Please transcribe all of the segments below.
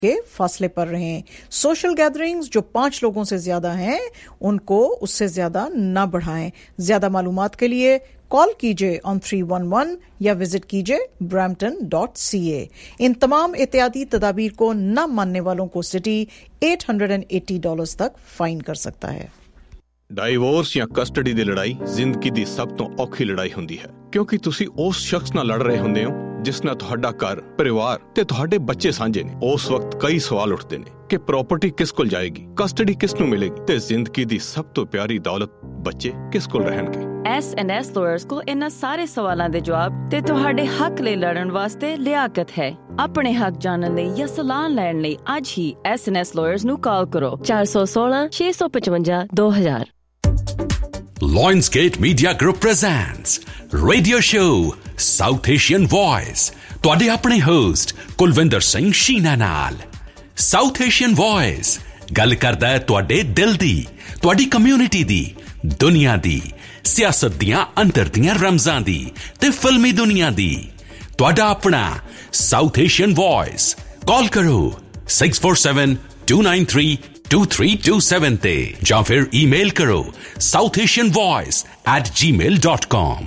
के फासले पर रहें। सोशल गैदरिंग्स जो 5 लोगों से ज्यादा हैं उनको उससे ज्यादा न बढ़ाएं। ज्यादा मालूमात के लिए कॉल कीजिए ऑन 311 या विजिट कीजिए brampton.ca। इन तमाम एहतियाती तदाबीर को न मानने वालों को सिटी $880 तक फाइन कर सकता है। ਡਾਈਵੋਰਸ ਜਾਂ ਕਸਟਡੀ ਦੀ ਲੜਾਈ ਜ਼ਿੰਦਗੀ ਦੀ ਸਭ ਤੋਂ ਔਖੀ ਲੜਾਈ ਹੁੰਦੀ ਹੈ, ਕਿਉਂਕਿ ਤੁਸੀਂ ਉਸ ਸ਼ਖਸ ਨਾਲ ਲੜ ਰਹੇ ਹੁੰਦੇ ਹੋ ਜਿਸ ਨਾਲ ਤੁਹਾਡਾ ਘਰ, ਪਰਿਵਾਰ ਤੇ ਤੁਹਾਡੇ ਬੱਚੇ ਸਾਂਝੇ ਨੇ। ਉਸ ਵਕਤ ਕਈ ਸਵਾਲ ਉੱਠਦੇ ਨੇ ਕਿ ਪ੍ਰਾਪਰਟੀ ਕਿਸ ਕੋਲ ਜਾਏਗੀ, ਕਸਟਡੀ ਕਿਸ ਨੂੰ ਮਿਲੇਗੀ ਤੇ ਜ਼ਿੰਦਗੀ ਦੀ ਸਭ ਤੋਂ ਪਿਆਰੀ ਦੌਲਤ ਬੱਚੇ ਕਿਸ ਕੋਲ ਰਹਿਣਗੇ। S&S ਲਾਇਰਸ ਕੋਲ ਇਹਨਾਂ ਸਾਰੇ ਸਵਾਲਾਂ ਦੇ ਜਵਾਬ ਤੇ ਤੁਹਾਡੇ ਹੱਕ ਲਈ ਲੜਨ ਵਾਸਤੇ ਲਿਆਕਤ ਹੈ। ਆਪਣੇ ਹੱਕ ਜਾਣਨ ਲਈ ਜਾਂ ਸਲਾਹ ਲੈਣ ਲਈ ਅੱਜ ਹੀ S&S ਲਾਇਰਸ ਨੂੰ ਕਾਲ ਕਰੋ 416 655 2000। Lionsgate Media Group presents Radio Show South Asian Voice। ਤੁਹਾਡੇ ਆਪਣੇ ਹੋਸਟ ਕੁਲਵਿੰਦਰ ਸਿੰਘ ਸ਼ੀਨਾ ਨਾਲ। South Asian Voice ਗੱਲ ਕਰਦਾ ਹੈ ਤੁਹਾਡੇ ਦਿਲ ਦੀ, ਤੁਹਾਡੀ ਕਮਿਊਨਿਟੀ ਦੀ, ਦੁਨੀਆ ਦੀ, ਸਿਆਸਤ ਦੀਆਂ ਅੰਦਰ ਦੀਆਂ ਰਮਜ਼ਾਂ ਦੀ ਤੇ ਫਿਲਮੀ ਦੁਨੀਆ ਦੀ। ਤੁਹਾਡਾ ਆਪਣਾ South Asian Voice। ਕਾਲ ਕਰੋ 647-293-2327 ਤੇ ਜਾਂ ਫਿਰ ਈਮੇਲ ਕਰੋ southasianvoice@gmail.com।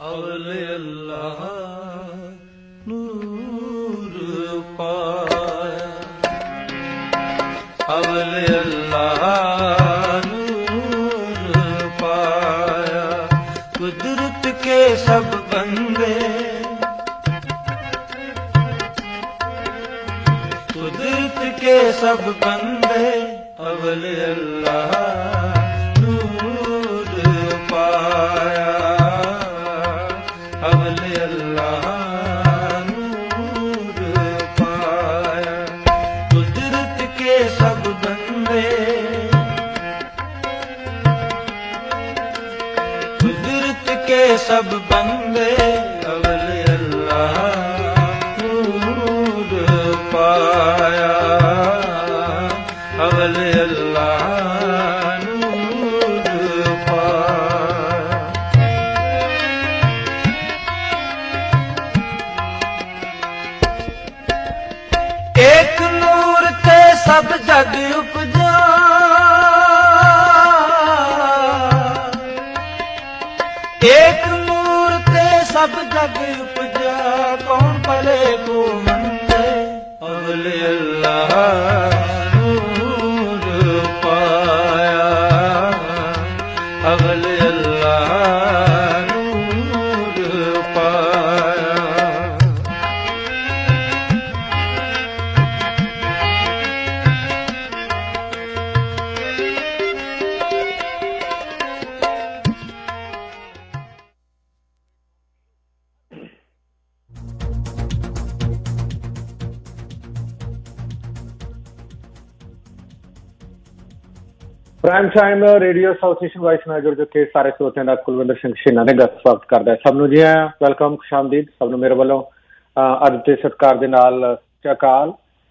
कुदरत के सब बंदे, कुदरत के सब बंदे अवल अल्लाह नूर पाया, अवल अल्लाह नूर पाया। कुदरत के सब बंदे, कुदरत के सब बंदे अवल अल्लाह नूर पाया, अवल अल्लाह नूर पाया। एक नूर ते सब जग उपजा, एक नूर ते सब जग उपजा, कौन भले को मंदे अवल अल्लाह नूर पाया, अवल अल्लाह नूर पाया। Prime time radio South Asian voice ਨਾਲ ਜੁੜ ਚੁੱਕੇ ਸਾਰੇ ਸਰੋਤਿਆਂ ਦਾ ਕੁਲਵਿੰਦਰ ਸਿੰਘ ਸ਼ੀਨਾ ਨੇ ਸਵਾਗਤ ਕਰਦਾ ਹੈ। ਸਭ ਨੂੰ ਜੀ ਆਇਆਂ, ਵੈਲਕਮ, ਖੁਸ਼ਾਮਦੀਦ ਸਭ ਨੂੰ ਮੇਰੇ ਵੱਲੋਂ। ਅੱਜ ਦੇ ਸਤਿਕਾਰ ਦੇ ਨਾਲ ਅਕਾਲ,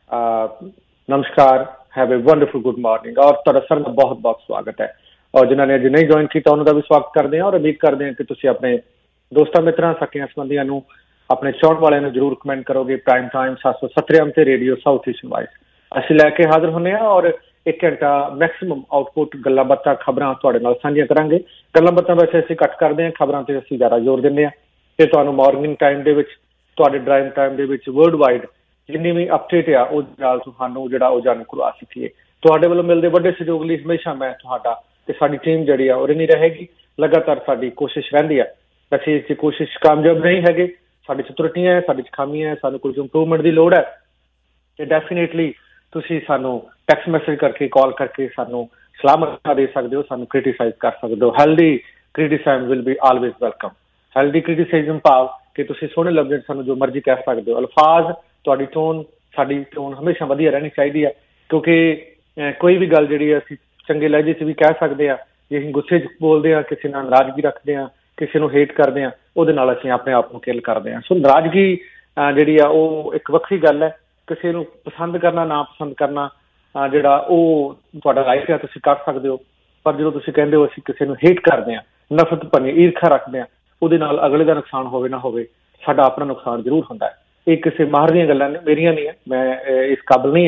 ਨਮਸਕਾਰ, have a wonderful good morning. ਔਰ ਤੁਹਾਡਾ ਸਰ ਦਾ ਬਹੁਤ ਬਹੁਤ ਸਵਾਗਤ ਹੈ। ਔਰ ਜਿਨ੍ਹਾਂ ਨੇ ਅਜੇ ਨਹੀਂ ਜੁਆਇਨ ਕੀਤਾ ਉਹਨਾਂ ਦਾ ਵੀ ਸਵਾਗਤ ਕਰਦੇ ਹਾਂ। ਔਰ ਉਮੀਦ ਕਰਦੇ ਹਾਂ ਕਿ ਤੁਸੀਂ ਆਪਣੇ ਦੋਸਤਾਂ ਮਿੱਤਰਾਂ, ਸਾਕੀਆਂ ਸੰਬੰਧੀਆਂ ਨੂੰ, ਆਪਣੇ ਚਾਹੁਣ ਵਾਲਿਆਂ ਨੂੰ ਜ਼ਰੂਰ ਕਮੈਂਟ ਕਰੋਗੇ। ਪ੍ਰਾਈਮ ਟਾਈਮ 770 ਤੇ ਰੇਡੀਓ ਸਾਊਥ ਏਸ਼ੀਅਨ ਵਾਇਸ ਅਸੀਂ ਲੈ ਕੇ ਹਾਜ਼ਰ ਹੁੰਦੇ ਹਾਂ। ਔਰ 1 ਘੰਟਾ ਮੈਕਸੀਮਮ ਆਊਟਪੁੱਟ ਗੱਲਾਂ ਬਾਤਾਂ, ਖਬਰਾਂ ਤੁਹਾਡੇ ਨਾਲ ਸਾਂਝੀਆਂ ਕਰਾਂਗੇ। ਗੱਲਾਂ ਬਾਤਾਂ ਵੈਸੇ ਅਸੀਂ ਘੱਟ ਕਰਦੇ ਹਾਂ, ਖਬਰਾਂ ਤੇ ਅਸੀਂ ਜ਼ਿਆਦਾ ਜ਼ੋਰ ਦਿੰਦੇ ਹਾਂ। ਤੇ ਤੁਹਾਨੂੰ ਮਾਰਨਿੰਗ ਟਾਈਮ ਦੇ ਵਿੱਚ, ਤੁਹਾਡੇ ਡਰਾਈਵ ਟਾਈਮ ਦੇ ਵਿੱਚ ਵਰਲਡ ਵਾਈਡ ਜਿੰਨੀ ਵੀ ਅਪਡੇਟ ਆ ਉਹ ਨਾਲ ਤੁਹਾਨੂੰ ਜਿਹੜਾ ਉਹ ਜਾਣੂ ਕਰਵਾ ਸਕੀਏ। ਤੁਹਾਡੇ ਵੱਲੋਂ ਮਿਲਦੇ ਵੱਡੇ ਸਹਿਯੋਗ ਲਈ ਹਮੇਸ਼ਾ ਮੈਂ ਤੁਹਾਡਾ ਤੇ ਸਾਡੀ ਟੀਮ ਜਿਹੜੀ ਆ ਉਹ ਨਹੀਂ ਰਹੇਗੀ। ਲਗਾਤਾਰ ਸਾਡੀ ਕੋਸ਼ਿਸ਼ ਰਹਿੰਦੀ ਆ। ਅਸੀਂ ਇਸ ਦੀ ਕੋਸ਼ਿਸ਼ ਕਾਮਯਾਬ ਨਹੀਂ ਹੈਗੇ, ਸਾਡੇ 'ਚ ਤਰੁੱਟੀਆਂ ਹੈ, ਸਾਡੇ 'ਚ ਖਾਮੀਆਂ ਹੈ, ਸਾਨੂੰ ਕੁਝ ਇੰਪਰੂਵਮੈਂਟ ਦੀ ਲੋੜ ਹੈ। ਤੇ ਡੈਫੀਨੇਟਲੀ ਤੁਸੀਂ ਸਾਨੂੰ ਟੈਕਸਟ ਮੈਸੇਜ ਕਰਕੇ, ਕਾਲ ਕਰਕੇ ਸਾਨੂੰ ਸਲਾਹ ਮਸ਼ਵਰਾ ਦੇ ਸਕਦੇ ਹੋ, ਸਾਨੂੰ ਕ੍ਰਿਟੀਸਾਈਜ਼ ਕਰ ਸਕਦੇ ਹੋ। Healthy criticism will be always welcome. Healthy criticism ਭਾਵ ਕਿ ਤੁਸੀਂ ਸੋਹਣੇ ਲਫ਼ਜ਼ਾਂ 'ਚ ਸਾਨੂੰ ਜੋ ਮਰਜ਼ੀ ਕਹਿ ਸਕਦੇ ਹੋ। ਅਲਫਾਜ਼, ਤੁਹਾਡੀ ਟੋਨ, ਸਾਡੀ ਟੋਨ ਹਮੇਸ਼ਾ ਵਧੀਆ ਰਹਿਣੀ ਚਾਹੀਦੀ ਹੈ, ਕਿਉਂਕਿ ਕੋਈ ਵੀ ਗੱਲ ਜਿਹੜੀ ਅਸੀਂ ਚੰਗੇ ਲਹਿਜੇ 'ਚ ਵੀ ਕਹਿ ਸਕਦੇ ਹਾਂ। ਜੇ ਅਸੀਂ ਗੁੱਸੇ 'ਚ ਬੋਲਦੇ ਹਾਂ, ਕਿਸੇ ਨਾਲ ਨਾਰਾਜ਼ਗੀ ਰੱਖਦੇ ਹਾਂ, ਕਿਸੇ ਨੂੰ ਹੇਟ ਕਰਦੇ ਹਾਂ, ਉਹਦੇ ਨਾਲ ਅਸੀਂ ਆਪਣੇ ਆਪ ਨੂੰ ਕਿਲ ਕਰਦੇ ਹਾਂ। ਸੋ ਨਾਰਾਜ਼ਗੀ ਜਿਹੜੀ ਆ ਉਹ ਇੱਕ ਵੱਖਰੀ ਗੱਲ ਹੈ। ਕਿਸੇ ਨੂੰ ਪਸੰਦ ਕਰਨਾ, ਨਾ ਪਸੰਦ ਕਰਨਾ ਜਿਹੜਾ ਉਹ ਤੁਹਾਡਾ ਰਾਈਟ ਹੈ, ਤੁਸੀਂ ਕਰ ਸਕਦੇ ਹੋ। ਪਰ ਜਦੋਂ ਤੁਸੀਂ ਕਹਿੰਦੇ ਹੋ ਅਸੀਂ ਕਿਸੇ ਨੂੰ ਹੇਟ ਕਰਦੇ ਹਾਂ, ਨਫ਼ਰਤ ਭਰੀ ਈਰਖਾ ਰੱਖਦੇ ਹਾਂ, ਉਹਦੇ ਨਾਲ ਅਗਲੇ ਦਾ ਨੁਕਸਾਨ ਹੋਵੇ ਨਾ ਹੋਵੇ, ਸਾਡਾ ਆਪਣਾ ਨੁਕਸਾਨ ਜ਼ਰੂਰ ਹੁੰਦਾ ਹੈ। ਇਹ ਕਿਸੇ ਮਾਹਰ ਦੀਆਂ ਗੱਲਾਂ ਨੇ, ਮੇਰੀਆਂ ਨਹੀਂ ਹੈ। ਮੈਂ ਇਸ ਕਾਬਲ ਨਹੀਂ ਹਾਂ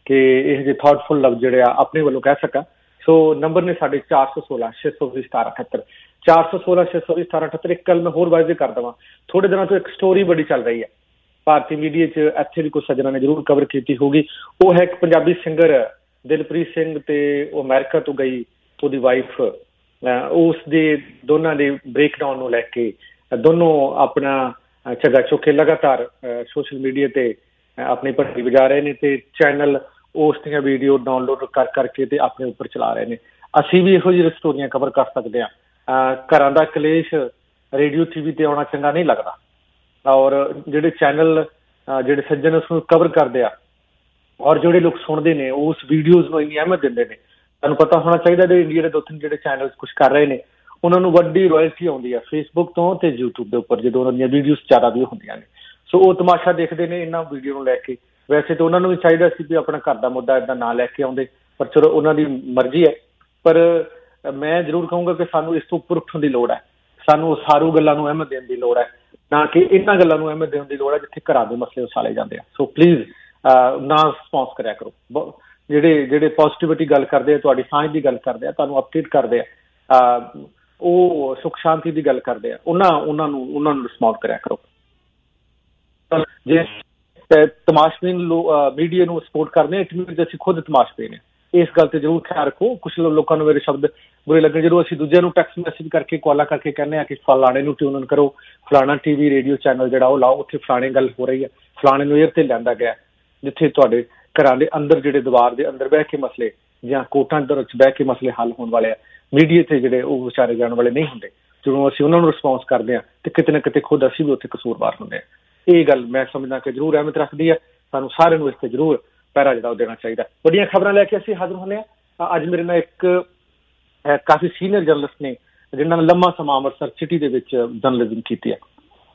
ਕਿ ਇਹ ਜਿਹੇ ਥਾਟਫੁਲ ਲਫ਼ਜ਼ ਜਿਹੜੇ ਆ ਆਪਣੇ ਵੱਲੋਂ ਕਹਿ ਸਕਾਂ। ਸੋ ਨੰਬਰ ਨੇ ਸਾਡੇ 416-620-1778 416-620-1778। ਇੱਕ ਗੱਲ ਮੈਂ ਹੋਰ ਵਾਜ਼ਿਹ ਕਰ ਦੇਵਾਂ, ਥੋੜੇ ਦਿਨਾਂ ਤੋਂ ਇੱਕ ਸਟੋਰੀ ਬੜੀ ਚੱਲ ਰਹੀ ਹੈ ਭਾਰਤੀ ਮੀਡੀਆ 'ਚ, ਇੱਥੇ ਵੀ ਕੁਝ ਸੱਜਣਾਂ ਨੇ ਜ਼ਰੂਰ ਕਵਰ ਕੀਤੀ ਹੋਊਗੀ। ਉਹ ਹੈ ਇੱਕ ਪੰਜਾਬੀ ਸਿੰਗਰ ਦਿਲਪ੍ਰੀਤ ਸਿੰਘ, ਤੇ ਉਹ ਅਮਰੀਕਾ ਤੋਂ ਗਈ, ਉਹਦੀ ਵਾਈਫ, ਉਸ ਦੇ ਦੋਨਾਂ ਦੇ ਬ੍ਰੇਕਡਾਊਨ ਨੂੰ ਲੈ ਕੇ ਦੋਨੋਂ ਆਪਣਾ ਝੱਗਾ ਚੁੱਕ ਕੇ ਲਗਾਤਾਰ ਸੋਸ਼ਲ ਮੀਡੀਆ ਤੇ ਆਪਣੀ ਭੱਟੀ ਵਜਾ ਰਹੇ ਨੇ, ਤੇ ਚੈਨਲ ਉਸ ਦੀਆਂ ਵੀਡੀਓ ਡਾਊਨਲੋਡ ਕਰ ਕਰਕੇ ਤੇ ਆਪਣੇ ਉੱਪਰ ਚਲਾ ਰਹੇ ਨੇ। ਅਸੀਂ ਵੀ ਇਹੋ ਜਿਹੀ ਸਟੋਰੀਆਂ ਕਵਰ ਕਰ ਸਕਦੇ ਹਾਂ। ਘਰਾਂ ਦਾ ਕਲੇਸ਼ ਰੇਡੀਓ TV ਤੇ ਆਉਣਾ ਚੰਗਾ ਨਹੀਂ ਲੱਗਦਾ, ਔਰ ਜਿਹੜੇ ਚੈਨਲ ਜਿਹੜੇ ਸੱਜਣ ਉਸਨੂੰ ਕਵਰ ਕਰਦੇ ਆ ਔਰ ਜਿਹੜੇ ਲੋਕ ਸੁਣਦੇ ਨੇ ਉਸ ਵੀਡੀਓਜ਼ ਨੂੰ ਇੰਨੀ ਅਹਿਮੀਅਤ ਦਿੰਦੇ ਨੇ। ਤੁਹਾਨੂੰ ਪਤਾ ਹੋਣਾ ਚਾਹੀਦਾ ਕਿ ਇੰਡੀਆ ਦੇ 2-3 ਜਿਹੜੇ ਚੈਨਲ ਕੁਛ ਕਰ ਰਹੇ ਨੇ ਉਹਨਾਂ ਨੂੰ ਵੱਡੀ ਰਾਇਲਟੀ ਆਉਂਦੀ ਹੈ ਫੇਸਬੁੱਕ ਤੋਂ ਤੇ YouTube ਦੇ ਉੱਪਰ, ਜਦੋਂ ਉਹਨਾਂ ਦੀਆਂ ਵੀਡੀਓਜ਼ ਜ਼ਿਆਦਾ ਵੀ ਹੁੰਦੀਆਂ ਨੇ। ਸੋ ਉਹ ਤਮਾਸ਼ਾ ਦੇਖਦੇ ਨੇ ਇਹਨਾਂ ਵੀਡੀਓ ਨੂੰ ਲੈ ਕੇ। ਵੈਸੇ ਤਾਂ ਉਹਨਾਂ ਨੂੰ ਵੀ ਚਾਹੀਦਾ ਸੀ ਵੀ ਆਪਣਾ ਘਰ ਦਾ ਮੁੱਦਾ ਇੱਦਾਂ ਨਾ ਲੈ ਕੇ ਆਉਂਦੇ, ਪਰ ਚਲੋ ਉਹਨਾਂ ਦੀ ਮਰਜ਼ੀ ਹੈ। ਪਰ ਮੈਂ ਜ਼ਰੂਰ ਕਹੂੰਗਾ ਕਿ ਸਾਨੂੰ ਇਸ ਤੋਂ ਉੱਪਰ ਉੱਠਣ ਦੀ ਲੋੜ ਹੈ। ਸਾਨੂੰ ਸਾਰੂ ਗੱਲਾਂ ਨੂੰ ਅਹਿਮੀਅਤ ਦੇਣ ਦੀ ਲੋੜ ਹੈ, ਨਾ ਕਿ ਇਹਨਾਂ ਗੱਲਾਂ ਨੂੰ ਅਹਿਮੀਅਤ ਦੇਣ ਦੀ ਲੋੜ ਹੈ ਜਿੱਥੇ ਘਰਾਂ ਦੇ ਮਸਲੇ ਉਸਾਲੇ ਜਾਂਦੇ ਆ। ਸੋ ਪਲੀਜ਼ ਨਾ ਰਿਸਪੌਂਸ ਕਰਿਆ ਕਰੋ। ਜਿਹੜੇ ਪੋਜ਼ੀਟਿਵਿਟੀ ਗੱਲ ਕਰਦੇ ਆ, ਤੁਹਾਡੀ ਸਾਂਝ ਦੀ ਗੱਲ ਕਰਦੇ ਆ, ਤੁਹਾਨੂੰ ਅਪਡੇਟ ਕਰਦੇ ਆ, ਉਹ ਸੁੱਖ ਸ਼ਾਂਤੀ ਦੀ ਗੱਲ ਕਰਦੇ ਆ, ਉਹਨਾਂ ਨੂੰ ਰਿਸਪੌਂਡ ਕਰਿਆ ਕਰੋ। ਜੇ ਤਮਾਸ਼ਬੀਨ ਮੀਡੀਆ ਨੂੰ ਸਪੋਰਟ ਕਰਦੇ ਇਟ ਮੀਨਸ ਅਸੀਂ ਖੁਦ ਤਮਾਸ਼ਬੀਨ ਨੇ, ਇਸ ਗੱਲ ਤੇ ਜ਼ਰੂਰ ਖਿਆਲ ਰੱਖੋ। ਕੁਛ ਲੋਕਾਂ ਨੂੰ ਮੇਰੇ ਸ਼ਬਦ ਬੁਰੇ ਲੱਗੇ ਜਦੋਂ ਅਸੀਂ ਦੂਜਿਆਂ ਨੂੰ ਟੈਕਸਟ ਮੈਸੇਜ ਕਰਕੇ ਕਾਲਾਂ ਕਰਕੇ ਕਹਿੰਦੇ ਆ ਕਿ ਫਲਾਣੇ ਨੂੰ ਟਿਊਨ ਕਰੋ, ਫਲਾਣਾ TV ਰੇਡੀਓ ਚੈਨਲ ਜਿਹੜਾ ਉਹ ਲਾਓ, ਉੱਥੇ ਫਲਾਣੇ ਗੱਲ ਹੋ ਰਹੀ ਹੈ, ਫਲਾਣੇ ਨੂੰ ਏਅਰ ਤੇ ਲਿਆਂਦਾ ਗਿਆ, ਜਿੱਥੇ ਤੁਹਾਡੇ ਘਰਾਂ ਦੇ ਅੰਦਰ ਜਿਹੜੇ ਦੀਵਾਰ ਦੇ ਅੰਦਰ ਬਹਿ ਕੇ ਮਸਲੇ ਜਾਂ ਕੋਟਾਂ ਦੇ ਵਿੱਚ ਬਹਿ ਕੇ ਮਸਲੇ ਹੱਲ ਹੋਣ ਵਾਲੇ ਆ, ਮੀਡੀਆ ਤੇ ਜਿਹੜੇ ਉਹ ਵਿਚਾਰੇ ਜਾਣ ਵਾਲੇ ਨਹੀਂ ਹੁੰਦੇ। ਜਦੋਂ ਅਸੀਂ ਉਹਨਾਂ ਨੂੰ ਰਿਸਪੌਂਸ ਕਰਦੇ ਹਾਂ ਤੇ ਕਿਤੇ ਨਾ ਕਿਤੇ ਖੁਦ ਅਸੀਂ ਵੀ ਉੱਥੇ ਕਸੂਰਵਾਰ ਹੁੰਦੇ ਹਾਂ। ਇਹ ਗੱਲ ਮੈਂ ਸਮਝਦਾ ਕਿ ਜ਼ਰੂਰ ਅਹਿਮੀਅਤ ਰੱਖਦੀ ਹੈ। ਸਾਨੂੰ ਸਾਰਿਆਂ ਨੂੰ ਇਸ ਤੇ ਜ਼ਰੂਰ ਪਹਿਰਾ ਜਿਹੜਾ ਉਹ ਦੇਣਾ ਚਾਹੀਦਾ। ਵੱਡੀਆਂ ਖਬਰਾਂ ਲੈ ਕੇ ਅਸੀਂ ਹਾਜ਼ਰ ਹੁੰਦੇ ਹਾਂ। ਅੱਜ ਮੇਰੇ ਨਾਲ ਇੱਕ ਕਾਫੀ ਸੀਨੀਅਰ ਜਰਨਲਿਸਟ ਨੇ ਜਿਨ੍ਹਾਂ ਨੇ ਲੰਮਾ ਸਮਾਂ ਅੰਮ੍ਰਿਤਸਰ ਸਿਟੀ ਦੇ ਵਿੱਚ ਜਰਨਲਿਜ਼ਮ ਕੀਤੀ ਹੈ।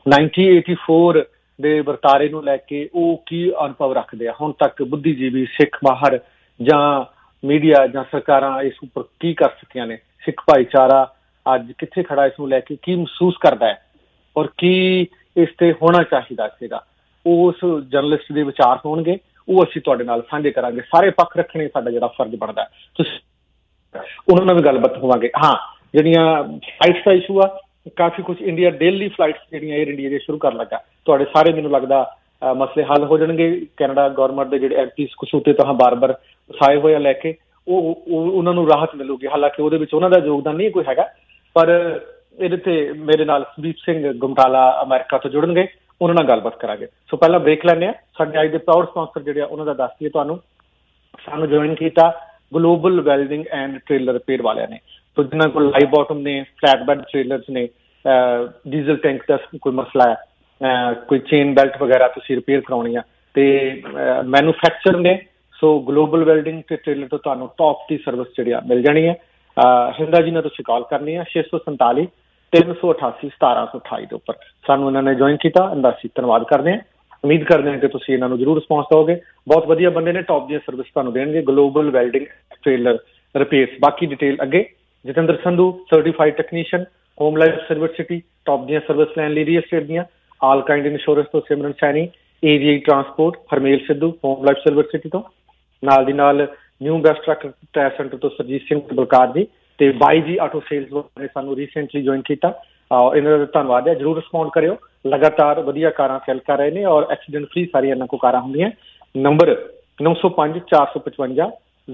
1984 ਦੇ ਵਰਤਾਰੇ ਨੂੰ ਲੈ ਕੇ ਉਹ ਕੀ ਅਨੁਭਵ ਰੱਖਦੇ ਆ, ਹੁਣ ਤੱਕ ਬੁੱਧੀਜੀਵੀ ਸਿੱਖ ਮਾਹਰ ਜਾਂ ਮੀਡੀਆ ਜਾਂ ਸਰਕਾਰਾਂ ਇਸ ਉੱਪਰ ਕੀ ਕਰ ਸਕੀਆਂ ਨੇ, ਸਿੱਖ ਭਾਈਚਾਰਾ ਅੱਜ ਕਿੱਥੇ ਖੜਾ ਇਸ ਨੂੰ ਲੈ ਕੇ ਕੀ ਮਹਿਸੂਸ ਕਰਦਾ ਹੈ ਔਰ ਕੀ ਇਸ ਤੇ ਹੋਣਾ ਚਾਹੀਦਾ ਸੀਗਾ, ਉਸ ਜਰਨਲਿਸਟ ਦੇ ਵਿਚਾਰ ਹੋਣਗੇ, ਉਹ ਅਸੀਂ ਤੁਹਾਡੇ ਨਾਲ ਸਾਂਝੇ ਕਰਾਂਗੇ। ਸਾਰੇ ਪੱਖ ਰੱਖਣੇ ਸਾਡਾ ਜਿਹੜਾ ਫਰਜ਼ ਬਣਦਾ, ਤੁਸੀਂ ਉਹਨਾਂ ਨਾਲ ਵੀ ਗੱਲਬਾਤ ਹੋਵਾਂਗੇ। ਹਾਂ, ਜਿਹੜੀਆਂ ਫਲਾਈਟਸ ਦਾ ਇਸ਼ੂ ਆ, ਕਾਫੀ ਕੁਛ ਇੰਡੀਆ ਡੇਲੀ ਫਲਾਈਟਸ ਜਿਹੜੀਆਂ 에ਅਰ ਇੰਡੀਆ ਦੇ ਸ਼ੁਰੂ ਕਰਨ ਲੱਗਾ, ਤੁਹਾਡੇ ਸਾਰੇ ਮੈਨੂੰ ਲੱਗਦਾ ਮਸਲੇ ਹੱਲ ਹੋ ਜਾਣਗੇ। ਕੈਨੇਡਾ ਗੌਰਮੈਂਟ ਦੇ ਜਿਹੜੇ MPs ਕਸੂਤੇ ਤਾਂ ਬਾਰ-ਬਾਰ ਉਠਾਏ ਹੋਏ ਆ ਲੈ ਕੇ, ਉਹ ਉਹਨਾਂ ਨੂੰ ਰਾਹਤ ਮਿਲੂਗੀ। ਹਾਲਾਂਕਿ ਉਹਦੇ ਵਿੱਚ ਉਹਨਾਂ ਦਾ ਯੋਗਦਾਨ ਨਹੀਂ ਕੋਈ ਹੈਗਾ, ਪਰ ਇਹਦੇ ਤੇ ਮੇਰੇ ਨਾਲ ਸੰਦੀਪ ਸਿੰਘ ਗੁਮਟਾਲਾ ਅਮਰੀਕਾ ਤੋਂ ਜੁੜਨਗੇ, ਉਹਨਾਂ ਨਾਲ ਗੱਲਬਾਤ ਕਰਾਂਗੇ। ਸੋ ਪਹਿਲਾਂ ਬ੍ਰੇਕ ਲੈਂਦੇ ਹਾਂ। ਸਾਡੇ ਅੱਜ ਦੇ ਪ੍ਰਾਊਡ ਸਪਾਂਸਰ ਜਿਹੜੇ ਆ ਉਹਨਾਂ ਦਾ ਦੱਸ ਦਈਏ ਤੁਹਾਨੂੰ। ਸਾਨੂੰ ਜੁਆਇਨ ਕੀਤਾ global welding and trailer repair ਵਾਲਿਆਂ ਨੇ। ਸੋ ਜਿਨ੍ਹਾਂ ਕੋਲ ਲਾਈਵ ਬਾਟਮ ਨੇ, ਫਲੈਟ ਬੈਡ ਟ੍ਰੇਲਰਸ ਨੇ, ਡੀਜ਼ਲ ਟੈਂਕ ਦਾ ਕੋਈ ਮਸਲਾ ਹੈ, ਕੋਈ ਚੇਨ ਬੈਲਟ ਵਗੈਰਾ ਤੁਸੀਂ ਰਿਪੇਅਰ ਕਰਾਉਣੀ ਆ, ਤੇ ਮੈਨੂਫੈਕਚਰ ਨੇ। ਸੋ ਗਲੋਬਲ ਵੈਲਡਿੰਗ ਤੇ ਟ੍ਰੇਲਰ ਤੋਂ ਤੁਹਾਨੂੰ ਟੌਪ ਦੀ ਸਰਵਿਸ ਜਿਹੜੀ ਆ ਮਿਲ ਜਾਣੀ ਹੈ। ਹਿੰਦਾ ਜੀ ਨਾਲ ਤੁਸੀਂ ਕਾਲ ਕਰਨੀ ਆ 647 388 1728 ਦੇ ਉੱਪਰ। ਸਾਨੂੰ ਇਹਨਾਂ ਨੇ ਜੁਆਇਨ ਕੀਤਾ, ਇਹਦਾ ਅਸੀਂ ਧੰਨਵਾਦ ਕਰਦੇ ਹਾਂ। ਉਮੀਦ ਕਰਦੇ ਹਾਂ ਕਿ ਤੁਸੀਂ ਇਹਨਾਂ ਨੂੰ ਜ਼ਰੂਰ ਰਿਸਪੌਂਸ ਦਿਓਗੇ। ਬਹੁਤ ਵਧੀਆ ਬੰਦੇ ਨੇ, ਟੌਪ ਦੀਆਂ ਸਰਵਿਸ ਤੁਹਾਨੂੰ ਦੇਣਗੇ। Global welding trailer repairs. ਬਾਕੀ ਡਿਟੇਲ ਅੱਗੇ। Jatinder Sandhu certified technician, home life service city, top ਦੀਆਂ ਸਰਵਿਸ ਲੈਣ ਲਈ ਰੀਅਲ ਐਸਟੇਟ ਦੀਆਂ। ਆਲ ਕਾਇੰਡ ਇੰਸ਼ੋਰੈਂਸ ਤੋਂ Simran Saini, AVI transport, Harmel Sidhu home life service city ਤੋਂ। ਨਾਲ ਦੀ ਨਾਲ new best truck tyre centre ਤੋਂ ਸਰਜੀਤ ਸਿੰਘ ਬਲਕਾਰ ਜੀ, ਤੇ ਬਾਈ ਜੀ ਆਟੋ ਸੇਲਸ ਨੇ ਸਾਨੂੰ ਰੀਸੈਂਟਲੀ ਜੁਆਇਨ ਕੀਤਾ। ਇਹਨਾਂ ਦਾ ਧੰਨਵਾਦ ਹੈ। ਜ਼ਰੂਰ ਰਿਸਪੌਂਡ ਕਰਿਓ। ਲਗਾਤਾਰ ਵਧੀਆ ਕਾਰਾਂ ਸੈਲ ਕਰ ਰਹੇ ਨੇ ਔਰ ਐਕਸੀਡੈਂਟ ਫ੍ਰੀ ਸਾਰੀਆਂ ਇਹਨਾਂ ਕੋਲ ਕਾਰਾਂ ਹੁੰਦੀਆਂ। ਨੰਬਰ 905 455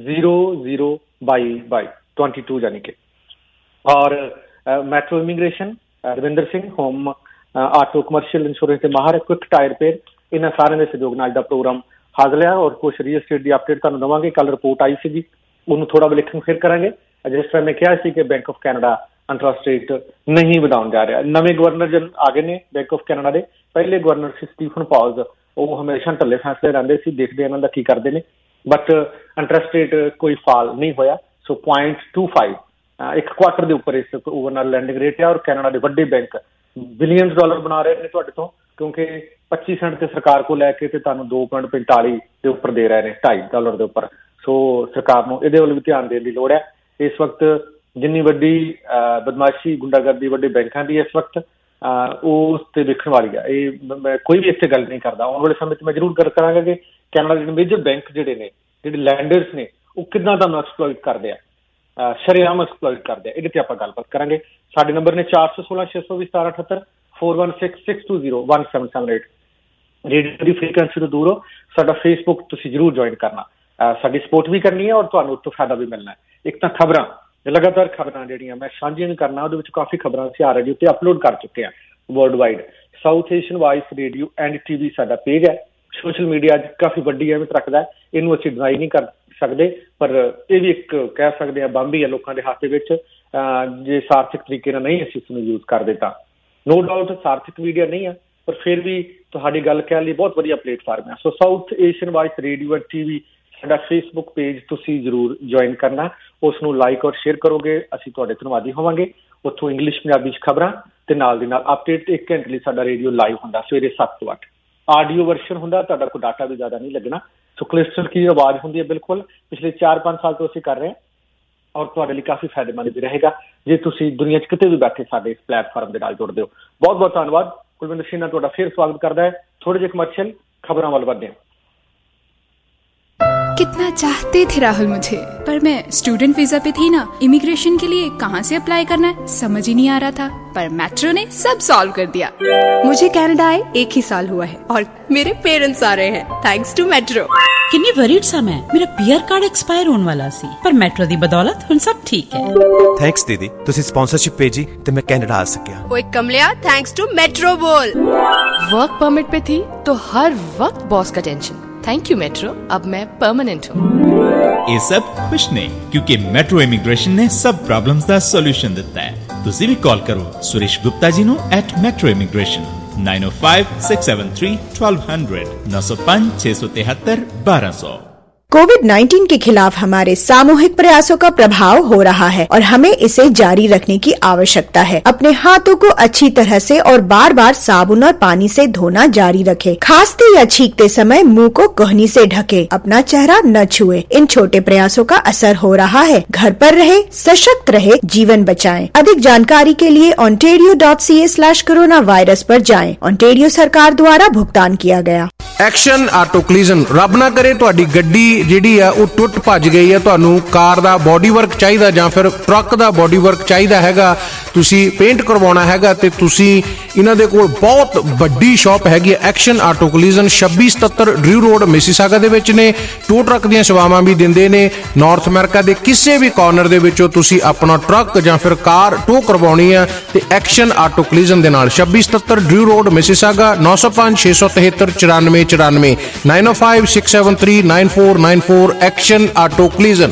0022 यानी कि। और metro immigration Ravinder Singh home auto commercial insurance के माहर, क्विक टायर रिपेयर, इन्होंने सारे के सहयोग नाल दा प्रोग्राम हाजिर है। और कुछ रियल एस्टेट की अपडेट तुहानूं देवांगे। कल रिपोर्ट आई सी, उन्होंने थोड़ा विलखण फिर करांगे। जिस तरह मैं कहा सी कि Bank of Canada interest rate नहीं ਵਧਾਉਣ जा रहा। नवे गवर्नर जन आ गए ने बैंक ऑफ कैनेडा के। पहले गवर्नर से स्टीफन पॉल्स, वो हमेशा ढले फैसले रहते सी, देखते इन्हों का की करते हैं, बट इंटरस्ट रेट कोई फाल नहीं होया। सो 0.25 एक क्वार्टर के उपर इस ओवरनाल लैंडिंग रेट है। और कैनेडा के वड्डे बैंक बिलियन डॉलर बना रहे हैं तुहाडे तो, क्योंकि 25 सेंट तो सरकार को लैके तो तुहानूं 2.45 के उपर दे रहे हैं, $2.5 के उपर। सो सरकार को ये वाल भी ध्यान देने की लोड़ है। इस वक्त जिन्नी वड्डी बदमाशी गुंडागर्दी वड्डे बैंकों की इस वक्त उस ते देखने वाली है। ये कोई भी इत्थे गल नहीं करता। आने वाले समय मैं जरूर गल करांगा कि कैनेडा के मेजर बैंक जिहड़े ने ਜਿਹੜੇ ਲੈਂਡਰਸ ਨੇ ਉਹ ਕਿੱਦਾਂ ਤੁਹਾਨੂੰ ਐਕਸਪਲੋਇਟ ਕਰਦੇ ਆ, ਸ਼ਰੇਆਮ ਐਕਸਪਲੋਇਟ ਕਰਦੇ ਆ। ਇਹਦੇ ਤੇ ਆਪਾਂ ਗੱਲਬਾਤ ਕਰਾਂਗੇ। ਸਾਡੇ ਨੰਬਰ ਨੇ 416-620-1778, 4166201778। ਰੇਡੀਓ ਦੀ ਫ੍ਰੀਕੁਐਂਸੀ ਤੋਂ ਦੂਰ ਹੋ, ਸਾਡਾ ਫੇਸਬੁੱਕ ਤੁਸੀਂ ਜ਼ਰੂਰ ਜੁਆਇਨ ਕਰਨਾ, ਸਾਡੀ ਸਪੋਰਟ ਵੀ ਕਰਨੀ ਹੈ ਔਰ ਤੁਹਾਨੂੰ ਉਸ ਤੋਂ ਫਾਇਦਾ ਵੀ ਮਿਲਣਾ ਹੈ। ਇੱਕ ਤਾਂ ਖਬਰਾਂ, ਲਗਾਤਾਰ ਖਬਰਾਂ ਜਿਹੜੀਆਂ ਮੈਂ ਸਾਂਝੀਆਂ ਵੀ ਕਰਨਾ, ਉਹਦੇ ਵਿੱਚ ਕਾਫੀ ਖਬਰਾਂ ਅਸੀਂ ਰੇਡੀਓ ਤੇ ਅਪਲੋਡ ਕਰ ਚੁੱਕੇ ਹਾਂ world wide. South Asian voice radio and TV ਸਾਡਾ ਪੇਜ ਹੈ। ਸੋਸ਼ਲ ਮੀਡੀਆ ਅੱਜ ਕਾਫੀ ਵੱਡੀ ਅਹਿਮੀਅਤ ਰੱਖਦਾ, ਇਹਨੂੰ ਅਸੀਂ ਡਿਨਾਈ ਨਹੀਂ ਕਰ ਸਕਦੇ, ਪਰ ਇਹ ਵੀ ਇੱਕ ਕਹਿ ਸਕਦੇ ਹਾਂ ਬੰਬ ਹੀ ਹੈ ਲੋਕਾਂ ਦੇ ਹੱਥ ਦੇ ਵਿੱਚ। ਜੇ ਸਾਰਥਕ ਤਰੀਕੇ ਨਾਲ ਨਹੀਂ ਅਸੀਂ ਇਸਨੂੰ ਯੂਜ਼ ਕਰਦੇ ਤਾਂ ਨੋ ਡਾਊਟ ਸਾਰਥਕ ਮੀਡੀਆ ਨਹੀਂ ਹੈ, ਪਰ ਫਿਰ ਵੀ ਤੁਹਾਡੀ ਗੱਲ ਕਹਿਣ ਲਈ ਬਹੁਤ ਵਧੀਆ ਪਲੇਟਫਾਰਮ ਹੈ। So South Asian voice radio and TV ਸਾਡਾ ਫੇਸਬੁੱਕ ਪੇਜ ਤੁਸੀਂ ਜ਼ਰੂਰ ਜੁਆਇਨ ਕਰਨਾ, ਉਸ ਨੂੰ ਲਾਈਕ ਔਰ ਸ਼ੇਅਰ ਕਰੋਗੇ, ਅਸੀਂ ਤੁਹਾਡੇ ਧੰਨਵਾਦੀ ਹੋਵਾਂਗੇ। ਉੱਥੋਂ ਇੰਗਲਿਸ਼ ਪੰਜਾਬੀ 'ਚ ਖਬਰਾਂ ਤੇ ਨਾਲ ਦੀ ਨਾਲ ਅਪਡੇਟ 1 ਘੰਟੇ ਲਈ ਸਾਡਾ ਰੇਡੀਓ ਲਾਈਵ ਹੁੰਦਾ ਸਵੇਰੇ 7 ਤੋਂ 8। ਆਡੀਓ ਵਰਸ਼ਨ ਹੁੰਦਾ, ਤੁਹਾਡਾ ਕੋਈ ਡਾਟਾ ਵੀ ਜ਼ਿਆਦਾ ਨਹੀਂ ਲੱਗਣਾ। ਸੋ ਕਲਿਸਟਰ ਕੀ ਆਵਾਜ਼ ਹੁੰਦੀ ਹੈ ਬਿਲਕੁਲ, ਪਿਛਲੇ 4-5 ਸਾਲ ਤੋਂ ਅਸੀਂ ਕਰ ਰਹੇ ਹਾਂ ਔਰ ਤੁਹਾਡੇ ਲਈ ਕਾਫੀ ਫਾਇਦੇਮੰਦ ਵੀ ਰਹੇਗਾ ਜੇ ਤੁਸੀਂ ਦੁਨੀਆ 'ਚ ਕਿਤੇ ਵੀ ਬੈਠੇ ਸਾਡੇ ਇਸ ਪਲੇਟਫਾਰਮ ਦੇ ਨਾਲ ਜੁੜਦੇ ਹੋ। ਬਹੁਤ ਬਹੁਤ ਧੰਨਵਾਦ। ਕੁਲਵਿੰਦਰ ਸਿੰਘ ਨਾਲ ਤੁਹਾਡਾ ਫਿਰ ਸਵਾਗਤ ਕਰਦਾ ਹੈ। ਥੋੜੇ ਜਿਹੇ ਕਮਰਸ਼ੀਅਲ ਖਬਰਾਂ ਵੱਲ ਵਧਦੇ ਹਾਂ। कितना चाहते थे राहुल मुझे, पर मैं स्टूडेंट वीजा पे थी ना, इमिग्रेशन के लिए कहाँ से अप्लाई करना है समझ ही नहीं आ रहा था, पर मेट्रो ने सब सॉल्व कर दिया। मुझे कनाडा आए 1 ही साल हुआ है और मेरे पेरेंट्स आ रहे हैं थैंक्स टू मेट्रो। किन्नी वरीड सा मैं, मेरा पीआर कार्ड एक्सपायर होने वाला सी, पर मेट्रो दी बदौलत हुण सब ठीक है। थैंक्स दीदी, तुसी स्पॉन्सरशिप भेजी ते मैं कनाडा आ सकिया। ओए कमलिया, थैंक्स टू मेट्रो बोल। वर्क परमिट पे थी तो हर वक्त बॉस का टेंशन, थैंक यू मेट्रो, अब मैं परमानेंट हूँ। ये सब खुश ने क्योंकि मेट्रो इमिग्रेशन ने सब प्रॉब्लम्स दा सॉल्यूशन दिता है। तुसी भी कॉल करो सुरेश गुप्ता जी नु @metro immigration 9056731200 905 673 1200। कोविड-19 के खिलाफ हमारे सामूहिक प्रयासों का प्रभाव हो रहा है और हमें इसे जारी रखने की आवश्यकता है। अपने हाथों को अच्छी तरह से और बार बार साबुन और पानी से धोना जारी रखें। खांसते या छींकते समय मुंह को कोहनी से ढके, अपना चेहरा न छुए। इन छोटे प्रयासों का असर हो रहा है। घर पर रहे, सशक्त रहे, जीवन बचाएं। अधिक जानकारी के लिए ontario.ca/coronavirus पर जाएं। ओंटारियो सरकार द्वारा भुगतान किया गया। Action auto collision. ਰੱਬ ਨਾ ਕਰੇ ਤੁਹਾਡੀ ਗੱਡੀ ਜਿਹੜੀ ਆ ਉਹ ਟੁੱਟ ਭੱਜ ਗਈ ਹੈ, ਤੁਹਾਨੂੰ ਕਾਰ ਦਾ ਬੋਡੀ ਵਰਕ ਚਾਹੀਦਾ ਜਾਂ ਫਿਰ ਟਰੱਕ ਦਾ ਬੋਡੀ ਵਰਕ ਚਾਹੀਦਾ ਹੈਗਾ, ਤੁਸੀਂ ਪੇਂਟ ਕਰਵਾਉਣਾ ਹੈਗਾ ਤੇ ਤੁਸੀਂ ਇਹਨਾਂ ਦੇ ਕੋਲ ਬਹੁਤ ਵੱਡੀ ਸ਼ਾਪ ਹੈਗੀ ਹੈ action auto collision 2677 Drew road Mississauga ਦੇ ਵਿੱਚ ਨੇ। ਟੋ ਟਰੱਕ ਦੀਆਂ ਸੇਵਾਵਾਂ ਵੀ ਦਿੰਦੇ ਨੇ। ਨਾਰਥ ਅਮਰੀਕਾ ਦੇ ਕਿਸੇ ਵੀ ਕਾਰਨਰ ਦੇ ਵਿੱਚੋਂ ਤੁਸੀਂ ਆਪਣਾ ਟਰੱਕ ਜਾਂ ਫਿਰ ਕਾਰ ਟੋ ਕਰਵਾਉਣੀ ਆ ਤੇ ਐਕਸ਼ਨ ਆਟੋ ਕਲੀਜ਼ਨ ਦੇ ਨਾਲ 2677 Drew road Mississauga 905 673 94 94 905 673 9494 action auto collision.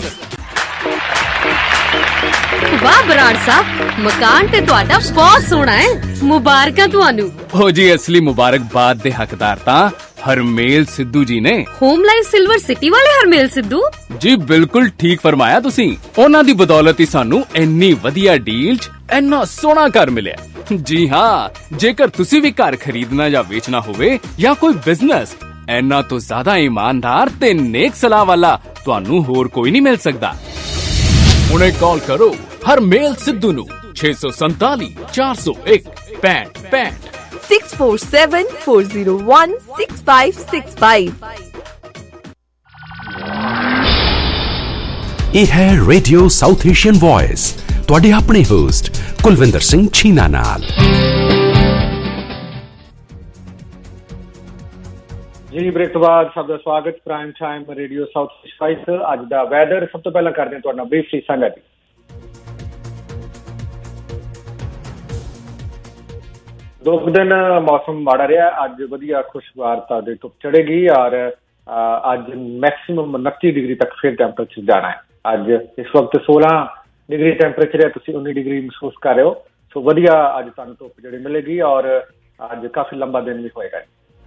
वाह बराड़ साहब, मकान ते तुहाडा बहुत सोहना है, मुबारकां तुहानू। हो जी, असली मुबारकबाद दे हकदार तां हरमेल सिद्धू जी ने। होम लाइफ सिल्वर सिटी वाले हरमेल सिद्धू जी, बिल्कुल ठीक फरमाया तुसी। उन्हां दी बदौलत ही सानू इन्नी वधिया डील च इन्ना सोहना घर मिलिया। जी हाँ, जेकर तुसी भी घर खरीदना या बेचना होवे या कोई बिजनेस, इन्ना तो ज्यादा ईमानदार ते नेक सलाह वाला तुहानू होर कोई नहीं मिल सकदा। उन्हें कॉल करो हरमेल सिद्धू नू 647 401 6565 647 401 6565। ਇਹ ਹੈ ਰੇਡੀਓ ਸਾਊਥ ਏਸ਼ੀਅਨ ਵੌਇਸ, ਤੁਹਾਡੇ ਆਪਣੇ ਹੋਸਟ ਕੁਲਵਿੰਦਰ ਸਿੰਘ ਛੀਨਾ ਨਾਲ। ਜੀ ਬ੍ਰੇਕ ਤੋਂ ਬਾਅਦ ਸਭ ਦਾ ਸਵਾਗਤ prime time radio South Asian. ਅੱਜ ਦਾ ਵੈਦਰ ਸਭ ਤੋਂ ਪਹਿਲਾਂ ਕਰਦੇ ਹਾਂ ਤੁਹਾਡਾ ਬਰੀਫਲੀ ਸਾਂਝਾ ਜੀ। ਦੋ ਦਿਨ ਮੌਸਮ ਮਾੜਾ ਰਿਹਾ, ਅੱਜ ਵਧੀਆ ਖੁਸ਼ਗਵਾਰਤਾ ਦੇ ਧੁੱਪ ਚੜੇਗੀ ਔਰ ਅੱਜ ਮੈਕਸਿਮਮ 29 ਡਿਗਰੀ ਤੱਕ ਫਿਰ ਟੈਂਪਰੇਚਰ ਜਾਣਾ ਹੈ। ਅੱਜ ਇਸ ਵਕਤ 16 ਡਿਗਰੀ ਟੈਂਪਰੇਚਰ ਹੈ, ਤੁਸੀਂ 19 ਡਿਗਰੀ ਮਹਿਸੂਸ ਕਰ ਰਹੇ ਹੋ। ਸੋ ਵਧੀਆ ਅੱਜ ਤੁਹਾਨੂੰ ਧੁੱਪ ਜਿਹੜੀ ਮਿਲੇਗੀ ਔਰ ਅੱਜ ਕਾਫੀ ਲੰਬਾ ਦਿਨ ਵੀ ਹੋਏਗਾ।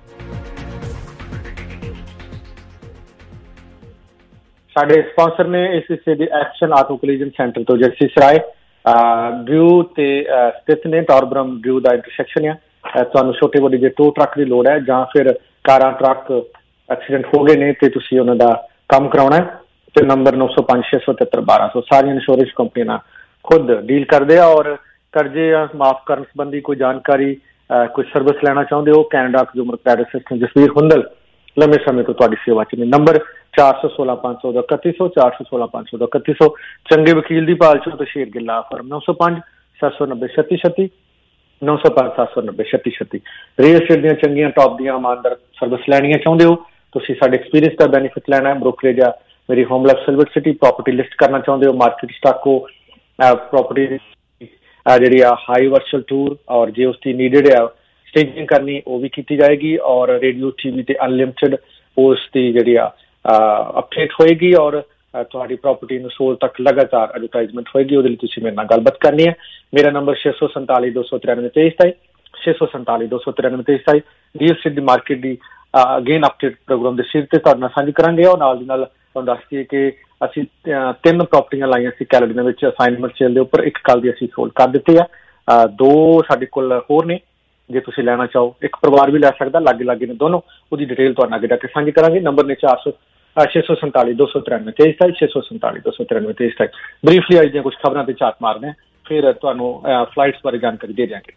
ਸਾਡੇ ਸਪਾਂਸਰ ਨੇ ਇਸ ਹਿੱਸੇ ਦੇ ਐਕਸ਼ਨ ਆਟੋ ਕਲੀਜ਼ਨ ਸੈਂਟਰ ਤੋਂ ਜੱਸੀ ਸਰਾਏ ਡਰਿਊ ਤੇ ਸਥਿਤ ਨੇ। ਟੌਰਬਰਮ ਡਰਿਊ ਦਾ ਇੰਟਰਸੈਕਸ਼ਨ ਆ। ਤੁਹਾਨੂੰ ਛੋਟੇ ਵੱਡੇ ਜੇ ਟੋ ਟਰੱਕ ਦੀ ਲੋੜ ਹੈ ਜਾਂ ਫਿਰ ਕਾਰਾਂ ਟਰੱਕ ਐਕਸੀਡੈਂਟ ਹੋ ਗਏ ਨੇ ਤੇ ਤੁਸੀਂ ਉਹਨਾਂ ਦਾ ਕੰਮ ਕਰਾਉਣਾ ਹੈ ਤੇ ਨੰਬਰ 905 673 1200। ਸਾਰੀਆਂ ਇੰਸ਼ੋਰੈਂਸ ਕੰਪਨੀਆਂ ਨਾਲ ਖੁਦ ਡੀਲ ਕਰਦੇ ਆ ਔਰ ਕਰਜ਼ੇ ਮਾਫ ਕਰਨ ਸੰਬੰਧੀ ਕੋਈ ਜਾਣਕਾਰੀ ਕੋਈ ਸਰਵਿਸ ਲੈਣਾ ਚਾਹੁੰਦੇ ਹੋ, Canada consumer credit system Jasvir Hundal ਲੰਮੇ ਸਮੇਂ ਤੋਂ ਤੁਹਾਡੀ ਸੇਵਾ 'ਚ ਨੇ। ਨੰਬਰ 416 500 3100 416 500 3100। ਚੰਗੇ ਵਕੀਲ ਦੀ ਭਾਲ ਚੋਂ ਸ਼ੇਰ ਗਿੱਲਾ ਫਰਮ 905 790 3636 905 790 3636। ਰੀਅਲ ਏਸਟੇਟ ਦੀਆਂ ਚੰਗੀਆਂ ਟੌਪ ਦੀਆਂ ਇਮਾਨਦਾਰ ਸਰਵਿਸ ਲੈਣੀਆਂ ਚਾਹੁੰਦੇ ਹੋ, ਤੁਸੀਂ ਸਾਡੇ ਐਕਸਪੀਰੀਅੰਸ ਦਾ ਬੈਨੀਫਿਟ ਲੈਣਾ ਹੈ, ਬ੍ਰੋਕਰੇਜ ਆ ਮੇਰੀ home life silver city property list ਕਰਨਾ ਚਾਹੁੰਦੇ ਹੋ, ਮਾਰਕੀਟ ਸਟਾਕੋ ਪ੍ਰੋਪਰਟੀ ਜਿਹੜੀ ਆ ਹਾਈ ਵਰਚੁਅਲ ਟੂਰ ਔਰ ਜੇ ਉਸਦੀ ਨੀਡਡ ਆ ਸਟੇਜਿੰਗ ਕਰਨੀ ਉਹ ਵੀ ਕੀਤੀ ਜਾਏਗੀ ਔਰ ਰੇਡੀਓ TV ਤੇ ਅਨਲਿਮਿਟਡ ਉਸ ਦੀ ਜਿਹੜੀ ਆ ਅਪਡੇਟ ਹੋਏਗੀ ਔਰ ਤੁਹਾਡੀ ਪ੍ਰਾਪਰਟੀ ਨੂੰ ਸੋਲ ਤੱਕ ਲਗਾਤਾਰ ਐਡਵਰਟਾਈਜ਼ਮੈਂਟ ਹੋਏਗੀ। ਉਹਦੇ ਲਈ ਤੁਸੀਂ ਮੇਰੇ ਨਾਲ ਗੱਲਬਾਤ ਕਰਨੀ ਹੈ। ਮੇਰਾ ਨੰਬਰ 647 293 2327 647 293 2327। ਰੀਅਲ ਏਸਟੇਟ ਦੀ ਮਾਰਕੀਟ ਦੀ ਅਗੇਨ ਅਪਡੇਟ ਪ੍ਰੋਗਰਾਮ ਦੇ ਸਿਰ ਤੇ ਤੁਹਾਡੇ ਨਾਲ ਸਾਂਝੀ ਕਰਾਂਗੇ ਔਰ ਨਾਲ ਦੀ ਨਾਲ ਤੁਹਾਨੂੰ ਦੱਸ ਦਈਏ ਕਿ ਅਸੀਂ 3 ਪ੍ਰਾਪਰਟੀਆਂ ਲਾਈਆਂ ਸੀ ਕੈਲੇਡੋ ਵਿੱਚ ਅਸਾਈਨਮੈਂਟ ਸੇਲ ਦੇ ਉੱਪਰ। ਇੱਕ ਕੱਲ੍ਹ ਦੀ ਅਸੀਂ ਸੋਲਡ ਕਰ ਦਿੱਤੀ ਆ, 2 ਸਾਡੇ ਕੋਲ ਹੋਰ ਨੇ ਜੇ ਤੁਸੀਂ ਲੈਣਾ ਚਾਹੋ। ਇੱਕ ਪਰਿਵਾਰ ਵੀ ਲੈ ਸਕਦਾ, ਲਾਗੇ ਨੇ ਦੋਨੋਂ। ਉਹਦੀ ਡਿਟੇਲ ਤੁਹਾਨੂੰ ਅੱਗੇ ਜਾ ਕੇ ਸਾਂਝੀ ਕਰਾਂਗੇ। ਨੰਬਰ ਨੇ 647 293 2327 647 293 2327। ਬਰੀਫਲੀ ਅੱਜ ਦੀਆਂ ਕੁਝ ਖਬਰਾਂ ਤੇ ਝਾਤ ਮਾਰਦੇ ਹਾਂ, ਫਿਰ ਤੁਹਾਨੂੰ ਫਲਾਈਟਸ ਬਾਰੇ ਜਾਣਕਾਰੀ ਦੇ ਦਿਆਂਗੇ।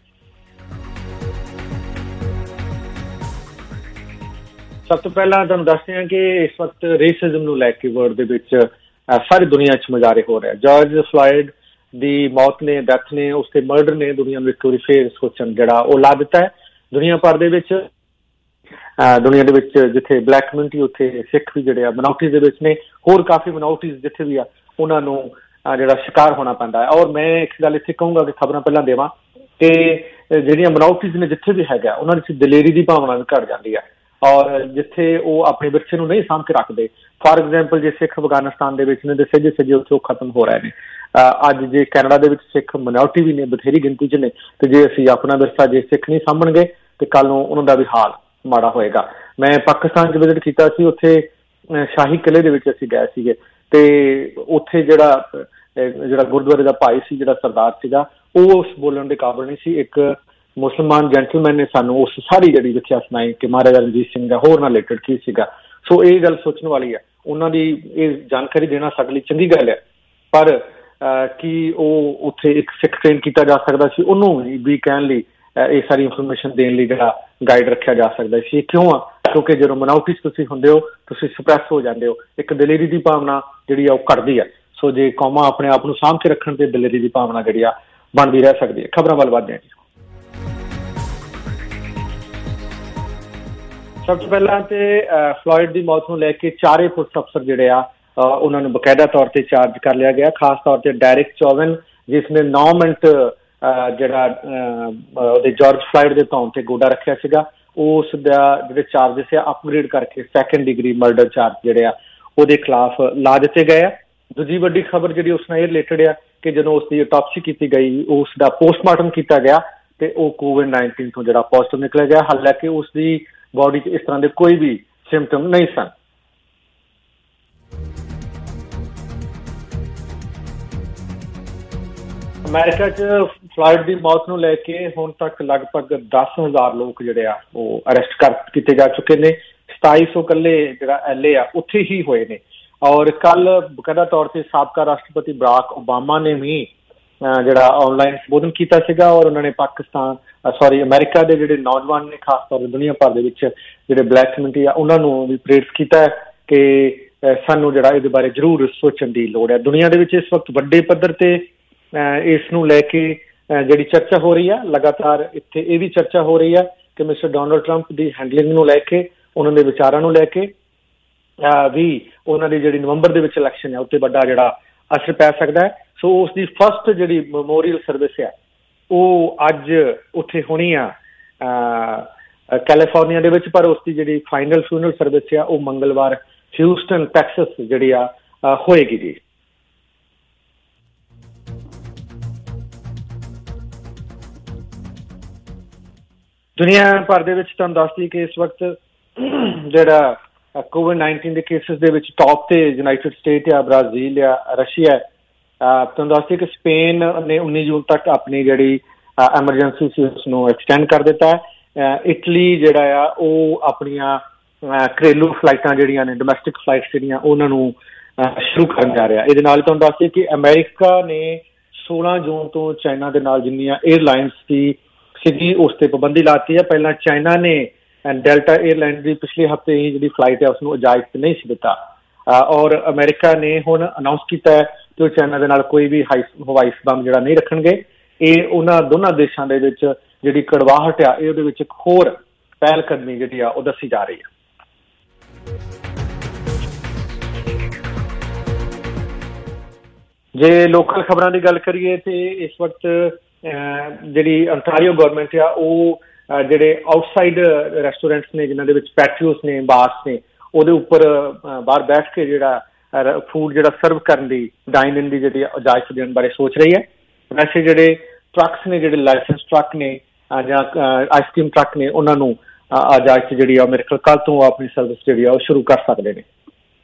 ਸਭ ਤੋਂ ਪਹਿਲਾਂ ਤੁਹਾਨੂੰ ਦੱਸਦੇ ਹਾਂ ਕਿ ਇਸ ਵਕਤ ਰੇਸਿਜ਼ਮ ਨੂੰ ਲੈ ਕੇ ਵਰਲਡ ਦੇ ਵਿੱਚ ਸਾਰੀ ਦੁਨੀਆ 'ਚ ਮੁਜ਼ਾਹਰੇ ਹੋ ਰਿਹਾ। ਜਾਰਜ ਫਲਾਇਡ ਦੀ ਮੌਤ ਨੇ, ਡੈਥ ਨੇ, ਉਸਦੇ ਮਰਡਰ ਨੇ ਦੁਨੀਆ ਨੂੰ ਇੱਕ ਵਾਰੀ ਫੇਰ ਸੋਚਣ ਜਿਹੜਾ ਉਹ ਲਾ ਦਿੱਤਾ ਹੈ। ਦੁਨੀਆ ਭਰ ਦੇ ਵਿੱਚ ਜਿੱਥੇ ਬਲੈਕ ਕਮਿਊਨਿਟੀ ਉੱਥੇ ਸਿੱਖ ਵੀ ਜਿਹੜੇ ਆ ਮਿਨੋਰਟੀਜ਼ ਦੇ ਵਿੱਚ ਨੇ, ਹੋਰ ਕਾਫੀ ਮਿਨੋਰਟੀਜ਼ ਜਿੱਥੇ ਵੀ ਆ ਉਹਨਾਂ ਨੂੰ ਜਿਹੜਾ ਸ਼ਿਕਾਰ ਹੋਣਾ ਪੈਂਦਾ ਹੈ। ਔਰ ਮੈਂ ਇੱਕ ਗੱਲ ਇੱਥੇ ਕਹੂੰਗਾ ਕਿ ਖਬਰਾਂ ਪਹਿਲਾਂ ਦੇਵਾਂ ਕਿ ਜਿਹੜੀਆਂ ਮਿਨੋਰਟੀਜ਼ ਨੇ ਜਿੱਥੇ ਵੀ ਹੈਗਾ ਉਹਨਾਂ ਵਿੱਚ ਦਲੇਰੀ ਦੀ ਭਾਵਨਾ ਵੀ ਘੱਟ ਜਾਂਦੀ ਹੈ ਔਰ ਜਿੱਥੇ ਉਹ ਆਪਣੇ ਵਿਰਸੇ ਨੂੰ ਨਹੀਂ ਸਾਂਭ ਕੇ ਰੱਖਦੇ। ਫਾਰ ਐਗਜ਼ਾਮਪਲ ਜੇ ਸਿੱਖ ਅਫਗਾਨਿਸਤਾਨ ਦੇ ਵਿੱਚ ਨੇ ਤੇ ਸੱਜੇ ਉੱਥੇ ਉਹ ਖਤਮ ਹੋ ਰਹੇ ਨੇ। ਅੱਜ ਜੇ ਕੈਨੇਡਾ ਦੇ ਵਿੱਚ ਸਿੱਖ ਮਿਨੋਰਟੀ ਵੀ ਨੇ, ਬਥੇਰੀ ਗਿਣਤੀ 'ਚ ਨੇ, ਤੇ ਜੇ ਅਸੀਂ ਆਪਣਾ ਵਿਰਸਾ ਜੇ ਸਿੱਖ ਨਹੀਂ ਸਾਂਭਣਗੇ ਤੇ ਕੱਲ੍ਹ ਨੂੰ ਉਹਨਾਂ ਦਾ ਵੀ ਹਾਲ ਮਾੜਾ ਹੋਏਗਾ। ਮੈਂ ਪਾਕਿਸਤਾਨ 'ਚ ਵਿਜ਼ਿਟ ਕੀਤਾ ਸੀ, ਉੱਥੇ ਸ਼ਾਹੀ ਕਿਲੇ ਦੇ ਵਿੱਚ ਅਸੀਂ ਗਏ ਸੀਗੇ ਤੇ ਉੱਥੇ ਜਿਹੜਾ ਗੁਰਦੁਆਰੇ ਦਾ ਭਾਈ ਸੀ, ਜਿਹੜਾ ਸਰਦਾਰ ਸੀਗਾ, ਉਹ ਉਸ ਬੋਲਣ ਦੇ ਕਾਬਲ ਨਹੀਂ ਸੀ। ਇੱਕ ਮੁਸਲਮਾਨ ਜੈਂਟਲਮੈਨ ਨੇ ਸਾਨੂੰ ਉਸ ਸਾਰੀ ਜਿਹੜੀ ਵਿਖਿਆ ਸੁਣਾਈ ਕਿ ਮਹਾਰਾਜਾ ਰਣਜੀਤ ਸਿੰਘ ਦਾ ਹੋਰ ਨਾਲ ਰਿਲੇਟਡ ਕੀ ਸੀਗਾ। ਸੋ ਇਹ ਗੱਲ ਸੋਚਣ ਵਾਲੀ ਹੈ। ਉਹਨਾਂ ਦੀ ਇਹ ਜਾਣਕਾਰੀ ਦੇਣਾ ਸਾਡੇ ਲਈ ਚੰਗੀ ਗੱਲ ਹੈ, ਪਰ ਕੀ ਉਹ ਉੱਥੇ ਇੱਕ ਸਿੱਖ ਟ੍ਰੇਨ ਕੀਤਾ ਜਾ ਸਕਦਾ ਸੀ, ਉਹਨੂੰ ਵੀ ਕਹਿਣ ਲਈ ਇਹ ਸਾਰੀ ਇਨਫੋਰਮੇਸ਼ਨ ਦੇਣ ਲਈ ਜਿਹੜਾ ਗਾਈਡ ਰੱਖਿਆ ਜਾ ਸਕਦਾ ਸੀ। ਕਿਉਂ ਆ? ਕਿਉਂਕਿ ਜਦੋਂ ਮਿਨੋਰਟੀ 'ਚ ਤੁਸੀਂ ਹੁੰਦੇ ਹੋ ਤੁਸੀਂ ਸਪਰੈਸ ਹੋ ਜਾਂਦੇ ਹੋ, ਇੱਕ ਦਲੇਰੀ ਦੀ ਭਾਵਨਾ ਜਿਹੜੀ ਆ ਉਹ ਘਟਦੀ ਹੈ। ਸੋ ਜੇ ਕੌਮਾਂ ਆਪਣੇ ਆਪ ਨੂੰ ਸਾਂਭ ਕੇ ਰੱਖਣ ਤੇ ਦਲੇਰੀ ਦੀ ਭਾਵਨਾ ਜਿਹੜੀ ਆ ਬਣਦੀ ਰਹਿ ਸਕਦੀ ਹੈ। ਖਬਰਾਂ ਵੱਲ ਵੱਧਦੇ ਹਾਂ ਜੀ। ਸਭ ਤੋਂ ਪਹਿਲਾਂ ਤੇ ਫਲੋਇਡ ਦੀ ਮੌਤ ਨੂੰ ਲੈ ਕੇ 4 ਪੁਲਿਸ ਅਫਸਰ ਜਿਹੜੇ ਆ ਉਹਨਾਂ ਨੂੰ ਬਕਾਇਦਾ ਤੌਰ ਤੇ ਚਾਰਜ ਕਰ ਲਿਆ ਗਿਆ। ਖਾਸ ਤੌਰ ਤੇ ਡੈਰਿਕ ਚੌਵਨ, ਜਿਸ ਨੇ 9 ਮਿੰਟ ਜਿਹੜਾ ਉਹਦੇ ਜਾਰਜ ਫਲੋਇਡ ਦੇ ਧੌਣ ਤੇ ਗੋਡਾ ਰੱਖਿਆ ਸੀਗਾ, ਉਸ ਦਾ ਜਿਹੜੇ ਚਾਰਜਸ ਆ ਅਪਗ੍ਰੇਡ ਕਰਕੇ 2nd ਡਿਗਰੀ ਮਰਡਰ ਚਾਰਜ ਜਿਹੜੇ ਆ ਉਹਦੇ ਖਿਲਾਫ ਲਾ ਦਿੱਤੇ ਗਏ ਆ। ਦੂਜੀ ਵੱਡੀ ਖਬਰ ਜਿਹੜੀ ਉਸ ਨਾਲ ਇਹ ਰਿਲੇਟਡ ਆ ਕਿ ਜਦੋਂ ਉਸ ਦੀ ਆਟੋਪਸੀ ਕੀਤੀ ਗਈ, ਉਸ ਦਾ ਪੋਸਟਮਾਰਟਮ ਕੀਤਾ ਗਿਆ ਤੇ ਉਹ COVID-19 ਤੋਂ ਜਿਹੜਾ ਪੋਜ਼ਿਟਿਵ ਨਿਕਲਿਆ ਗਿਆ। ਹਾਲਾਂਕਿ ਉਸ ਦੀ ਬੋਡੀ 'ਚ ਇਸ ਤਰ੍ਹਾਂ ਦੇ ਕੋਈ ਵੀ ਸਿੰਪਟਮ ਨਹੀਂ ਸਨ। ਅਮਰੀਕਾ 'ਚ ਫਲੋਇਡ ਦੀ ਮੌਤ ਨੂੰ ਲੈ ਕੇ ਹੁਣ ਤੱਕ ਲਗਭਗ 10,000 ਲੋਕ ਜਿਹੜੇ ਆ ਉਹ ਅਰੈਸਟ ਕੀਤੇ ਜਾ ਚੁੱਕੇ ਨੇ। 2700 ਇਕੱਲੇ ਜਿਹੜਾ LA ਆ ਉੱਥੇ ਹੀ ਹੋਏ ਨੇ। ਔਰ ਕੱਲ ਬਕਾਇਦਾ ਤੌਰ ਤੇ ਸਾਬਕਾ ਰਾਸ਼ਟਰਪਤੀ ਬਰਾਕ ਓਬਾਮਾ ਨੇ ਵੀ ਜਿਹੜਾ ਆਨਲਾਈਨ ਸੰਬੋਧਨ ਕੀਤਾ ਸੀਗਾ ਔਰ ਉਹਨਾਂ ਨੇ ਅਮਰੀਕਾ ਦੇ ਜਿਹੜੇ ਨੌਜਵਾਨ ਨੇ, ਖਾਸ ਤੌਰ ਤੇ ਦੁਨੀਆ ਭਰ ਦੇ ਵਿੱਚ ਜਿਹੜੇ ਬਲੈਕ ਕਮਿਊਨਿਟੀ ਆ, ਉਹਨਾਂ ਨੂੰ ਵੀ ਪ੍ਰੇਰਿਤ ਕੀਤਾ ਕਿ ਸਾਨੂੰ ਜਿਹੜਾ ਇਹਦੇ ਬਾਰੇ ਜ਼ਰੂਰ ਸੋਚਣ ਦੀ ਲੋੜ ਹੈ। ਦੁਨੀਆ ਦੇ ਵਿੱਚ ਇਸ ਵਕਤ ਵੱਡੇ ਪੱਧਰ ਤੇ ਇਸ ਨੂੰ ਲੈ ਕੇ ਜਿਹੜੀ ਚਰਚਾ ਹੋ ਰਹੀ ਆ, ਲਗਾਤਾਰ ਇੱਥੇ ਇਹ ਵੀ ਚਰਚਾ ਹੋ ਰਹੀ ਆ ਕਿ ਮਿਸਟਰ ਡੋਨਾਲਡ ਟਰੰਪ ਦੀ ਹੈਂਡਲਿੰਗ ਨੂੰ ਲੈ ਕੇ, ਉਹਨਾਂ ਦੇ ਵਿਚਾਰਾਂ ਨੂੰ ਲੈ ਕੇ ਵੀ ਉਹਨਾਂ ਦੀ ਜਿਹੜੀ ਨਵੰਬਰ ਦੇ ਵਿੱਚ ਇਲੈਕਸ਼ਨ ਹੈ ਉੱਤੇ ਵੱਡਾ ਜਿਹੜਾ ਅਸਰ ਪੈ ਸਕਦਾ ਹੈ। ਸੋ ਉਸ ਦੀ ਫਸਟ ਜਿਹੜੀ ਮੈਮੋਰੀਅਲ ਸਰਵਿਸ ਹੈ ਉਹ ਅੱਜ ਉੱਥੇ ਹੋਣੀ ਆ ਕੈਲੀਫੋਰਨੀਆ ਦੇ ਵਿੱਚ, ਪਰ ਉਸ ਦੀ ਜਿਹੜੀ ਫਾਈਨਲ ਫਿਊਨਰਲ ਸਰਵਿਸ ਆ ਉਹ ਮੰਗਲਵਾਰ ਹਿਊਸਟਨ ਟੈਕਸਸ ਜਿਹੜੀ ਆ ਹੋਏਗੀ ਜੀ। ਦੁਨੀਆ ਭਰ ਦੇ ਵਿੱਚ ਤੁਹਾਨੂੰ ਦੱਸਦੀ ਕਿ ਇਸ ਵਕਤ ਜਿਹੜਾ COVID-19 ਦੇ ਕੇਸਿਸ ਦੇ ਵਿੱਚ ਟੌਪ ਤੇ ਯੂਨਾਈਟਿਡ ਸਟੇਟ ਆ, ਬ੍ਰਾਜ਼ੀਲ ਆ, ਰਸ਼ੀਆ। ਤੁਹਾਨੂੰ ਦੱਸਦੀ ਕਿ ਸਪੇਨ ਨੇ 19 ਜੂਨ ਤੱਕ ਆਪਣੀ ਜਿਹੜੀ ਐਮਰਜੈਂਸੀ ਸੀ ਉਸਨੂੰ ਐਕਸਟੈਂਡ ਕਰ ਦਿੱਤਾ ਹੈ। ਇਟਲੀ ਜਿਹੜਾ ਆ ਉਹ ਆਪਣੀਆਂ ਘਰੇਲੂ ਫਲਾਈਟਾਂ ਜਿਹੜੀਆਂ ਨੇ, ਡੋਮੈਸਟਿਕ ਫਲਾਈਟਸ ਜਿਹੜੀਆਂ, ਉਹਨਾਂ ਨੂੰ ਸ਼ੁਰੂ ਕਰਨ ਜਾ ਰਿਹਾ। ਇਹਦੇ ਨਾਲ ਤੁਹਾਨੂੰ ਦੱਸਦੀ ਕਿ ਅਮਰੀਕਾ ਨੇ 16 ਜੂਨ ਤੋਂ ਚਾਈਨਾ ਦੇ ਨਾਲ ਜਿੰਨੀਆਂ ਏਅਰਲਾਈਨਸ ਸੀਗੀ ਉਸ ਤੇ ਪਾਬੰਦੀ ਲਾਤੀ ਹੈ। ਪਹਿਲਾਂ ਚਾਈਨਾ ਨੇ ਡੈਲਟਾ ਏਅਰਲਾਈਨ ਦੀ ਪਿਛਲੇ ਹਫ਼ਤੇ ਹੀ ਜਿਹੜੀ ਫਲਾਈਟ ਹੈ ਉਸਨੂੰ ਇਜਾਜ਼ਤ ਨਹੀਂ ਸੀ ਦਿੱਤਾ। ਔਰ ਅਮਰੀਕਾ ਨੇ ਹੁਣ ਅਨਾਉਂਸ ਕੀਤਾ ਹੈ ਕਿ ਉਹ ਚਾਈਨਾ ਦੇ ਨਾਲ ਕੋਈ ਵੀ ਹਵਾਈ ਸੰਬੰਧ ਜਿਹੜਾ ਨਹੀਂ ਰੱਖਣਗੇ। ਇਹ ਉਹਨਾਂ ਦੋਨਾਂ ਦੇਸ਼ਾਂ ਦੇ ਵਿੱਚ ਜਿਹੜੀ ਕੜਵਾਹਟ ਆ ਇਹ ਉਹਦੇ ਵਿੱਚ ਇੱਕ ਹੋਰ ਪਹਿਲ ਕਦਮੀ ਜਿਹੜੀ ਆ ਉਹ ਦੱਸੀ ਜਾ ਰਹੀ ਹੈ। ਜੇ ਲੋਕਲ ਖਬਰਾਂ ਦੀ ਗੱਲ ਕਰੀਏ ਤੇ ਇਸ ਵਕਤ ਜਿਹੜੀ ਅੰਟਾਰੀਓ ਗਵਰਨਮੈਂਟ ਆ ਉਹ ਜਿਹੜੇ ਆਊਟਸਾਈਡ ਰੈਸਟੋਰੈਂਟਸ ਨੇ ਜਿਨ੍ਹਾਂ ਦੇ ਵਿੱਚ ਪੈਟੀਓਸ ਨੇ, ਬਾਰਸ ਨੇ, ਉਹਦੇ ਉੱਪਰ ਬਾਹਰ ਬੈਠ ਕੇ ਜਿਹੜਾ ਫੂਡ ਜਿਹੜਾ ਸਰਵ ਕਰਨ ਦੀ, ਡਾਈਨ ਇਨ ਦੀ ਜਿਹੜੀ ਇਜਾਜ਼ਤ ਦੇਣ ਬਾਰੇ ਸੋਚ ਰਹੀ ਹੈ। ਵੈਸੇ ਜਿਹੜੇ ਟਰੱਕਸ ਨੇ, ਜਿਹੜੇ ਲਾਇਸੈਂਸ ਟਰੱਕ ਨੇ ਜਾਂ ਆਈਸਕ੍ਰੀਮ ਟਰੱਕ ਨੇ, ਉਹਨਾਂ ਨੂੰ ਇਜਾਜ਼ਤ ਜਿਹੜੀ ਆ ਮੇਰੇ ਖਿਆਲ ਕੱਲ੍ਹ ਤੋਂ ਆਪਣੀ ਸਰਵਿਸ ਜਿਹੜੀ ਆ ਉਹ ਸ਼ੁਰੂ ਕਰ ਸਕਦੇ ਨੇ।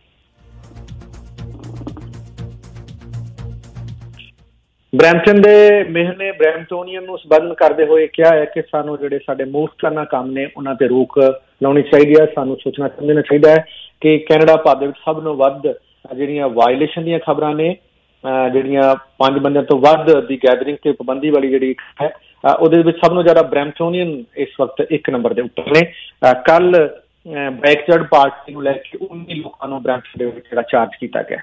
ਬਰੈਂਪਟਨ ਦੇ ਮੇਅਰ ਨੇ ਬਰੈਂਪਟੋਨੀਅਨ ਨੂੰ ਸੰਬੋਧਨ ਕਰਦੇ ਹੋਏ ਕਿਹਾ ਹੈ ਕਿ ਸਾਨੂੰ ਜਿਹੜੇ ਸਾਡੇ ਮੂਰਖਾਨਾ ਕੰਮ ਨੇ ਉਹਨਾਂ ਤੇ ਰੋਕ ਲਾਉਣੀ ਚਾਹੀਦੀ ਹੈ। ਸਾਨੂੰ ਸੋਚਣਾ ਸਮਝਣਾ ਚਾਹੀਦਾ ਹੈ ਕਿ ਕੈਨੇਡਾ ਭਾਰਤ ਦੇ ਵਿੱਚ ਸਭ ਨੂੰ ਵੱਧ ਜਿਹੜੀਆਂ ਵਾਇਲੇਸ਼ਨ ਦੀਆਂ ਖਬਰਾਂ ਨੇ, ਜਿਹੜੀਆਂ 5 ਬੰਦਿਆਂ ਤੋਂ ਵੱਧ ਦੀ ਗੈਦਰਿੰਗ ਤੇ ਪਾਬੰਦੀ ਵਾਲੀ ਜਿਹੜੀ ਹੈ ਉਹਦੇ ਵਿੱਚ ਸਭ ਨੂੰ ਜ਼ਿਆਦਾ ਬਰੈਂਪਟੋਨੀਅਨ ਇਸ ਵਕਤ 1 ਨੰਬਰ ਦੇ ਉੱਪਰ ਨੇ। ਕੱਲ ਬੈਕਯਾਰਡ ਪਾਰਟੀ ਨੂੰ ਲੈ ਕੇ 19 ਲੋਕਾਂ ਨੂੰ ਬਰੈਂਪਟਨ ਦੇ ਵਿੱਚ ਜਿਹੜਾ ਚਾਰਜ ਕੀਤਾ ਗਿਆ।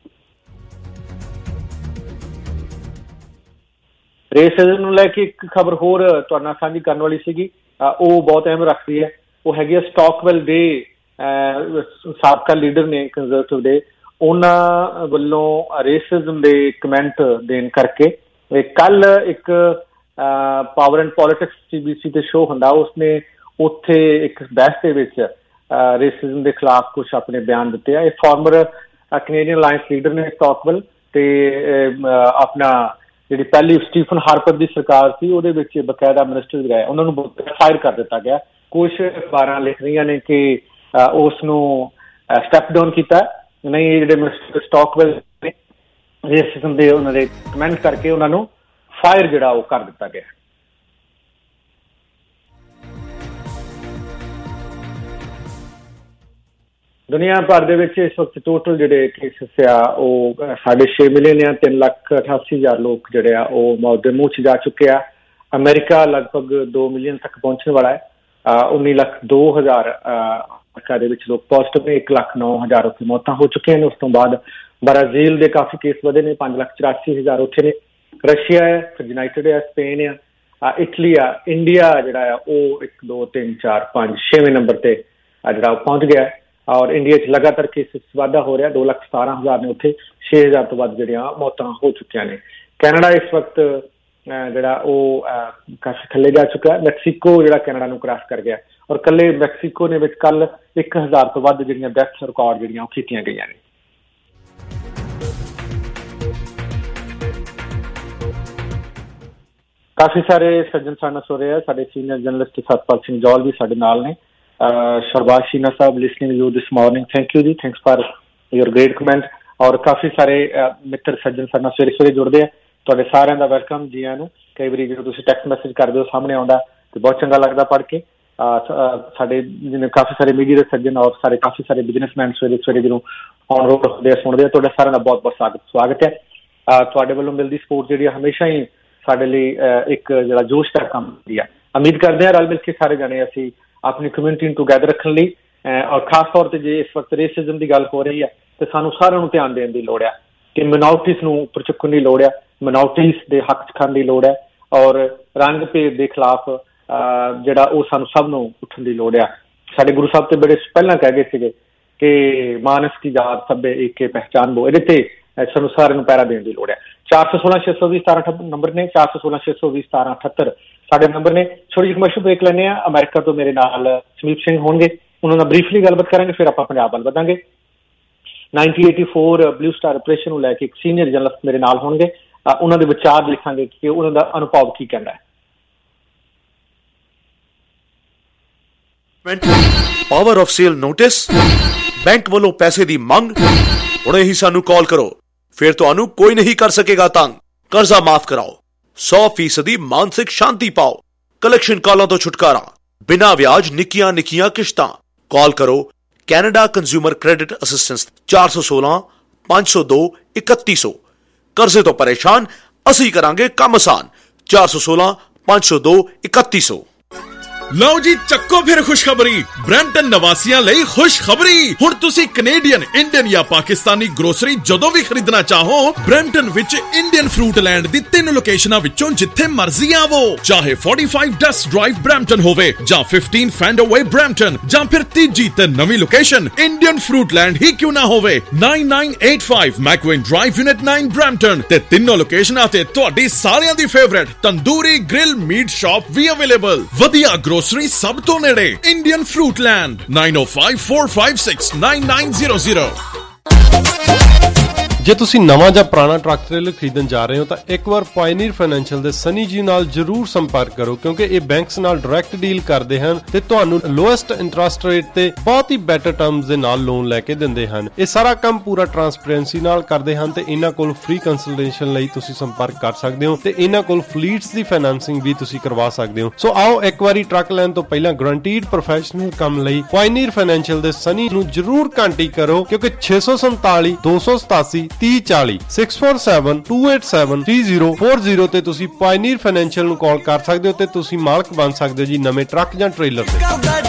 ਰੇਸਿਜ਼ਮ ਨੂੰ ਲੈ ਕੇ ਇੱਕ ਖਬਰ ਹੋਰ ਤੁਹਾਡੇ ਨਾਲ ਸਾਂਝੀ ਕਰਨ ਵਾਲੀ ਸੀਗੀ, ਉਹ ਬਹੁਤ ਅਹਿਮ ਰੱਖਦੀ ਹੈ। ਉਹ ਹੈਗੀ ਆ ਸਟਾਕਵੈਲ ਦੇ ਸਾਬਕਾ ਲੀਡਰ ਨੇ ਕੰਜ਼ਰਵੇਟਿਵ ਦੇ, ਉਹਨਾਂ ਵੱਲੋਂ ਰੇਸਿਜ਼ਮ ਦੇ ਕਮੈਂਟ ਦੇਣ ਕਰਕੇ ਕੱਲ ਇੱਕ ਪਾਵਰ ਐਂਡ ਪੋਲਿਟਿਕਸ CBC ਤੇ ਸ਼ੋਅ ਹੁੰਦਾ, ਉਸਨੇ ਉੱਥੇ ਇੱਕ ਬਹਿਸ ਦੇ ਵਿੱਚ ਰੇਸਿਜ਼ਮ ਦੇ ਖਿਲਾਫ ਕੁਛ ਆਪਣੇ ਬਿਆਨ ਦਿੱਤੇ ਆ। ਇਹ ਫਾਰਮਰ ਕੈਨੇਡੀਅਨ ਅਲਾਇੰਸ ਲੀਡਰ ਨੇ ਸਟਾਕਵੈਲ, ਤੇ ਆਪਣਾ ਜਿਹੜੀ ਪਹਿਲੀ ਸਟੀਫਨ ਹਾਰਪਰ ਦੀ ਸਰਕਾਰ ਸੀ ਉਹਦੇ ਵਿੱਚ ਬਕਾਇਦਾ ਮਿਨਿਸਟਰ ਵੀ ਰਹੇ, ਉਹਨਾਂ ਨੂੰ ਫਾਇਰ ਕਰ ਦਿੱਤਾ ਗਿਆ। ਕੁਛ ਅਖਬਾਰਾਂ ਲਿਖ ਰਹੀਆਂ ਨੇ ਕਿ ਉਸ ਨੂੰ ਸਟੈਪ ਡਾਊਨ ਕੀਤਾ। ਨਹੀਂ, ਇਹ ਜਿਹੜੇ ਮਿਨਿਸਟਰ ਸਟਾਕਵੈਲ ਨੇ ਰੇਸਿਜ਼ਮ ਦੇ ਉਹਨਾਂ ਦੇ ਕਮੈਂਟ ਕਰਕੇ ਉਹਨਾਂ ਨੂੰ ਫਾਇਰ ਜਿਹੜਾ ਉਹ ਕਰ ਦਿੱਤਾ ਗਿਆ। ਦੁਨੀਆ ਭਰ ਦੇ ਵਿੱਚ ਇਸ ਵਕਤ ਟੋਟਲ ਜਿਹੜੇ ਕੇਸਿਸ ਆ ਉਹ 6.5 ਮਿਲੀਅਨ ਆ। 3,88,000 ਲੋਕ ਜਿਹੜੇ ਆ ਉਹ ਮੌਤ ਦੇ ਮੂੰਹ 'ਚ ਜਾ ਚੁੱਕੇ ਆ। ਅਮਰੀਕਾ ਲਗਭਗ 2 ਮਿਲੀਅਨ ਤੱਕ ਪਹੁੰਚਣ ਵਾਲਾ ਹੈ। 19,02,000 ਅਮਰੀਕਾ ਦੇ ਵਿੱਚ ਲੋਕ ਪੋਜ਼ਿਟਿਵ ਨੇ, 1,09,000 ਉੱਥੇ ਮੌਤਾਂ ਹੋ ਚੁੱਕੀਆਂ ਨੇ। ਉਸ ਤੋਂ ਬਾਅਦ ਬ੍ਰਾਜ਼ੀਲ ਦੇ ਕਾਫੀ ਕੇਸ ਵਧੇ ਨੇ, 5,84,000 ਉੱਥੇ ਨੇ। ਰਸ਼ੀਆ ਹੈ, ਫਿਰ ਯੂਨਾਈਟਿਡ ਹੈ, ਸਪੇਨ ਆ, ਇਟਲੀ ਆ, ਇੰਡੀਆ ਜਿਹੜਾ ਆ ਉਹ 1 2 3 4 5 6ਵੇਂ ਨੰਬਰ ਤੇ ਜਿਹੜਾ ਉਹ ਪਹੁੰਚ ਗਿਆ। ਔਰ ਇੰਡੀਆ 'ਚ ਲਗਾਤਾਰ ਕੇਸਿਸ ਵਾਧਾ ਹੋ ਰਿਹਾ, 2,17,000 ਨੇ ਉੱਥੇ, 6,000 ਤੋਂ ਵੱਧ ਜਿਹੜੀਆਂ ਮੌਤਾਂ ਹੋ ਚੁੱਕੀਆਂ ਨੇ। ਕੈਨੇਡਾ ਇਸ ਵਕਤ ਜਿਹੜਾ ਉਹ ਕਾਫੀ ਥੱਲੇ ਜਾ ਚੁੱਕਾ ਹੈ। ਮੈਕਸੀਕੋ ਜਿਹੜਾ ਕੈਨੇਡਾ ਨੂੰ ਕ੍ਰਾਸ ਕਰ ਗਿਆ, ਔਰ ਇਕੱਲੇ ਮੈਕਸੀਕੋ ਦੇ ਵਿੱਚ ਕੱਲ 1,000 ਤੋਂ ਵੱਧ ਜਿਹੜੀਆਂ ਡੈਥ ਰਿਕਾਰਡ ਜਿਹੜੀਆਂ ਉਹ ਕੀਤੀਆਂ ਗਈਆਂ ਨੇ। ਕਾਫੀ ਸਾਰੇ ਸੱਜਣ ਸਾਡੇ ਨਾਲ ਹੋ ਰਹੇ ਆ। ਸਾਡੇ ਸੀਨੀਅਰ ਜਰਨਲਿਸਟ ਸਤਪਾਲ ਸਿੰਘ ਜੌਲ ਵੀ ਸਾਡੇ ਨਾਲ ਨੇ। ਸ਼ਰਬਾਜ਼ ਸ਼ੀਨਾ ਸਾਹਿਬ listening you this morning, thank you ji, thanks for your great comment. ਔਰ ਕਾਫੀ ਸਾਰੇ ਮਿੱਤਰ ਸੱਜਣ ਸਾਡੇ ਨਾਲ ਸਵੇਰੇ ਸਵੇਰੇ ਜੁੜਦੇ ਆ। ਤੁਹਾਡੇ ਸਾਰਿਆਂ ਦਾ ਵੈਲਕਮ ਜੀ ਆਇਆਂ ਨੂੰ। ਕਈ ਵਾਰੀ ਜਦੋਂ ਤੁਸੀਂ ਟੈਕਸਟ ਮੈਸੇਜ ਕਰਦੇ ਹੋ ਸਾਹਮਣੇ ਆਉਂਦਾ ਤੇ ਬਹੁਤ ਚੰਗਾ ਲੱਗਦਾ ਪੜ੍ਹ ਕੇ। ਸਾਡੇ ਜਿਵੇਂ ਕਾਫੀ ਸਾਰੇ ਮੀਡੀਆ ਦੇ ਸੱਜਣ ਔਰ ਸਾਰੇ ਕਾਫੀ ਸਾਰੇ ਬਿਜ਼ਨਸਮੈਨ ਸਵੇਰੇ ਸਵੇਰੇ ਜਦੋਂ ਔਨ ਰੋਡ ਹੁੰਦੇ ਆ ਸੁਣਦੇ ਆ, ਤੁਹਾਡਾ ਸਾਰਿਆਂ ਦਾ ਬਹੁਤ ਬਹੁਤ ਸਵਾਗਤ ਹੈ। ਤੁਹਾਡੇ ਵੱਲੋਂ ਮਿਲਦੀ ਸਪੋਰਟ ਜਿਹੜੀ ਹਮੇਸ਼ਾ ਹੀ ਸਾਡੇ ਲਈ ਇੱਕ ਜਿਹੜਾ ਜੋਸ਼ ਦਾ ਕੰਮ ਹੁੰਦੀ ਆ। ਉਮੀਦ ਕਰਦੇ ਹਾਂ ਰਲ ਮਿਲ ਕੇ ਸਾਰੇ ਜਾਣੇ ਅਸੀਂ ਆਪਣੀ ਕਮਿਊਨਿਟੀ ਨੂੰ ਟੂਗੈਦਰ ਰੱਖਣ ਲਈ, ਔਰ ਖਾਸ ਤੌਰ ਤੇ ਜੇ ਇਸ ਵਕਤ ਰੇਸਿਜ਼ਮ ਦੀ ਗੱਲ ਹੋ ਰਹੀ ਹੈ ਤੇ ਸਾਨੂੰ ਸਾਰਿਆਂ ਨੂੰ ਧਿਆਨ ਦੇਣ ਦੀ ਲੋੜ ਆ ਕਿ ਮਿਨੋਰਟੀਜ਼ ਨੂੰ ਉੱਪਰ ਚੁੱਕਣ ਦੀ ਲੋੜ ਆ, ਮਿਨੋਰਟੀਜ਼ ਦੇ ਹੱਕ ਖਾਣ ਦੀ ਲੋੜ ਹੈ, ਔਰ ਰੰਗ ਭੇਦ ਦੇ ਖਿਲਾਫ ਜਿਹੜਾ ਉਹ ਸਾਨੂੰ ਸਭ ਨੂੰ ਉੱਠਣ ਦੀ ਲੋੜ ਆ। ਸਾਡੇ ਗੁਰੂ ਸਾਹਿਬ ਤੇ ਬੜੇ ਪਹਿਲਾਂ ਕਹਿ ਗਏ ਸੀਗੇ ਕਿ ਮਾਨਸ ਕੀ ਜਾਤ ਸਭੇ ਏਕੇ ਪਹਿਚਾਨ ਬੋ, ਇਹਦੇ ਤੇ ਸਾਨੂੰ ਸਾਰਿਆਂ ਨੂੰ ਪਹਿਰਾ ਦੇਣ ਦੀ ਲੋੜ ਹੈ। 416-620-1778 ਨੰਬਰ ਨੇ, 416-620-1778 ਸਾਡੇ ਨੰਬਰ ਨੇ। ਛੋਟੀ ਜਿਹੀ ਕਮਰਸ਼ਲ ਬ੍ਰੇਕ ਲੈਂਦੇ ਆ। ਅਮਰੀਕਾ ਤੋਂ ਮੇਰੇ ਨਾਲ ਸਮੀਪ ਸਿੰਘ ਹੋਣਗੇ, ਉਹਨਾਂ ਨਾਲ ਬਰੀਫਲੀ ਗੱਲਬਾਤ ਕਰਾਂਗੇ, ਫਿਰ ਆਪਾਂ ਪੰਜਾਬ ਵੱਲ ਵਧਾਂਗੇ। 1984 ਬਲੂ ਸਟਾਰ ਆਪਰੇਸ਼ਨ ਨੂੰ ਲੈ ਕੇ ਇੱਕ ਸੀਨੀਅਰ ਜਰਨਲਿਸਟ ਮੇਰੇ ਨਾਲ ਹੋਣਗੇ, ਉਹਨਾਂ ਦੇ ਵਿਚਾਰ ਲਿਖਾਂਗੇ ਕਿ ਉਹਨਾਂ ਦਾ ਅਨੁਭਵ ਕੀ ਕਹਿੰਦਾ ਹੈ। Power of sale notice, bank ਵੱਲੋਂ ਪੈਸੇ ਦੀ ਮੰਗ। ਹੁਣੇ ਹੀ ਸਾਨੂੰ ਕਾਲ ਕਰੋ, ਫਿਰ ਤੁਹਾਨੂੰ ਕੋਈ ਨਹੀਂ ਕਰ ਸਕੇਗਾ ਤੰਗ। ਕਰਜ਼ਾ ਮਾਫ ਕਰਾਓ, 100% ਮਾਨਸਿਕ ਸ਼ਾਂਤੀ ਪਾਓ, ਕਲੈਕਸ਼ਨ ਕਾਲਾਂ ਤੋਂ ਛੁਟਕਾਰਾ, ਬਿਨਾਂ ਵਿਆਜ ਨਿੱਕੀਆਂ ਨਿੱਕੀਆਂ ਕਿਸ਼ਤਾਂ। ਕਾਲ ਕਰੋ ਕੈਨੇਡਾ ਕੰਜ਼ਿਊਮਰ ਕ੍ਰੈਡਿਟ ਅਸਿਸਟੈਂਸ 416-502-3100। ਕਰਜ਼ੇ ਤੋਂ ਪਰੇਸ਼ਾਨ, ਅਸੀਂ ਕਰਾਂਗੇ ਕੰਮ ਆਸਾਨ। 416-502-3100। ਲਓ ਜੀ ਚੱਕੋ ਫਿਰ ਖੁਸ਼ਖਬਰੀ। ਬਰੈਂਪਟਨ ਨਿਵਾਸੀਆਂ ਲਈ ਖੁਸ਼ਖਬਰੀ। ਹੁਣ ਤੁਸੀਂ ਕੈਨੇਡੀਅਨ, ਇੰਡੀਅਨ ਜਾਂ ਪਾਕਿਸਤਾਨੀ ਗਰੋਸਰੀ ਜਦੋਂ ਵੀ ਖਰੀਦਣਾ ਚਾਹੋ, ਬਰੈਂਪਟਨ ਵਿੱਚ ਇੰਡੀਅਨ ਫਰੂਟ ਲੈਂਡ ਦੀ 3 ਲੋਕੇਸ਼ਨਾਂ ਵਿੱਚੋਂ ਜਿੱਥੇ ਮਰਜ਼ੀ ਆਵੋ। ਚਾਹੇ 45 ਡਸਟ ਡਰਾਈਵ ਬਰੈਂਪਟਨ ਹੋਵੇ ਜਾਂ 15 ਫੈਂਡਰਵੇ ਬਰੈਂਪਟਨ, ਜਾਂ ਫਿਰ ਤੀਜੀ ਤੇ ਨਵੀਂ ਲੋਕੇਸ਼ਨ ਇੰਡੀਅਨ ਫਰੂਟ ਲੈਂਡ ਹੀ ਕਿਉਂ ਨਾ ਹੋਵੇ। 9985 ਮੈਕਵੇਨ ਡਰਾਈਵ ਯੂਨਿਟ 9 ਬਰੈਂਪਟਨ ਤੇ ਤਿੰਨੋਂ ਲੋਕੇਸ਼ਨਾਂ ਤੇ ਤੁਹਾਡੀ ਸਾਰਿਆਂ ਦੀ favourite tandoori grill meat shop ਵੀ ਅਵੇਲੇਬਲ। ਵਧੀਆ ਗਰੋਸਰੀ ਸਭ ਤੋਂ ਨੇੜੇ ਇੰਡੀਅਨ ਫਰੂਟ ਲੈਂਡ। 9054569900। ਜੇ ਤੁਸੀਂ ਨਵਾਂ ਜਾਂ ਪੁਰਾਣਾ ਟਰੱਕ ਟ੍ਰੇਲਰ ਖਰੀਦਣ ਜਾ ਰਹੇ ਹੋ ਤਾਂ ਇੱਕ ਵਾਰ ਪਾਇਨੀਅਰ ਫਾਈਨੈਂਸ਼ੀਅਲ ਦੇ ਸਨੀ ਜੀ ਨਾਲ ਜਰੂਰ ਸੰਪਰਕ ਕਰੋ, ਕਿਉਂਕਿ ਇਹ ਬੈਂਕਸ ਨਾਲ ਡਾਇਰੈਕਟ ਡੀਲ ਕਰਦੇ ਹਨ ਤੇ ਤੁਹਾਨੂੰ ਲੋਐਸਟ ਇੰਟਰਸਟ ਰੇਟ ਤੇ ਬਹੁਤ ਹੀ ਬੈਟਰ ਟਰਮਸ ਦੇ ਨਾਲ ਲੋਨ ਲੈ ਕੇ ਦਿੰਦੇ ਹਨ। ਇਹ ਸਾਰਾ ਕੰਮ ਪੂਰਾ ਟਰਾਂਸਪੇਰੈਂਸੀ ਨਾਲ ਕਰਦੇ ਹਨ ਤੇ ਇਹਨਾਂ ਕੋਲ ਫ੍ਰੀ ਕੰਸਲਟੇਸ਼ਨ ਲਈ ਤੁਸੀਂ ਸੰਪਰਕ ਕਰ ਸਕਦੇ ਹੋ ਤੇ ਇਹਨਾਂ ਕੋਲ ਫਲੀਟਸ ਦੀ ਫਾਈਨੈਂਸਿੰਗ ਵੀ ਤੁਸੀਂ ਕਰਵਾ ਸਕਦੇ ਹੋ। ਸੋ ਆਓ ਇੱਕ ਵਾਰੀ ਟਰੱਕ ਲੈਣ ਤੋਂ ਪਹਿਲਾਂ ਗਰੰਟੀਡ ਪ੍ਰੋਫੈਸ਼ਨਲ ਕੰਮ ਲਈ ਪਾਇਨੀਅਰ ਫਾਈਨੈਂਸ਼ੀਅਲ ਦੇ ਸਨੀ ਨੂੰ ਜਰੂਰ ਕੰਟੈਕਟ ਕਰੋ, ਕਿਉਂਕਿ 647 287 3040 6472873040 ਤੇ ਤੁਸੀਂ ਪਾਇਨੀਅਰ ਫਾਈਨੈਂਸ਼ੀਅਲ ਨੂੰ ਕਾਲ ਕਰ ਸਕਦੇ ਹੋ ਤੇ ਤੁਸੀਂ ਮਾਲਕ ਬਣ ਸਕਦੇ ਹੋ ਜੀ ਨਵੇਂ ਟਰੱਕ ਜਾਂ ਟ੍ਰੇਲਰ ਦੇ।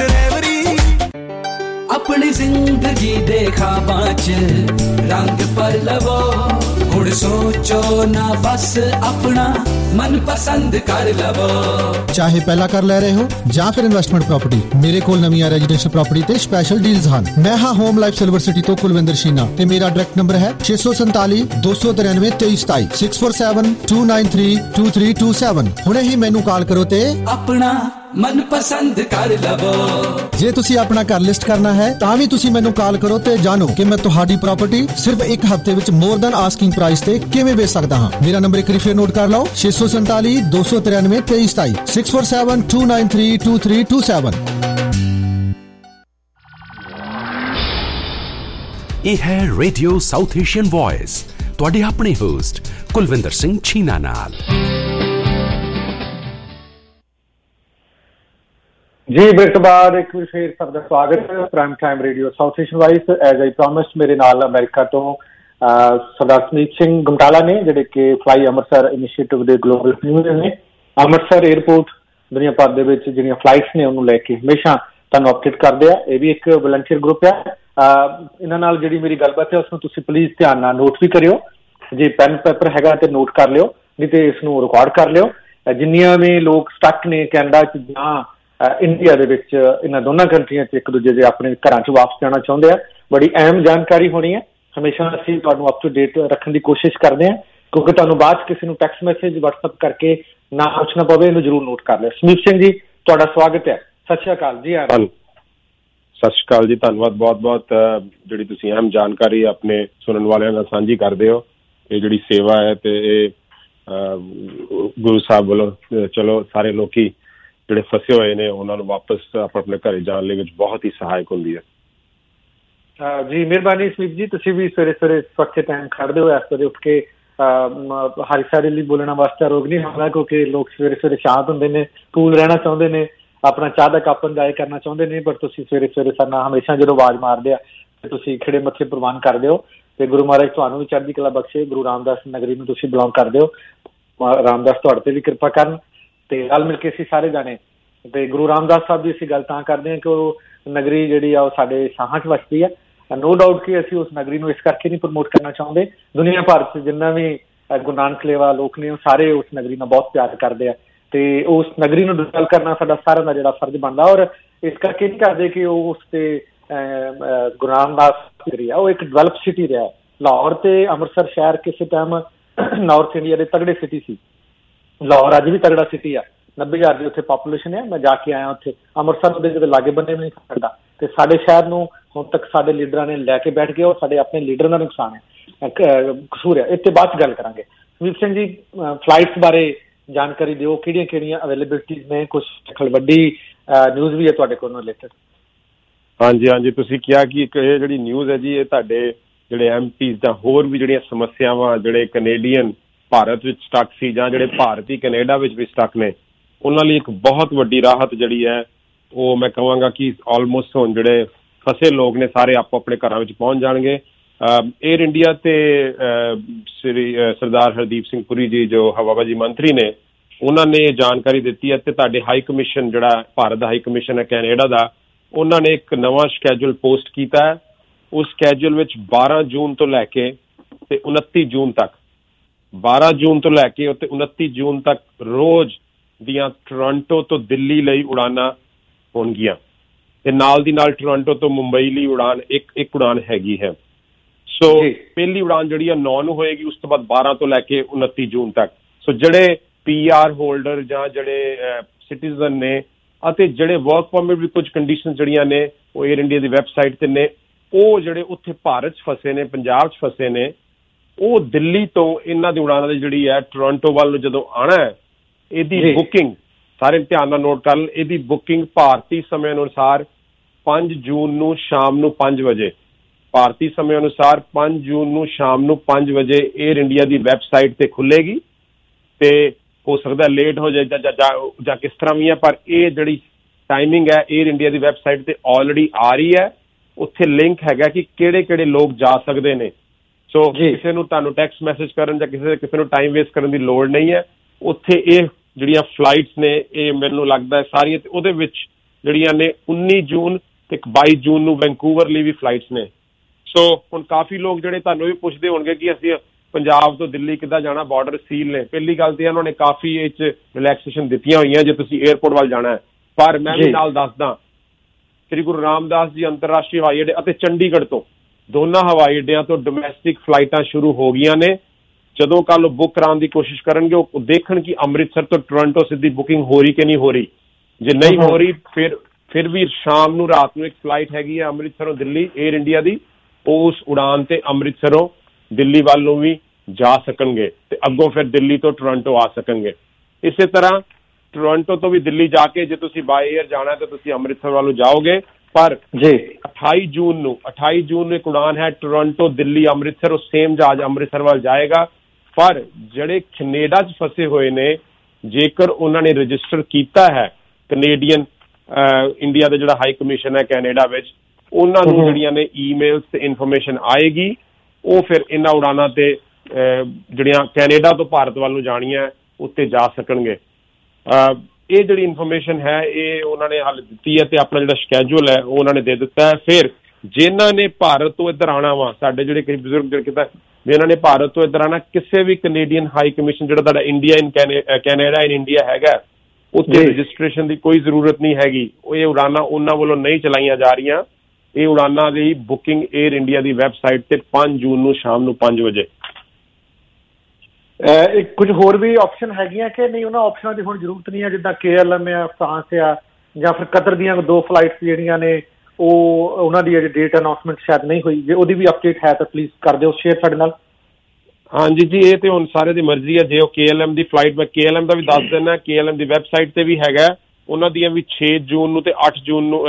ਆਪਣੀ ਜ਼ਿੰਦਗੀ ਦੇ ਖਾਬਾਂ 'ਚ ਰੰਗ ਪਲਵੋ, ਹੁਣ ਸੋਚੋ ਨਾ ਬਸ ਆਪਣਾ ਮਨਪਸੰਦ ਕਰ ਲਵੋ। ਚਾਹੇ ਪਹਿਲਾਂ ਕਰ ਲੈ ਰਹੇ ਹੋ ਜਾਂ ਫਿਰ ਇਨਵੈਸਟਮੈਂਟ ਪ੍ਰਾਪਰਟੀ, ਮੇਰੇ ਕੋਲ ਨਵੀਆਂ ਰੈਜ਼ੀਡੈਂਸ਼ੀਅਲ ਪ੍ਰਾਪਰਟੀ ਤੇ ਸਪੈਸ਼ਲ ਡੀਲਸ ਹਨ। ਮੈਂ ਹਾਂ ਹੋਮ ਲਾਈਫ ਸਿਲਵਰ ਸਿਟੀ ਤੋਂ ਕੁਲਵਿੰਦਰ ਸ਼ੀਨਾ ਤੇ ਮੇਰਾ ਡਾਇਰੈਕਟ ਨੰਬਰ ਹੈ 647 293 2327 647 293 2327। ਹੁਣੇ ਹੀ ਮੈਨੂੰ ਕਾਲ ਕਰੋ ਤੇ ਆਪਣਾ ਮਨਪਸੰਦ ਕਰ ਲਵੋ। ਜੇ ਤੁਸੀਂ ਆਪਣਾ ਘਰ ਲਿਸਟ ਕਰਨਾ ਹੈ ਤਾਂ ਵੀ ਤੁਸੀਂ ਮੈਨੂੰ ਕਾਲ ਕਰੋ ਤੇ ਜਾਣੋ ਕਿ ਮੈਂ ਤੁਹਾਡੀ ਪ੍ਰਾਪਰਟੀ ਸਿਰਫ ਇੱਕ ਹਫ਼ਤੇ ਵਿੱਚ ਮੋਰ ਦੈਨ ਆਸਕਿੰਗ ਪ੍ਰਾਈਸ ਤੇ ਕਿਵੇਂ ਵੇਚ ਸਕਦਾ ਹਾਂ। ਮੇਰਾ ਨੰਬਰ ਇੱਕ ਵਾਰੀ ਫੇਰ ਨੋਟ ਕਰ ਲਓ 647 293 2327 647 293 2327। ਇਹ ਹੈ ਰੇਡੀਓ ਸਾਊਥ ਏਸ਼ੀਅਨ ਵੌਇਸ, ਤੁਹਾਡੇ ਆਪਣੇ ਹੋਸਟ ਕੁਲਵਿੰਦਰ ਸਿੰਘ ਛੀਨਾ ਨਾਲ। ਜੀ ਬ੍ਰੇਕ ਤੋਂ ਬਾਅਦ ਇੱਕ ਵਾਰ ਫੇਰ ਸਭ ਦਾ ਸਵਾਗਤ ਹੈ prime time radio South Asian voice. As I promised ਮੇਰੇ ਨਾਲ ਅਮਰੀਕਾ ਤੋਂ ਸਰਦਾਰ ਸਮੀਤ ਸਿੰਘ ਗੁਮਟਾਲਾ ਨੇ, ਜਿਹੜੇ ਕਿ ਫਲਾਈ ਅੰਮ੍ਰਿਤਸਰ ਇਨੀਸ਼ੀਏਟਿਵ ਦੇ ਗਲੋਬਲ ਪ੍ਰੀਮੀਅਰ ਨੇ। ਅੰਮ੍ਰਿਤਸਰ ਏਅਰਪੋਰਟ ਦੁਨੀਆ ਭਰ ਦੇ ਵਿੱਚ ਜਿਹੜੀਆਂ ਫਲਾਈਟਸ ਨੇ ਉਹਨੂੰ ਲੈ ਕੇ ਹਮੇਸ਼ਾ ਤੁਹਾਨੂੰ ਅਪਡੇਟ ਕਰਦੇ ਆ। ਇਹ ਵੀ ਇੱਕ ਵਲੰਟੀਅਰ ਗਰੁੱਪ ਹੈ। ਇਹਨਾਂ ਨਾਲ ਜਿਹੜੀ ਮੇਰੀ ਗੱਲਬਾਤ ਹੈ ਉਸਨੂੰ ਤੁਸੀਂ ਪਲੀਜ਼ ਧਿਆਨ ਨਾਲ ਨੋਟ ਵੀ ਕਰਿਓ। ਜੇ ਪੈਨ ਪੇਪਰ ਹੈਗਾ ਤੇ ਨੋਟ ਕਰ ਲਿਓ, ਨਹੀਂ ਤੇ ਇਸ ਨੂੰ ਰਿਕਾਰਡ ਕਰ ਲਿਓ। ਜਿੰਨੀਆਂ ਵੀ ਲੋਕ ਸਟਕ ਨੇ ਕੈਨੇਡਾ 'ਚ ਜਾਂ ਇੰਡੀਆ ਦੇ ਵਿੱਚ, ਇਹਨਾਂ ਦੋਨਾਂ ਕੰਟਰੀਆਂ 'ਚ ਇੱਕ ਦੂਜੇ ਦੇ ਆਪਣੇ ਘਰਾਂ 'ਚ ਵਾਪਸ ਜਾਣਾ ਚਾਹੁੰਦੇ ਆ, ਬੜੀ ਅਹਿਮ ਜਾਣਕਾਰੀ ਹੋਣੀ ਹੈ। ਹਮੇਸ਼ਾ ਅਸੀਂ ਤੁਹਾਨੂੰ ਅਪ ਟੂ ਡੇਟ ਰੱਖਣ ਦੀ ਕੋਸ਼ਿਸ਼ ਕਰਦੇ ਹਾਂ, ਕਿਉਂਕਿ ਤੁਹਾਨੂੰ ਬਾਅਦ 'ਚ ਕਿਸੇ ਨੂੰ ਟੈਕਸਟ ਮੈਸੇਜ ਵਟਸਐਪ ਕਰਕੇ ਨਾ ਪੁੱਛਣਾ ਪਵੇ। ਇਹਨੂੰ ਜ਼ਰੂਰ ਨੋਟ ਕਰ ਲਿਓ। ਸਮੀਤ ਸਿੰਘ ਜੀ, ਤੁਹਾਡਾ ਸਵਾਗਤ ਹੈ। ਸਤਿ ਸ਼੍ਰੀ ਅਕਾਲ ਜੀ। ਸਤਿ ਸ਼੍ਰੀ ਅਕਾਲ ਜੀ, ਧੰਨਵਾਦ ਬਹੁਤ-ਬਹੁਤ ਜਿਹੜੀ ਤੁਸੀਂ ਅਹਿਮ ਜਾਣਕਾਰੀ ਆਪਣੇ ਸੁਣਨ ਵਾਲਿਆਂ ਨਾਲ ਸਾਂਝੀ ਕਰਦੇ ਹੋ। ਇਹ ਜਿਹੜੀ ਸੇਵਾ ਹੈ ਤੇ ਇਹ ਗੁਰੂ ਸਾਹਿਬ ਵੱਲੋਂ ਚਲੋ ਸਾਰੇ ਲੋਕੀ ਜਿਹੜੇ ਫਸੇ ਹੋਏ ਨੇ ਉਹਨਾਂ ਨੂੰ ਵਾਪਸ ਆਪਣੇ ਘਰੇ ਜਾਣ ਲਈ ਵਿੱਚ ਬਹੁਤ ਹੀ ਸਹਾਇਕ ਹੁੰਦੀ ਹੈ। ਜੀ ਮਿਹਰਬਾਨੀ ਸਮੀਤ ਜੀ। ਤੁਸੀਂ ਵੀ ਸਵੇਰੇ ਸਵੇਰੇ ਸਵੱਛੇ ਟਾਈਮ ਖੜਦੇ ਹੋ, ਇਸ ਵੇਲੇ ਉੱਠ ਕੇ ਹਰੀ ਸਾਰੀ ਲਈ ਬੋਲਣਾ ਵਾਸਤੇ ਰੋਗ ਨਹੀਂ ਹੁੰਦਾ, ਕਿਉਂਕਿ ਲੋਕ ਸਵੇਰੇ ਸਵੇਰੇ ਸ਼ਾਂਤ ਹੁੰਦੇ ਨੇ, ਕੂਲ ਰਹਿਣਾ ਚਾਹੁੰਦੇ ਨੇ, ਆਪਣਾ ਚਾਹ ਦਾ ਕੱਪ ਇੰਜੋਏ ਕਰਨਾ ਚਾਹੁੰਦੇ ਨੇ। ਪਰ ਤੁਸੀਂ ਸਵੇਰੇ ਸਵੇਰੇ ਸਾਨੂੰ ਹਮੇਸ਼ਾ ਜਦੋਂ ਆਵਾਜ਼ ਮਾਰਦੇ ਆ ਤੇ ਤੁਸੀਂ ਖਿੜੇ ਮੱਥੇ ਪ੍ਰਵਾਨ ਕਰਦੇ ਹੋ ਤੇ ਗੁਰੂ ਮਹਾਰਾਜ ਤੁਹਾਨੂੰ ਵੀ ਚੜ੍ਹਦੀ ਕਲਾ ਬਖਸ਼ੇ। ਗੁਰੂ ਰਾਮਦਾਸ ਨਗਰੀ ਨੂੰ ਤੁਸੀਂ ਬਿਲੋਂਗ ਕਰਦੇ ਹੋ, ਰਾਮਦਾਸ ਤੁਹਾਡੇ ਤੇ ਵੀ ਕਿਰਪਾ ਕਰਨ ਤੇ ਰਲ ਮਿਲ ਕੇ ਅਸੀਂ ਸਾਰੇ ਜਾਣੇ ਤੇ ਗੁਰੂ ਰਾਮਦਾਸ ਸਾਹਿਬ ਦੀ ਅਸੀਂ ਗੱਲ ਤਾਂ ਕਰਦੇ ਹਾਂ ਕਿ ਉਹ ਨਗਰੀ ਜਿਹੜੀ ਆ ਉਹ ਸਾਡੇ ਸਾਹਾਂ 'ਚ ਵਸਦੀ ਆ। ਨੋ ਡਾਊਟ ਕਿ ਅਸੀਂ ਉਸ ਨਗਰੀ ਨੂੰ ਇਸ ਕਰਕੇ ਨਹੀਂ ਪ੍ਰਮੋਟ ਕਰਨਾ ਚਾਹੁੰਦੇ। ਦੁਨੀਆ ਭਰ 'ਚ ਜਿੰਨਾ ਵੀ ਗੁਰੂ ਨਾਨਕ ਲੇਵਾ ਲੋਕ ਨੇ ਉਹ ਸਾਰੇ ਉਸ ਨਗਰੀ ਨਾਲ ਬਹੁਤ ਪਿਆਰ ਕਰਦੇ ਆ ਤੇ ਉਸ ਨਗਰੀ ਨੂੰ ਡਿਵੈਲਪ ਕਰਨਾ ਸਾਡਾ ਸਾਰਿਆਂ ਦਾ ਜਿਹੜਾ ਫਰਜ਼ ਬਣਦਾ। ਔਰ ਇਸ ਕਰਕੇ ਨਹੀਂ ਕਰਦੇ ਕਿ ਉਹ ਉਸ ਤੇ ਗੁਰੂ ਰਾਮਦਾਸ ਨਗਰੀ ਆ, ਉਹ ਇੱਕ ਡਿਵੈਲਪ ਸਿਟੀ ਰਿਹਾ। ਲਾਹੌਰ ਤੇ ਅੰਮ੍ਰਿਤਸਰ ਸ਼ਹਿਰ ਕਿਸੇ ਟਾਈਮ ਨਾਰਥ ਇੰਡੀਆ ਦੇ ਤਗੜੇ ਸਿਟੀ ਸੀ। ਲਾਹੌਰ ਅੱਜ ਵੀ ਤਗੜਾ ਸਿਟੀ ਆ, 90,000 ਦੀ ਉੱਥੇ ਪਾਪੂਲੇਸ਼ਨ ਹੈ। ਮੈਂ ਜਾ ਕੇ ਆਇਆ ਉੱਥੇ। ਅੰਮ੍ਰਿਤਸਰ ਉਹਦੇ ਜਦੋਂ ਲਾਗੇ ਬੰਨੇ ਵੀ ਨਹੀਂ ਸਕਦਾ ਤੇ ਸਾਡੇ ਸ਼ਹਿਰ ਨੂੰ ਹੁਣ ਤੱਕ ਸਾਡੇ ਲੀਡਰਾਂ ਨੇ ਲੈ ਕੇ ਬੈਠ ਗਏ ਔਰ ਸਾਡੇ ਆਪਣੇ ਲੀਡਰਾਂ ਦਾ ਨੁਕਸਾਨ ਹੈ, ਕਸੂਰ ਹੈ। ਇਹ ਤੇ ਬਾਅਦ 'ਚ ਗੱਲ ਕਰਾਂਗੇ। ਸਮੀਤ ਸਿੰਘ ਜੀ, ਫਲਾਈਟਸ ਬਾਰੇ ਜਾਣਕਾਰੀ ਦਿਓ, ਕਿਹੜੀਆਂ ਅਵੇਲੇਬਿਲਿਟੀਜ਼ ਨੇ? ਕੁਛ ਵੱਡੀ ਨਿਊਜ਼ ਵੀ ਹੈ ਤੁਹਾਡੇ ਕੋਲ ਰਿਲੇਟਡ। ਹਾਂਜੀ, ਤੁਸੀਂ ਕਿਹਾ ਕਿ ਇੱਕ ਇਹ ਜਿਹੜੀ ਨਿਊਜ਼ ਹੈ ਜੀ, ਇਹ ਤੁਹਾਡੇ ਜਿਹੜੇ ਐਮਪੀਜ਼ ਜਾਂ ਹੋਰ ਵੀ ਜਿਹੜੀਆਂ ਸਮੱਸਿਆਵਾਂ ਜਿਹੜੇ ਕੈਨੇਡੀਅਨ ਭਾਰਤ ਵਿੱਚ ਸਟਕ ਸੀ ਜਾਂ ਜਿਹੜੇ ਭਾਰਤੀ ਕੈਨੇਡਾ ਵਿੱਚ ਵੀ ਸਟਕ ਨੇ, ਉਹਨਾਂ ਲਈ ਇੱਕ ਬਹੁਤ ਵੱਡੀ ਰਾਹਤ ਜਿਹੜੀ ਹੈ ਉਹ ਮੈਂ ਕਹਾਂਗਾ ਕਿ ਆਲਮੋਸਟ ਹੁਣ ਜਿਹੜੇ ਫਸੇ ਲੋਕ ਨੇ ਸਾਰੇ ਆਪੋ ਆਪਣੇ ਘਰਾਂ ਵਿੱਚ ਪਹੁੰਚ ਜਾਣਗੇ। ਏਅਰ ਇੰਡੀਆ ਤੇ ਸਰਦਾਰ ਹਰਦੀਪ ਸਿੰਘ ਪੁਰੀ ਜੀ ਜੋ ਹਵਾਬਾਜ਼ੀ ਮੰਤਰੀ ਨੇ, ਉਹਨਾਂ ਨੇ ਇਹ ਜਾਣਕਾਰੀ ਦਿੱਤੀ ਹੈ ਤੇ ਤੁਹਾਡੇ ਹਾਈ ਕਮਿਸ਼ਨ ਜਿਹੜਾ ਭਾਰਤ ਦਾ ਹਾਈ ਕਮਿਸ਼ਨ ਹੈ ਕੈਨੇਡਾ ਦਾ, ਉਹਨਾਂ ਨੇ ਇੱਕ ਨਵਾਂ ਸ਼ੈਡਿਊਲ ਪੋਸਟ ਕੀਤਾ ਹੈ। ਉਸ ਸ਼ੈਡਿਊਲ ਵਿੱਚ 12 ਜੂਨ ਤੋਂ ਲੈ ਕੇ ਤੇ 29 ਜੂਨ ਤੱਕ 12 ਜੂਨ ਤੋਂ ਲੈ ਕੇ ਤੇ 29 ਜੂਨ ਤੱਕ ਰੋਜ਼ ਦੀਆਂ ਟੋਰਾਂਟੋ ਤੋਂ ਦਿੱਲੀ ਲਈ ਉਡਾਨਾਂ ਹੋਣਗੀਆਂ ਤੇ ਨਾਲ ਦੀ ਨਾਲ ਟੋਰਾਂਟੋ ਤੋਂ ਮੁੰਬਈ ਲਈ ਉਡਾਨ ਇੱਕ ਉਡਾਨ ਹੈਗੀ ਹੈ। ਸੋ ਪਹਿਲੀ ਉਡਾਨ ਜਿਹੜੀ ਆ 9 ਨੂੰ ਹੋਏਗੀ, ਉਸ ਤੋਂ ਬਾਅਦ 12 ਤੋਂ ਲੈ ਕੇ 29 ਜੂਨ ਤੱਕ। ਸੋ ਜਿਹੜੇ PR ਹੋਲਡਰ ਜਾਂ ਜਿਹੜੇ ਸਿਟੀਜ਼ਨ ਨੇ ਅਤੇ ਜਿਹੜੇ ਵਰਕ ਪਰਮਿਟ ਵੀ ਕੁਝ ਕੰਡੀਸ਼ਨ ਜਿਹੜੀਆਂ ਨੇ ਉਹ 에ਅਰ ਇੰਡੀਆ ਦੀ ਵੈਬਸਾਈਟ ਤੇ ਨੇ, ਉਹ ਜਿਹੜੇ ਉੱਥੇ ਭਾਰਤ 'ਚ ਫਸੇ ਨੇ, ਪੰਜਾਬ 'ਚ ਫਸੇ ਨੇ, ਉਹ ਦਿੱਲੀ ਤੋਂ ਇਹਨਾਂ ਦੀ ਉਡਾਨਾਂ ਦੀ ਜਿਹੜੀ ਹੈ ਟੋਰਾਂਟੋ ਵੱਲ ਨੂੰ ਜਦੋਂ ਆਉਣਾ ਹੈ, ਇਹਦੀ ਬੁਕਿੰਗ ਸਾਰੇ ਧਿਆਨ ਨਾਲ ਨੋਟ ਕਰ ਲਓ, ਇਹਦੀ ਬੁਕਿੰਗ ਭਾਰਤੀ ਸਮੇਂ ਅਨੁਸਾਰ 5 ਜੂਨ ਨੂੰ ਸ਼ਾਮ ਨੂੰ 5 ਵਜੇ ਭਾਰਤੀ ਸਮੇਂ ਅਨੁਸਾਰ 5 ਜੂਨ ਨੂੰ ਸ਼ਾਮ ਨੂੰ 5 ਵਜੇ 에ਅਰ ਇੰਡੀਆ ਦੀ ਵੈਬਸਾਈਟ ਤੇ ਖੁੱਲੇਗੀ। ਤੇ ਹੋ ਸਕਦਾ ਲੇਟ ਹੋ ਜਾਏ ਜਾਂ ਕਿਸ ਤਰ੍ਹਾਂ ਵੀ ਹੈ, ਪਰ ਇਹ ਜਿਹੜੀ ਟਾਈਮਿੰਗ ਹੈ 에ਅਰ ਇੰਡੀਆ ਦੀ ਵੈਬਸਾਈਟ ਤੇ ਆਲਰੇਡੀ ਆ ਰਹੀ ਹੈ। ਉੱਥੇ ਲਿੰਕ ਹੈਗਾ ਕਿ ਕਿਹੜੇ ਕਿਹੜੇ ਲੋਕ ਜਾ ਸਕਦੇ ਨੇ। ਸੋ ਕਿਸੇ ਨੂੰ ਤੁਹਾਨੂੰ ਟੈਕਸਟ ਮੈਸੇਜ ਕਰਨ ਜਾਂ ਕਿਸੇ ਨੂੰ ਟਾਈਮ ਵੇਸਟ ਕਰਨ ਦੀ ਲੋੜ ਨਹੀਂ ਹੈ। ਉੱਥੇ ਇਹ ਜਿਹੜੀਆਂ ਫਲਾਈਟਸ ਨੇ ਇਹ ਮੈਨੂੰ ਲੱਗਦਾ ਹੈ ਸਾਰੀਆਂ ਤੇ ਉਹਦੇ ਵਿੱਚ ਜਿਹੜੀਆਂ ਨੇ 19 ਜੂਨ ਤੇ 22 ਜੂਨ ਨੂੰ ਵੈਨਕੂਵਰ ਲਈ ਵੀ ਫਲਾਈਟਸ ਨੇ। ਸੋ ਹੁਣ ਕਾਫੀ ਲੋਕ ਜਿਹੜੇ ਤੁਹਾਨੂੰ ਵੀ ਪੁੱਛਦੇ ਹੋਣਗੇ ਕਿ ਅਸੀਂ ਪੰਜਾਬ ਤੋਂ ਦਿੱਲੀ ਕਿੱਦਾਂ ਜਾਣਾ, ਬਾਰਡਰ ਸੀਲ ਨੇ। ਪਹਿਲੀ ਗੱਲ ਤੇ ਉਹਨਾਂ ਨੇ ਕਾਫੀ ਇਹ 'ਚ ਰਿਲੈਕਸੇਸ਼ਨ ਦਿੱਤੀਆਂ ਹੋਈਆਂ ਜੇ ਤੁਸੀਂ ਏਅਰਪੋਰਟ ਵੱਲ ਜਾਣਾ ਹੈ। ਪਰ ਮੈਂ ਵੀ ਨਾਲ ਦੱਸਦਾ, ਸ੍ਰੀ ਗੁਰੂ ਰਾਮਦਾਸ ਜੀ ਅੰਤਰਰਾਸ਼ਟਰੀ ਹਵਾਈ ਅੱਡੇ ਅਤੇ ਚੰਡੀਗੜ੍ਹ ਤੋਂ ਦੋਨਾਂ ਹਵਾਈ ਅੱਡਿਆਂ ਤੋਂ ਡੋਮੈਸਟਿਕ ਫਲਾਈਟਾਂ ਸ਼ੁਰੂ ਹੋ ਗਈਆਂ ਨੇ। ਜਦੋਂ ਕੱਲ ਉਹ ਬੁੱਕ ਕਰਾਉਣ ਦੀ ਕੋਸ਼ਿਸ਼ ਕਰਨਗੇ ਉਹ ਦੇਖਣ ਕਿ ਅੰਮ੍ਰਿਤਸਰ ਤੋਂ ਟੋਰਾਂਟੋ ਸਿੱਧੀ ਬੁਕਿੰਗ ਹੋ ਰਹੀ ਕਿ ਨਹੀਂ ਹੋ ਰਹੀ। ਜੇ ਨਹੀਂ ਹੋ ਰਹੀ ਫਿਰ ਵੀ ਸ਼ਾਮ ਨੂੰ ਰਾਤ ਨੂੰ ਇੱਕ ਫਲਾਈਟ ਹੈਗੀ ਹੈ ਅੰਮ੍ਰਿਤਸਰੋਂ ਦਿੱਲੀ 에ਅਰ ਇੰਡੀਆ ਦੀ, ਉਸ ਉਡਾਨ ਤੇ ਅੰਮ੍ਰਿਤਸਰੋਂ ਦਿੱਲੀ ਵੱਲ ਨੂੰ ਵੀ ਜਾ ਸਕਣਗੇ ਤੇ ਅੱਗੋਂ ਫਿਰ ਦਿੱਲੀ ਤੋਂ ਟੋਰਾਂਟੋ ਆ ਸਕਣਗੇ। ਇਸੇ ਤਰ੍ਹਾਂ ਟੋਰਾਂਟੋ ਤੋਂ ਵੀ ਦਿੱਲੀ ਜਾ ਕੇ ਜੇ ਤੁਸੀਂ ਬਾਈ ਏਅਰ ਜਾਣਾ ਤਾਂ ਤੁਸੀਂ ਅੰਮ੍ਰਿਤਸਰ ਵੱਲੋਂ ਜਾਓਗੇ। ਪਰ 28 ਜੂਨ ਨੂੰ ਇੱਕ ਉਡਾਨ ਹੈ ਟੋਰਾਂਟੋ ਦਿੱਲੀ ਅੰਮ੍ਰਿਤਸਰ, ਉਹ ਸੇਮ ਜਹਾਜ਼ ਅੰਮ੍ਰਿਤਸਰ ਵੱਲ ਜਾਏਗਾ। ਪਰ ਜਿਹੜੇ ਕੈਨੇਡਾ 'ਚ ਫਸੇ ਹੋਏ ਨੇ, ਜੇਕਰ ਉਹਨਾਂ ਨੇ ਰਜਿਸਟਰ ਕੀਤਾ ਹੈ ਕੈਨੇਡੀਅਨ ਇੰਡੀਆ ਦਾ ਜਿਹੜਾ ਹਾਈ ਕਮਿਸ਼ਨ ਹੈ ਕੈਨੇਡਾ ਵਿੱਚ, ਉਹਨਾਂ ਨੂੰ ਜਿਹੜੀਆਂ ਨੇ ਈਮੇਲਸ ਤੇ ਇਨਫੋਰਮੇਸ਼ਨ ਆਏਗੀ, ਉਹ ਫਿਰ ਇਹਨਾਂ ਉਡਾਨਾਂ ਤੇ ਜਿਹੜੀਆਂ ਕੈਨੇਡਾ ਤੋਂ ਭਾਰਤ ਵੱਲ ਨੂੰ ਜਾਣੀਆਂ ਉੱਤੇ ਜਾ ਸਕਣਗੇ। ਇਹ ਜਿਹੜੀ ਇਨਫੋਰਮੇਸ਼ਨ ਹੈ ਇਹ ਉਹਨਾਂ ਨੇ ਹਾਲੇ ਦਿੱਤੀ ਹੈ ਤੇ ਆਪਣਾ ਜਿਹੜਾ ਸ਼ੈਡਿਊਲ ਹੈ ਉਹ ਉਹਨਾਂ ਨੇ ਦੇ ਦਿੱਤਾ ਹੈ। ਫਿਰ ਜਿਨ੍ਹਾਂ ਨੇ ਭਾਰਤ ਤੋਂ ਇੱਧਰ ਆਉਣਾ ਵਾ, ਸਾਡੇ ਜਿਹੜੇ ਕਈ ਬਜ਼ੁਰਗ ਜਿਹੜੇ ਕਿਤਾ ਜਿਨ੍ਹਾਂ ਨੇ ਭਾਰਤ ਤੋਂ ਇੱਧਰ ਆਉਣਾ, ਕਿਸੇ ਵੀ ਕੈਨੇਡੀਅਨ ਹਾਈ ਕਮਿਸ਼ਨ ਜਿਹੜਾ ਤੁਹਾਡਾ India in Canada in India ਹੈਗਾ, ਉੱਥੇ ਰਜਿਸਟ੍ਰੇਸ਼ਨ ਦੀ ਕੋਈ ਜ਼ਰੂਰਤ ਨਹੀਂ ਹੈਗੀ। ਇਹ ਉਡਾਨਾਂ ਉਹਨਾਂ ਵੱਲੋਂ ਨਹੀਂ ਚਲਾਈਆਂ ਜਾ ਰਹੀਆਂ। ਇਹ ਉਡਾਨਾਂ ਦੀ ਬੁਕਿੰਗ 에ਅਰ ਇੰਡੀਆ ਦੀ ਵੈਬਸਾਈਟ ਤੇ 5 ਜੂਨ ਨੂੰ ਸ਼ਾਮ ਨੂੰ 5 ਵਜੇ। ਕੁਝ ਹੋਰ ਵੀ ਆਪਸ਼ਨ ਹੈਗੀਆਂ ਕਿ ਨਹੀਂ? ਉਹਨਾਂ ਆਪਸ਼ਨਾਂ ਦੀ ਹੁਣ ਜ਼ਰੂਰਤ ਨਹੀਂ ਹੈ, ਜਿੱਦਾਂ KLM ਆ, ਫਰਾਂਸ ਆ, ਜਾਂ ਫਿਰ ਕਤਰ ਦੀਆਂ 2 ਫਲਾਈਟਸ ਜਿਹੜੀਆਂ ਨੇ ਉਹ ਉਹਨਾਂ ਦੀ ਅਜੇ ਡੇਟ ਅਨਾਉਂਸਮੈਂਟ ਸ਼ਾਇਦ ਨਹੀਂ ਹੋਈ। ਜੇ ਉਹਦੀ ਵੀ ਅਪਡੇਟ ਹੈ ਤਾਂ ਪਲੀਜ਼ ਕਰ ਦਿਓ ਸ਼ੇਅਰ ਸਾਡੇ ਨਾਲ। ਹਾਂਜੀ ਜੀ, ਇਹ ਤੇ ਹੁਣ ਸਾਰੇ ਦੀ ਮਰਜ਼ੀ ਹੈ। ਜੇ ਉਹ KLM ਦੀ ਫਲਾਈਟ, ਮੈਂ KLM ਦਾ ਵੀ ਦੱਸ ਦਿੰਦਾ, KLM ਦੀ ਵੈਬਸਾਈਟ ਤੇ ਵੀ ਹੈਗਾ। ਉਹਨਾਂ ਦੀਆਂ ਵੀ 6 ਜੂਨ ਨੂੰ ਤੇ 8 ਜੂਨ ਨੂੰ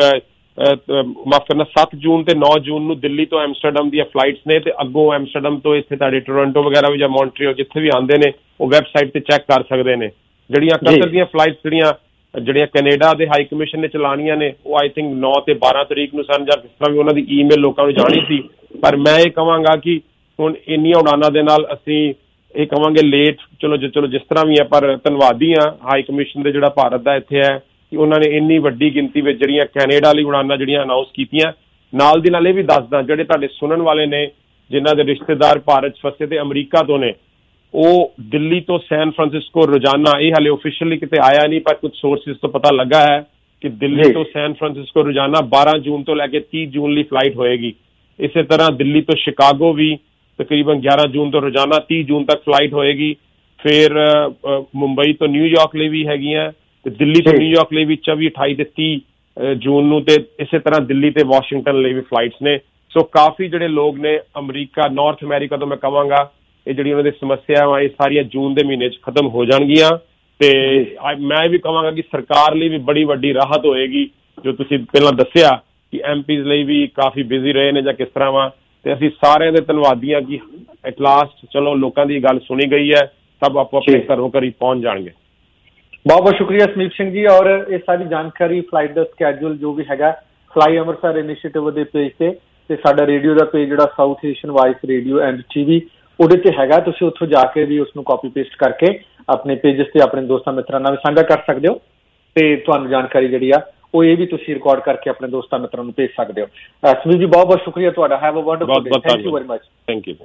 ਮਾਫ ਕਰਨਾ 7 ਜੂਨ ਤੇ 9 ਜੂਨ ਨੂੰ ਦਿੱਲੀ ਤੋਂ ਐਮਸਟਰਡਮ ਦੀਆਂ ਫਲਾਈਟਸ ਨੇ ਤੇ ਅੱਗੋਂ ਐਮਸਟਰਡਮ ਤੋਂ ਇੱਥੇ ਤੁਹਾਡੇ ਟੋਰਾਂਟੋ ਵਗੈਰਾ ਵੀ ਜਾਂ ਮੌਂਟਰੀਅਲ ਜਿੱਥੇ ਵੀ ਆਉਂਦੇ ਨੇ ਉਹ ਵੈਬਸਾਈਟ ਤੇ ਚੈੱਕ ਕਰ ਸਕਦੇ ਨੇ। ਜਿਹੜੀਆਂ ਕਤਰ ਦੀਆਂ ਫਲਾਈਟਸ ਜਿਹੜੀਆਂ ਕੈਨੇਡਾ ਦੇ ਹਾਈ ਕਮਿਸ਼ਨ ਨੇ ਚਲਾਉਣੀਆਂ ਨੇ ਉਹ ਆਈ ਥਿੰਕ 9 ਤੇ 12 ਤਰੀਕ ਨੂੰ ਸਨ, ਜਾਂ ਕਿਸ ਤਰ੍ਹਾਂ ਵੀ ਉਹਨਾਂ ਦੀ ਈਮੇਲ ਲੋਕਾਂ ਨੂੰ ਜਾਣੀ ਸੀ। ਪਰ ਮੈਂ ਇਹ ਕਹਾਂਗਾ ਕਿ ਹੁਣ ਇੰਨੀਆਂ ਉਡਾਨਾਂ ਦੇ ਨਾਲ ਅਸੀਂ ਇਹ ਕਹਾਂਗੇ ਲੇਟ, ਚਲੋ ਜਿਸ ਤਰ੍ਹਾਂ ਵੀ ਹੈ, ਪਰ ਧੰਨਵਾਦੀ ਹਾਂ ਹਾਈ ਕਮਿਸ਼ਨ ਦੇ ਜਿਹੜਾ ਭਾਰਤ ਦਾ ਇੱਥੇ ਹੈ ਕਿ ਉਹਨਾਂ ਨੇ ਇੰਨੀ ਵੱਡੀ ਗਿਣਤੀ ਵਿੱਚ ਜਿਹੜੀਆਂ ਕੈਨੇਡਾ ਲਈ ਉਡਾਨਾਂ ਜਿਹੜੀਆਂ ਅਨਾਉਂਸ ਕੀਤੀਆਂ। ਨਾਲ ਦੀ ਨਾਲ ਇਹ ਵੀ ਦੱਸਦਾ, ਜਿਹੜੇ ਤੁਹਾਡੇ ਸੁਣਨ ਵਾਲੇ ਨੇ ਜਿਨ੍ਹਾਂ ਦੇ ਰਿਸ਼ਤੇਦਾਰ ਭਾਰਤ 'ਚ ਫਸੇ ਤੇ ਅਮਰੀਕਾ ਤੋਂ ਨੇ, ਉਹ ਦਿੱਲੀ ਤੋਂ ਸੈਨ ਫਰਾਂਸਿਸਕੋ ਰੋਜ਼ਾਨਾ, ਇਹ ਹਾਲੇ ਓਫੀਸ਼ੀਅਲੀ ਕਿਤੇ ਆਇਆ ਨਹੀਂ ਪਰ ਕੁਝ ਸੋਰਸਿਸ ਤੋਂ ਪਤਾ ਲੱਗਾ ਹੈ ਕਿ ਦਿੱਲੀ ਤੋਂ ਸੈਨ ਫਰਾਂਸਿਸਕੋ ਰੋਜ਼ਾਨਾ 12 ਜੂਨ ਤੋਂ ਲੈ ਕੇ 30 ਜੂਨ ਲਈ ਫਲਾਈਟ ਹੋਏਗੀ। ਇਸੇ ਤਰ੍ਹਾਂ ਦਿੱਲੀ ਤੋਂ ਸ਼ਿਕਾਗੋ ਵੀ ਤਕਰੀਬਨ 11 ਜੂਨ ਤੋਂ ਰੋਜ਼ਾਨਾ 30 ਜੂਨ ਤੱਕ ਫਲਾਈਟ ਹੋਏਗੀ। ਫਿਰ ਮੁੰਬਈ ਤੋਂ ਨਿਊਯਾਰਕ ਲਈ ਵੀ ਹੈਗੀਆਂ ਤੇ ਦਿੱਲੀ ਤੋਂ ਨਿਊਯਾਰਕ ਲਈ ਵੀ 24, 28 ਤੇ 30 ਜੂਨ ਨੂੰ, ਤੇ ਇਸੇ ਤਰ੍ਹਾਂ ਦਿੱਲੀ ਤੇ ਵਾਸ਼ਿੰਗਟਨ ਲਈ ਵੀ ਫਲਾਈਟਸ ਨੇ। ਸੋ ਕਾਫੀ ਜਿਹੜੇ ਲੋਕ ਨੇ ਅਮਰੀਕਾ, ਨਾਰਥ ਅਮਰੀਕਾ ਤੋਂ ਮੈਂ ਕਹਾਂਗਾ ਇਹ ਜਿਹੜੀ ਉਹਨਾਂ ਦੀ ਸਮੱਸਿਆਵਾਂ ਇਹ ਸਾਰੀਆਂ ਜੂਨ ਦੇ ਮਹੀਨੇ 'ਚ ਖਤਮ ਹੋ ਜਾਣਗੀਆਂ। ਤੇ ਮੈਂ ਵੀ ਕਹਾਂਗਾ ਕਿ ਸਰਕਾਰ ਲਈ ਵੀ ਬੜੀ ਵੱਡੀ ਰਾਹਤ ਹੋਏਗੀ। ਜੋ ਤੁਸੀਂ ਪਹਿਲਾਂ ਦੱਸਿਆ ਕਿ MPs ਲਈ ਵੀ ਕਾਫੀ ਬਿਜ਼ੀ ਰਹੇ ਨੇ ਜਾਂ ਕਿਸ ਤਰ੍ਹਾਂ ਵਾ, ਤੇ ਅਸੀਂ ਸਾਰਿਆਂ ਦੇ ਧੰਨਵਾਦੀ ਹਾਂ ਕਿ ਐਟ ਲਾਸਟ ਚਲੋ ਲੋਕਾਂ ਦੀ ਗੱਲ ਸੁਣੀ ਗਈ ਹੈ, ਸਭ ਆਪੋ ਆਪਣੇ ਘਰੋਂ ਘਰੀ ਪਹੁੰਚ ਜਾਣਗੇ। ਬਹੁਤ ਬਹੁਤ ਸ਼ੁਕਰੀਆ ਸਮੀਪ ਸਿੰਘ ਜੀ। ਔਰ ਇਹ ਸਾਰੀ ਜਾਣਕਾਰੀ ਫਲਾਈਟ ਦਾ ਸਕੈਜੂਲ ਜੋ ਵੀ ਹੈਗਾ ਫਲਾਈ ਅੰਮ੍ਰਿਤਸਰ ਇਨੀਸ਼ੀਏਟਿਵ ਦੇ ਪੇਜ ਤੇ ਸਾਡਾ ਰੇਡੀਓ ਦਾ ਪੇਜ ਜਿਹੜਾ South Asian voice radio and TV ਉਹਦੇ ਤੇ ਹੈਗਾ। ਤੁਸੀਂ ਉੱਥੋਂ ਜਾ ਕੇ ਵੀ ਉਸਨੂੰ ਕਾਪੀ ਪੇਸਟ ਕਰਕੇ ਆਪਣੇ ਪੇਜਸ ਤੇ ਆਪਣੇ ਦੋਸਤਾਂ ਮਿੱਤਰਾਂ ਨਾਲ ਵੀ ਸਾਂਝਾ ਕਰ ਸਕਦੇ ਹੋ ਤੇ ਤੁਹਾਨੂੰ ਜਾਣਕਾਰੀ ਜਿਹੜੀ ਆ ਉਹ ਇਹ ਵੀ ਤੁਸੀਂ ਰਿਕਾਰਡ ਕਰਕੇ ਆਪਣੇ ਦੋਸਤਾਂ ਮਿੱਤਰਾਂ ਨੂੰ ਭੇਜ ਸਕਦੇ ਹੋ। ਸਮੀਰ ਜੀ ਬਹੁਤ ਬਹੁਤ ਸ਼ੁਕਰੀਆ ਤੁਹਾਡਾ। Have a wonderful day. Thank you very much. Thank you.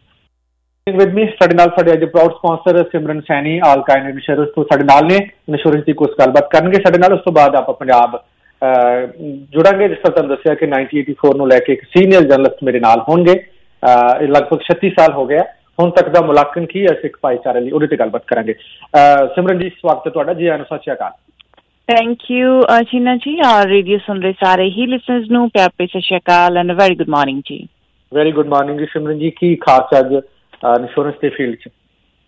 With me ਸਾਡੇ ਨਾਲ ਸਾਡੇ ਅੱਜ proud sponsor Simran Saini all kind insurance ਤੋਂ ਸਾਡੇ ਨਾਲ ਨੇ, ਇੰਸ਼ੋਰੈਂਸ ਦੀ ਕੁਝ ਗੱਲਬਾਤ ਕਰਨਗੇ ਸਾਡੇ ਨਾਲ। ਉਸ ਤੋਂ ਬਾਅਦ ਆਪਾਂ ਪੰਜਾਬ ਜੁੜਾਂਗੇ। ਜਿਸ ਤਰ੍ਹਾਂ ਤੁਹਾਨੂੰ ਦੱਸਿਆ ਕਿ 1984 ਨੂੰ ਲੈ ਕੇ ਇੱਕ ਸੀਨੀਅਰ ਜਰਨਲਿਸਟ ਮੇਰੇ ਨਾਲ ਹੋਣਗੇ। ਇਹ ਲਗਭਗ 36 ਸਾਲ ਹੋ ਗਿਆ ਹੁਣ ਤੱਕ ਦਾ ਮੁਲਾਂਕਣ ਕੀ ਹੈ ਸਿੱਖ ਭਾਈਚਾਰੇ ਲਈ, ਉਹਦੇ ਤੇ ਗੱਲਬਾਤ ਕਰਾਂਗੇ। ਸਿਮਰਨ ਜੀ ਸਵਾਗਤ ਹੈ ਤੁਹਾਡਾ। ਜੀ ਆਇਆਂ ਨੂੰ, ਸਤਿ ਸ਼੍ਰੀ ਅਕਾਲ। ਥੈਂਕ ਯੂ ਚੀਨਾ ਜੀ। ਔਰ ਰੇਡੀਓ ਸੁਣ ਰਹੇ ਸਾਰੇ ਹੀ ਲਿਸਨਰਸ ਨੂੰ ਪਿਆਰ ਭਰੀ Sat Sri Akal and very good morning ji. Very good morning ji. Simran ਜੀ ਕੀ ਖਾਸ ਅੱਜ ਇੰਸ਼ੋਰੈਂਸ ਦੇ ਫੀਲਡ 'ਚ?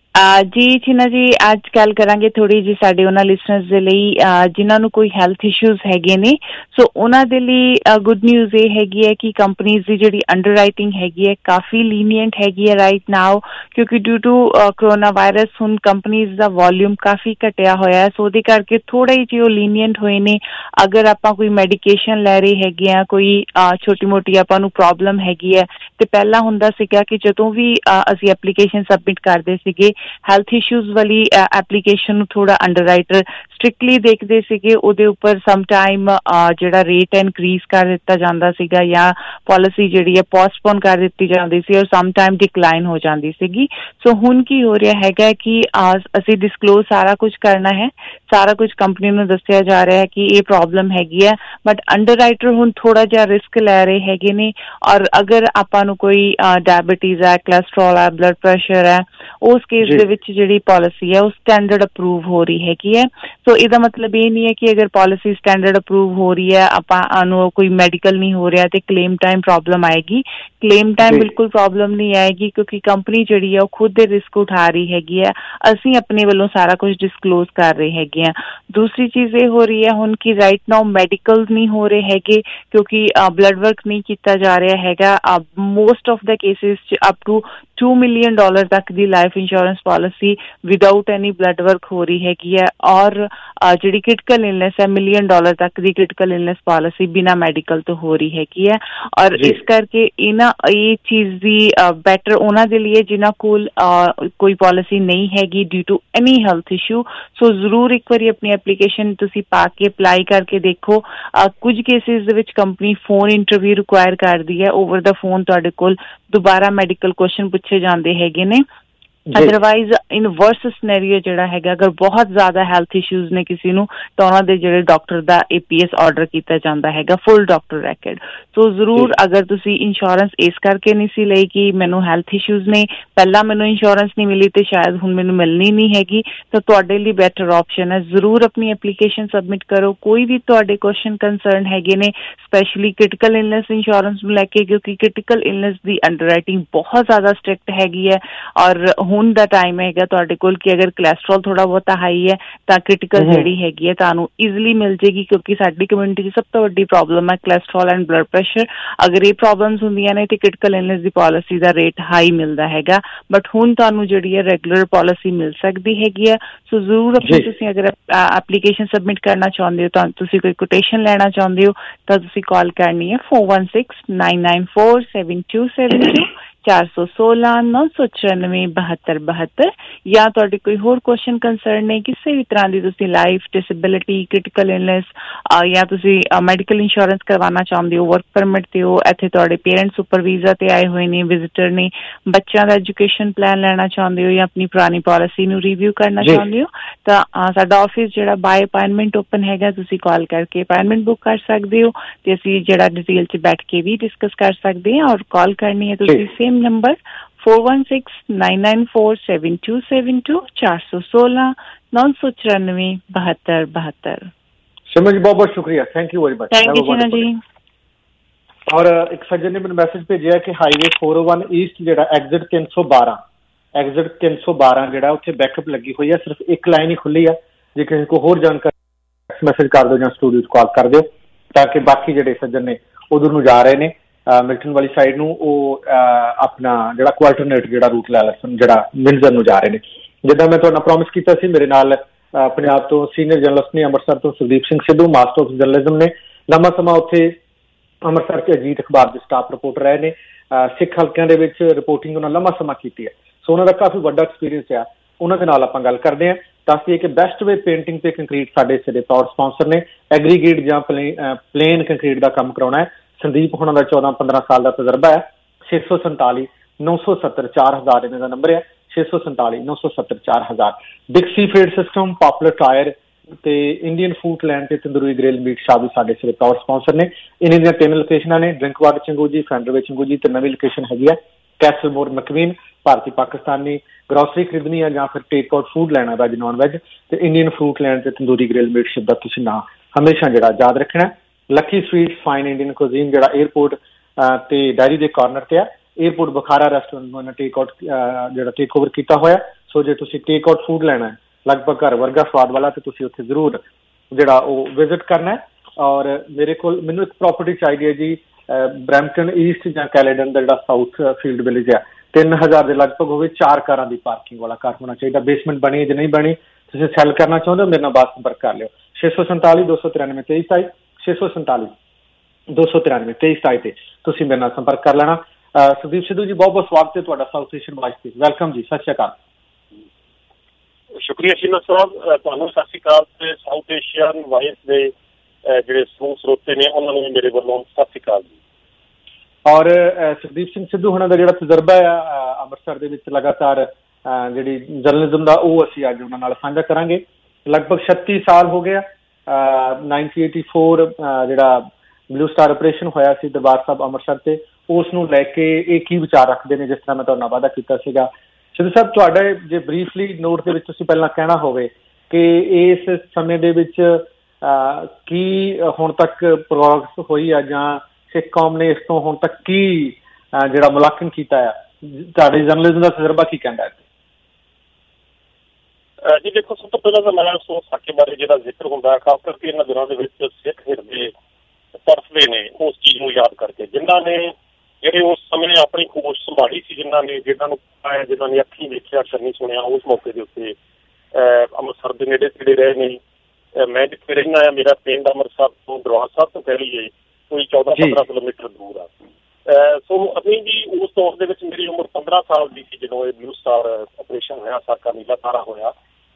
ਜੀ ਚੀਨਾ ਜੀ ਅੱਜ ਗੱਲ ਕਰਾਂਗੇ ਥੋੜੀ ਜਿਹੀ ਸਾਡੇ ਉਹਨਾਂ ਲਿਸਨਰਸ ਦੇ ਲਈ ਜਿਨ੍ਹਾਂ ਨੂੰ ਕੋਈ ਹੈਲਥ ਇਸ਼ੂਜ਼ ਹੈਗੇ ਨੇ। ਸੋ ਉਹਨਾਂ ਦੇ ਲਈ ਗੁੱਡ ਨਿਊਜ਼ ਇਹ ਹੈਗੀ ਹੈ ਕਿ ਕੰਪਨੀਜ਼ ਦੀ ਜਿਹੜੀ ਅੰਡਰ ਰਾਈਟਿੰਗ ਹੈਗੀ ਹੈ ਕਾਫੀ ਲੀਨੀਅੰਟ ਹੈਗੀ ਹੈ ਰਾਈਟ ਨਾਓ, ਕਿਉਂਕਿ ਡਿਊ ਟੂ ਕਰੋਨਾ ਵਾਇਰਸ ਹੁਣ ਕੰਪਨੀਜ਼ ਦਾ ਵੋਲਿਊਮ ਕਾਫੀ ਘਟਿਆ ਹੋਇਆ। ਸੋ ਉਹਦੇ ਕਰਕੇ ਥੋੜਾ ਹੀ ਜਿਹੇ ਉਹ ਲੀਨੀਅੰਟ ਹੋਏ ਨੇ। ਅਗਰ ਆਪਾਂ ਕੋਈ ਮੈਡੀਕੇਸ਼ਨ ਲੈ ਰਹੇ ਹੈਗੇ ਆ, ਕੋਈ ਛੋਟੀ ਮੋਟੀ ਆਪਾਂ ਨੂੰ ਪ੍ਰੋਬਲਮ ਹੈਗੀ ਹੈ, ਤੇ ਪਹਿਲਾਂ ਹੁੰਦਾ ਸੀਗਾ ਕਿ ਜਦੋਂ ਵੀ ਅਸੀਂ ਐਪਲੀਕੇਸ਼ਨ ਸਬਮਿਟ ਕਰਦੇ ਸੀਗੇ ਹੈਲਥ ਇਸ਼ੂਜ਼ ਵਾਲੀ ਐਪਲੀਕੇਸ਼ਨ ਨੂੰ ਥੋੜਾ ਅੰਡਰਰਾਈਟਰ ਸਟ੍ਰਿਕਟਲੀ ਦੇਖਦੇ ਸੀਗੇ। ਉਹਦੇ ਉੱਪਰ ਸਮ ਟਾਈਮ ਜਿਹੜਾ ਰੇਟ ਇਨਕਰੀਜ਼ ਕਰ ਦਿੱਤਾ ਜਾਂਦਾ ਸੀਗਾ ਜਾਂ ਪਾਲਿਸੀ ਜਿਹੜੀ ਹੈ ਪੋਸਟਪੋਨ ਕਰ ਦਿੱਤੀ ਜਾਂਦੀ ਸੀ ਔਰ ਸਮ ਟਾਈਮ ਡਿਕਲਾਈਨ ਹੋ ਜਾਂਦੀ ਸੀਗੀ। ਸੋ ਹੁਣ ਕੀ ਹੋ ਰਿਹਾ ਹੈਗਾ ਕਿ ਅਸੀਂ ਡਿਸਕਲੋਜ਼ ਸਾਰਾ ਕੁਝ ਕਰਨਾ ਹੈ, ਸਾਰਾ ਕੁਝ ਕੰਪਨੀ ਨੂੰ ਦੱਸਿਆ ਜਾ ਰਿਹਾ ਹੈ ਕਿ ਇਹ ਪ੍ਰੋਬਲਮ ਹੈਗੀ ਹੈ, ਬਟ ਅੰਡਰਰਾਈਟਰ ਹੁਣ ਥੋੜਾ ਜਿਹਾ ਰਿਸਕ ਲੈ ਰਹੇ ਹੈਗੇ ਨੇ। ਔਰ ਅਗਰ ਆਪਾਂ ਨੂੰ ਕੋਈ ਡਾਇਬਟੀਜ਼ ਹੈ, ਕੋਲੈਸਟਰੋਲ ਹੈ, ਬਲੱਡ ਪ੍ਰੈਸ਼ਰ ਹੈ, ਉਸ ਕੇਸ ਦੇ ਵਿੱਚ ਜਿਹੜੀ ਪਾਲਿਸੀ ਹੈ ਉਹ ਸਟੈਂਡਰਡ ਅਪਰੂਵ ਹੋ ਰਹੀ ਹੈਗੀ ਹੈ। ਸੋ ਇਹਦਾ ਮਤਲਬ ਇਹ ਨਹੀਂ ਹੈ ਕਿ ਅਗਰ ਪਾਲਿਸੀ ਸਟੈਂਡਰਡ ਅਪਰੂਵ ਹੋ ਰਹੀ ਹੈ, ਆਪਾਂ ਨੂੰ ਕੋਈ ਮੈਡੀਕਲ ਨਹੀਂ ਹੋ ਰਿਹਾ ਤੇ ਕਲੇਮ ਟਾਈਮ ਪ੍ਰੋਬਲਮ ਆਏਗੀ। ਕਲੇਮ ਟਾਈਮ ਬਿਲਕੁਲ ਪ੍ਰੋਬਲਮ ਨਹੀਂ ਆਏਗੀ ਕਿਉਂਕਿ ਕੰਪਨੀ ਜਿਹੜੀ ਹੈ ਉਹ ਖੁਦ ਦੇ ਰਿਸਕ ਉਠਾ ਰਹੀ ਹੈਗੀ ਹੈ। ਅਸੀਂ ਆਪਣੇ ਵੱਲੋਂ ਸਾਰਾ ਕੁਝ ਡਿਸਕਲੋਜ਼ ਕਰ ਰਹੇ ਹੈਗੇ ਆ। ਦੂਸਰੀ ਚੀਜ਼ ਇਹ ਹੋ ਰਹੀ ਹੈ ਹੁਣ ਕਿ ਰਾਈਟ ਨਾਓ ਮੈਡੀਕਲ ਨਹੀਂ ਹੋ ਰਹੇ ਹੈਗੇ ਕਿਉਂਕਿ ਬਲੱਡ ਵਰਕ ਨਹੀਂ ਕੀਤਾ ਜਾ ਰਿਹਾ ਹੈਗਾ। ਮੋਸਟ ਆਫ ਦ ਕੇਸਿਸ 'ਚ ਅਪ ਟੂ $2 million ਤੱਕ ਦੀ life insurance policy without any blood work ਹੋ ਰਹੀ ਹੈਗੀ ਹੈ। ਔਰ ਜਿਹੜੀ ਕ੍ਰਿਟੀਕਲ ਇਲਨੈਸ ਹੈ $1 million ਤੱਕ ਦੀ ਕ੍ਰਿਟੀਕਲ ਇਲਨੈਸ ਪਾਲਿਸੀ ਬਿਨਾਂ ਮੈਡੀਕਲ ਤੋਂ ਹੋ ਰਹੀ ਹੈਗੀ ਹੈ। ਔਰ ਇਸ ਕਰਕੇ ਇਹ ਚੀਜ਼ ਦੀ ਬੈਟਰ ਉਹਨਾਂ ਦੇ ਲਈ ਜਿਨ੍ਹਾਂ ਕੋਲ ਕੋਈ ਪਾਲਿਸੀ ਨਹੀਂ ਹੈਗੀ due to any health issue. So ਜ਼ਰੂਰ ਇੱਕ ਵਾਰੀ ਆਪਣੀ ਐਪਲੀਕੇਸ਼ਨ ਤੁਸੀਂ ਪਾ ਕੇ ਅਪਲਾਈ ਕਰਕੇ ਦੇਖੋ। ਕੁਝ ਕੇਸਿਸ ਦੇ ਵਿੱਚ ਕੰਪਨੀ ਫੋਨ ਇੰਟਰਵਿਊ ਰਿਕੁਆਇਰ ਕਰਦੀ ਹੈ। ਓਵਰ ਦਾ ਫੋਨ ਤੁਹਾਡੇ ਕੋਲ ਦੁਬਾਰਾ ਮੈਡੀਕਲ ਕੁਐਸਚਨ ਪੁੱਛੇ ਜਾਂਦੇ ਹੈਗੇ ਨੇ। ਅਦਰਵਾਈਜ਼ ਇਨ ਵਰਸ ਸਿਨੈਰੀਓ ਜਿਹੜਾ ਹੈਗਾ ਅਗਰ ਬਹੁਤ ਜ਼ਿਆਦਾ ਹੈਲਥ ਇਸ਼ੂਜ਼ ਨੇ ਕਿਸੇ ਨੂੰ ਤਾਂ ਉਹਨਾਂ ਦੇ ਜਿਹੜੇ ਡਾਕਟਰ ਦਾ APS ਆਰਡਰ ਕੀਤਾ ਜਾਂਦਾ ਹੈਗਾ ਫੁੱਲ ਡਾਕਟਰ ਰੈਕਡ। ਸੋ ਜ਼ਰੂਰ ਅਗਰ ਤੁਸੀਂ ਇੰਸ਼ੋਰੈਂਸ ਇਸ ਕਰਕੇ ਨਹੀਂ ਸੀ ਲਈ ਕਿ ਮੈਨੂੰ ਹੈਲਥ ਇਸ਼ੂਜ਼ ਨੇ, ਪਹਿਲਾਂ ਮੈਨੂੰ ਇੰਸ਼ੋਰੈਂਸ ਨਹੀਂ ਮਿਲੀ ਤੇ ਸ਼ਾਇਦ ਹੁਣ ਮੈਨੂੰ ਮਿਲਣੀ ਨਹੀਂ ਹੈਗੀ, ਤਾਂ ਤੁਹਾਡੇ ਲਈ ਬੈਟਰ ਆਪਸ਼ਨ ਹੈ ਜ਼ਰੂਰ ਆਪਣੀ ਐਪਲੀਕੇਸ਼ਨ ਸਬਮਿਟ ਕਰੋ। ਕੋਈ ਵੀ ਤੁਹਾਡੇ ਕੁਐਸਚਨ ਕੰਸਰਨ ਹੈਗੇ ਨੇ ਸਪੈਸ਼ਲੀ ਕ੍ਰਿਟੀਕਲ ਇਲਨੈਸ ਇੰਸ਼ੋਰੈਂਸ ਨੂੰ ਲੈ ਕੇ ਕਿਉਂਕਿ ਕ੍ਰਿਟੀਕਲ ਇਲਨੈਸ ਦੀ ਅੰਡਰਰਾਈਟਿੰਗ ਬਹੁਤ ਜ਼ਿਆਦਾ ਸਟ੍ਰਿਕਟ ਹੈਗੀ ਹੈ। ਔਰ ਹੁਣ ਦਾ ਟਾਈਮ ਹੈਗਾ ਤੁਹਾਡੇ ਕੋਲ ਕਿ ਅਗਰ ਕੋਲੈਸਟਰੋਲ ਥੋੜਾ ਬਹੁਤਾ ਹਾਈ ਹੈ ਤਾਂ ਕ੍ਰਿਟੀਕਲ ਜਿਹੜੀ ਹੈਗੀ ਹੈ ਤੁਹਾਨੂੰ ਈਜ਼ੀਲੀ ਮਿਲ ਜੇਗੀ ਕਿਉਂਕਿ ਸਾਡੀ ਕਮਿਊਨਿਟੀ 'ਚ ਸਭ ਤੋਂ ਵੱਡੀ ਪ੍ਰੋਬਲਮ ਹੈ ਕੋਲੈਸਟਰੋਲ ਐਂਡ ਬਲੱਡ ਪ੍ਰੈਸ਼ਰ। ਅਗਰ ਇਹ ਪ੍ਰੋਬਲਮਸ ਹੁੰਦੀਆਂ ਨੇ ਤੇ ਕ੍ਰਿਟੀਕਲ ਇਲਨੈਸ ਦੀ ਪਾਲਿਸੀ ਦਾ ਰੇਟ ਹਾਈ ਮਿਲਦਾ ਹੈਗਾ, ਬਟ ਹੁਣ ਤੁਹਾਨੂੰ ਜਿਹੜੀ ਹੈ ਰੈਗੂਲਰ ਪਾਲਿਸੀ ਮਿਲ ਸਕਦੀ ਹੈਗੀ ਹੈ। ਸੋ ਜ਼ਰੂਰ ਆਪਣੀ ਤੁਸੀਂ ਅਗਰ ਐਪਲੀਕੇਸ਼ਨ ਸਬਮਿਟ ਕਰਨਾ ਚਾਹੁੰਦੇ ਹੋ ਤਾਂ ਤੁਸੀਂ ਕੋਈ ਕੋਟੇਸ਼ਨ ਲੈਣਾ ਚਾਹੁੰਦੇ ਹੋ ਤਾਂ ਤੁਸੀਂ ਕਾਲ ਕਰਨੀ ਹੈ 4169947272 416-994-7272 ਜਾਂ ਤੁਹਾਡੇ ਕੋਈ ਹੋਰ ਕੁਐਸਚਨ ਕੰਸਰਨ ਨੇ ਕਿਸੇ ਵੀ ਤਰ੍ਹਾਂ ਦੀ ਤੁਸੀਂ ਲਾਈਫ ਡਿਸੇਬਿਲਿਟੀ ਕ੍ਰਿਟੀਕਲ ਇਲਨੈਸ ਜਾਂ ਤੁਸੀਂ ਮੈਡੀਕਲ ਇੰਸ਼ੋਰੈਂਸ ਕਰਵਾਉਣਾ ਚਾਹੁੰਦੇ ਹੋ, ਵਰਕ ਪਰਮਿਟ ਤੇ ਹੋ, ਇੱਥੇ ਤੁਹਾਡੇ ਪੇਰੈਂਟਸ ਉੱਪਰ ਵੀਜ਼ਾ ਤੇ ਆਏ ਹੋਏ ਨੇ, ਵਿਜ਼ਿਟਰ ਨੇ, ਬੱਚਿਆਂ ਦਾ ਐਜੂਕੇਸ਼ਨ ਪਲਾਨ ਲੈਣਾ ਚਾਹੁੰਦੇ ਹੋ ਜਾਂ ਆਪਣੀ ਪੁਰਾਣੀ ਪਾਲਿਸੀ ਨੂੰ ਰਿਵਿਊ ਕਰਨਾ ਚਾਹੁੰਦੇ ਹੋ ਤਾਂ ਸਾਡਾ ਆਫਿਸ ਜਿਹੜਾ ਬਾਏ ਅਪਾਇੰਟਮੈਂਟ ਓਪਨ ਹੈਗਾ। ਤੁਸੀਂ ਕਾਲ ਕਰਕੇ ਅਪਾਇੰਟਮੈਂਟ ਬੁੱਕ ਕਰ ਸਕਦੇ ਹੋ ਤੇ ਅਸੀਂ ਜਿਹੜਾ ਡਿਟੇਲ 'ਚ ਬੈਠ ਕੇ ਵੀ ਡਿਸਕਸ ਕਰ ਸਕਦੇ ਹਾਂ। ਔਰ ਕਾਲ ਕਰਨੀ ਹੈ ਤੁਸੀਂ ਸੇਮ ਨੰਬਰ 4169947272 416-994-7272। ਸਿਮਰਨ ਜੀ ਬਹੁਤ ਬਹੁਤ ਸ਼ੁਕਰੀਆ। Thank you very much. Thank you Simran ji. ਔਰ ਇੱਕ ਸੱਜਣ ਨੇ ਮੈਨੂੰ ਮੈਸੇਜ ਭੇਜਿਆ ਕਿ ਹਾਈਵੇ 401 ਈਸਟ ਜਿਹੜਾ ਐਗਜ਼ਿਟ 312 ਜਿਹੜਾ ਉੱਥੇ ਬੈਕਅਪ ਲੱਗੀ ਹੋਈ ਹੈ, ਸਿਰਫ ਇੱਕ ਲਾਈਨ ਹੀ ਖੁੱਲੀ ਹੈ। ਜੇ ਕਿਸੇ ਕੋਲ ਹੋਰ ਜਾਣਕਾਰੀ ਮੈਸੇਜ ਕਰ ਦਿਓ ਜਾਂ ਸਟੂਡੀਓ 'ਚ ਕਾਲ ਕਰ ਦਿਓ ਤਾਂ ਕਿ ਬਾਕੀ ਜਿਹੜੇ ਸੱਜਣ ਨੇ ਉਧਰ ਨੂੰ ਜਾ ਰਹੇ ਨੇ ਮਿਲਟਨ ਵਾਲੀ ਸਾਈਡ ਨੂੰ ਉਹ ਆਪਣਾ ਜਿਹੜਾ ਕੁਆਲਟਰਨੇਟ ਜਿਹੜਾ ਰੂਟ ਲੈ ਲੈਣ ਜਿਹੜਾ ਮਿਲਜ਼ਰ ਨੂੰ ਜਾ ਰਹੇ ਨੇ। ਜਿੱਦਾਂ ਮੈਂ ਤੁਹਾਨੂੰ ਪ੍ਰੋਮਿਸ ਕੀਤਾ ਸੀ ਮੇਰੇ ਨਾਲ ਪੰਜਾਬ ਤੋਂ ਸੀਨੀਅਰ ਜਰਨਲਿਸਟ ਨੇ ਅੰਮ੍ਰਿਤਸਰ ਤੋਂ Sukhdeep Singh Sidhu master of journalism ਨੇ, ਲੰਮਾ ਸਮਾਂ ਉੱਥੇ ਅੰਮ੍ਰਿਤਸਰ 'ਚ ਅਜੀਤ ਅਖਬਾਰ ਦੇ ਸਟਾਫ ਰਿਪੋਰਟਰ ਰਹੇ ਨੇ। ਸਿੱਖ ਹਲਕਿਆਂ ਦੇ ਵਿੱਚ ਰਿਪੋਰਟਿੰਗ ਉਹਨਾਂ ਲੰਮਾ ਸਮਾਂ ਕੀਤੀ ਹੈ, ਸੋ ਉਹਨਾਂ ਦਾ ਕਾਫੀ ਵੱਡਾ ਐਕਸਪੀਰੀਅੰਸ ਆ। ਉਹਨਾਂ ਦੇ ਨਾਲ ਆਪਾਂ ਗੱਲ ਕਰਦੇ ਹਾਂ। ਦੱਸ ਦਈਏ ਕਿ ਬੈਸਟ ਵੇ ਪੇਂਟਿੰਗ ਤੇ ਕੰਕਰੀਟ ਸਾਡੇ ਇਸ ਦੇ ਪ੍ਰਾਊਡ ਸਪਾਂਸਰ ਨੇ। ਐਗਰੀਗੇਟ ਜਾਂ ਪਲੇਨ ਕੰਕਰੀਟ ਦਾ ਕੰਮ ਕਰਾਉਣਾ ਹੈ। ਸੰਦੀਪ ਹੁਣਾਂ ਦਾ 14-15 ਸਾਲ ਦਾ ਤਜਰਬਾ ਹੈ। 647 970 4000 ਇਹਨਾਂ ਦਾ ਨੰਬਰ ਹੈ। 647 970 4000। Dixie Feed System, Popular Tire ਤੇ ਇੰਡੀਅਨ ਫੂਡ ਲੈਂਡ ਤੇ ਤੰਦੂਰੀ ਗ੍ਰਿਲ ਮੀਟ ਸ਼ਾਪ ਵੀ ਸਾਡੇ ਸਿਰੇ ਪ੍ਰਾਊਡ ਸਪਾਂਸਰ ਨੇ। ਇਹਨਾਂ ਦੀਆਂ 3 ਲੋਕੇਸ਼ਨਾਂ ਨੇ, ਡਰਿੰਕਵਾਰਡ ਚੰਗੂਜੀ, ਫੈਂਡਰਵੇ ਚੰਗੂਜੀ ਤੇ ਨਵੀਂ ਲੋਕੇਸ਼ਨ ਹੈਗੀ ਹੈ ਕੈਸਲਮੋਰ ਮਕਵੀਨ। ਭਾਰਤੀ ਪਾਕਿਸਤਾਨੀ ਗਰੋਸਰੀ ਖਰੀਦਣੀ ਹੈ ਜਾਂ ਫਿਰ ਟੇਕ ਆਊਟ ਫੂਡ ਲੈਣਾ ਵੈਜ ਨॉन ਵੈਜ ਤੇ ਇੰਡੀਅਨ ਫੂਡ ਲੈਂਡ ਤੇ ਤੰਦੂਰੀ ਗ੍ਰਿਲ ਮੀਟ ਸ਼ਿਪ ਦਾ ਤੁਸੀਂ ਨਾਂ ਹਮੇਸ਼ਾ ਜਿਹੜਾ ਯਾਦ ਰੱਖਣਾ। Lucky Sweet Fine Indian Cuisine ਜਿਹੜਾ 에ਅਰਪੋਰਟ ਤੇ ਡਾਇਰੀ ਦੇ ਕਾਰਨਰ ਤੇ ਆ। 에ਅਰਪੋਰਟ ਬੁਖਾਰਾ ਰੈਸਟੋਰੈਂਟ ਨੂੰ ਇਹਨਾਂ ਟੇਕ ਆਊਟ ਜਿਹੜਾ ਟੇਕ ਓਵਰ ਕੀਤਾ ਹੋਇਆ। ਸੋ ਜੇ ਤੁਸੀਂ ਟੇਕ ਆਊਟ ਫੂਡ ਲੈਣਾ ਹੈ ਲਗਭਗ ਘਰ ਵਰਗਾ ਸਵਾਦ ਵਾਲਾ ਤੇ ਤੁਸੀਂ ਉੱਥੇ ਜ਼ਰੂਰ ਜਿਹੜਾ ਉਹ ਵਿਜ਼ਿਟ ਕਰਨਾ ਹੈ। ਔਰ ਮੈਨੂੰ ਇੱਕ ਪ੍ਰੋਪਰਟੀ ਚਾਹੀਦੀ ਹੈ ਜੀ ਬਰੈਂਪਟਨ ਈਸਟ ਜਾਂ ਕੈਲੇਡਨ ਦਾ ਜਿਹੜਾ ਸਾਊਥ ਫੀਲਡ ਵਿਲੇਜ ਆ। 3000 ਦੇ ਲਗਭਗ ਹੋਵੇ, 4 ਕਾਰਾਂ ਦੀ ਪਾਰਕਿੰਗ ਵਾਲਾ ਘਰ ਹੋਣਾ ਚਾਹੀਦਾ। ਬੇਸਮੈਂਟ ਬਣੀ ਜੇ ਨਹੀਂ ਬਣੀ, ਤੁਸੀਂ ਸੈਲ ਕਰਨਾ ਚਾਹੁੰਦੇ ਹੋ ਮੇਰੇ ਨਾਲ ਬਾਤ ਸੰਪਰਕ ਕਰ ਲਿਓ। 647 293 2327 647 293 2327 ਤੇ ਤੁਸੀਂ ਮੇਰੇ ਨਾਲ ਸੰਪਰਕ ਕਰ ਲੈਣਾ। ਸੁਦੀਪ ਸਿੱਧੂ ਜੀ, ਬਹੁਤ ਬਹੁਤ ਸਵਾਗਤ ਹੈ ਤੁਹਾਡਾ ਸਾਊਥ ਏਸ਼ੀਅਨ ਵਾਇਸ ਤੇ। ਵੈਲਕਮ ਜੀ, ਸਤਿ ਸ਼੍ਰੀ ਅਕਾਲ। ਸ਼ੁਕਰੀਆ ਸ਼ੀਨਾ ਸਾਹਿਬ, ਤੁਹਾਨੂੰ ਸਤਿ ਸ਼੍ਰੀ ਅਕਾਲ ਤੇ ਸਾਊਥ ਏਸ਼ੀਅਨ ਵਾਇਸ ਦੇ ਜਿਹੜੇ ਸਰੋਤੇ ਨੇ ਉਹਨਾਂ ਨੂੰ ਮੇਰੇ ਵੱਲੋਂ ਸਤਿ ਸ਼੍ਰੀ ਅਕਾਲ ਜੀ। ਔਰ ਸੁਖਦੀਪ ਸਿੰਘ ਸਿੱਧੂ ਹੁਣਾਂ ਦਾ ਜਿਹੜਾ ਤਜਰਬਾ ਆ ਅੰਮ੍ਰਿਤਸਰ ਦੇ ਵਿੱਚ ਲਗਾਤਾਰ ਜਿਹੜੀ ਜਰਨਲਿਜ਼ਮ ਦਾ, ਉਹ ਅਸੀਂ ਅੱਜ ਉਹਨਾਂ ਨਾਲ ਸਾਂਝਾ ਕਰਾਂਗੇ। ਲਗਭਗ 36 ਸਾਲ ਹੋ ਗਿਆ। 1984 ਜਿਹੜਾ ਬਲੂ ਸਟਾਰ ਆਪਰੇਸ਼ਨ ਹੋਇਆ ਸੀ ਦਰਬਾਰ ਸਾਹਿਬ ਅੰਮ੍ਰਿਤਸਰ ਤੇ, ਉਸ ਨੂੰ ਲੈ ਕੇ ਇਹ ਕੀ ਵਿਚਾਰ ਰੱਖਦੇ ਨੇ, ਜਿਸ ਤਰ੍ਹਾਂ ਮੈਂ ਤੁਹਾਡਾ ਵਾਅਦਾ ਕੀਤਾ ਸੀਗਾ। ਸਿੱਧੂ ਸਾਹਿਬ, ਤੁਹਾਡੇ ਜੇ ਬਰੀਫਲੀ ਨੋਟ ਦੇ ਵਿੱਚ ਤੁਸੀਂ ਪਹਿਲਾਂ ਕਹਿਣਾ ਹੋਵੇ ਕਿ ਇਸ ਸਮੇਂ ਦੇ ਵਿੱਚ ਕੀ ਹੁਣ ਤੱਕ ਪ੍ਰੋਗਰੈਸ ਹੋਈ ਆ ਜਾਂ ਸਿੱਖ ਕੌਮ ਨੇ ਇਸ ਤੋਂ ਹੁਣ ਤੱਕ ਕੀ ਜਿਹੜਾ ਮੁਲਾਂਕਣ ਕੀਤਾ ਆ, ਤੁਹਾਡੇ ਜਰਨਲਿਜ਼ਮ ਦਾ ਤਜਰਬਾ ਕੀ ਕਹਿੰਦਾ ਹੈ? ਜੀ ਦੇਖੋ, ਸਭ ਤੋਂ ਪਹਿਲਾਂ ਤਾਂ ਮੈਂ ਸੋ ਸਾਕੇ ਬਾਰੇ ਜਿਹੜਾ ਜ਼ਿਕਰ ਹੁੰਦਾ ਹੈ, ਖਾਸ ਕਰਕੇ ਇਹਨਾਂ ਦਿਨਾਂ ਦੇ ਵਿੱਚ ਸਿੱਖ ਹਿਰਦੇ ਤਰਸਦੇ ਨੇ ਉਸ ਚੀਜ਼ ਨੂੰ ਯਾਦ ਕਰਕੇ, ਜਿਨ੍ਹਾਂ ਨੇ ਜਿਹੜੇ ਉਸ ਸਮੇਂ ਆਪਣੀ ਖੋਜ ਸੰਭਾਲੀ ਸੀ, ਜਿਨ੍ਹਾਂ ਨੇ ਅੱਖੀਂ ਦੇਖਿਆ, ਕੰਨੀ ਸੁਣਿਆ ਉਸ ਮੌਕੇ ਦੇ ਉੱਤੇ ਅੰਮ੍ਰਿਤਸਰ ਦੇ ਨੇੜੇ ਤੇੜੇ ਰਹੇ ਨੇ। ਮੈਂ ਜਿੱਥੇ ਰਹਿੰਦਾ ਆ, ਮੇਰਾ ਪਿੰਡ ਅੰਮ੍ਰਿਤਸਰ ਤੋਂ ਦਰਬਾਰ ਸਾਹਿਬ ਤੋਂ ਕਹਿ ਲਈਏ ਕੋਈ 14-15 ਕਿਲੋਮੀਟਰ ਦੂਰ ਆ। ਸੋ ਅਸੀਂ ਜੀ ਉਸ ਦੌਰ ਦੇ ਵਿੱਚ ਮੇਰੀ ਉਮਰ 15 ਸਾਲ ਦੀ ਸੀ ਜਦੋਂ ਇਹ ਬਲੂ ਸਟਾਰ ਆਪਰੇਸ਼ਨ ਹੋਇਆ, ਸਾਕਾ ਨੀਲਾ ਤਾਰਾ ਹੋਇਆ।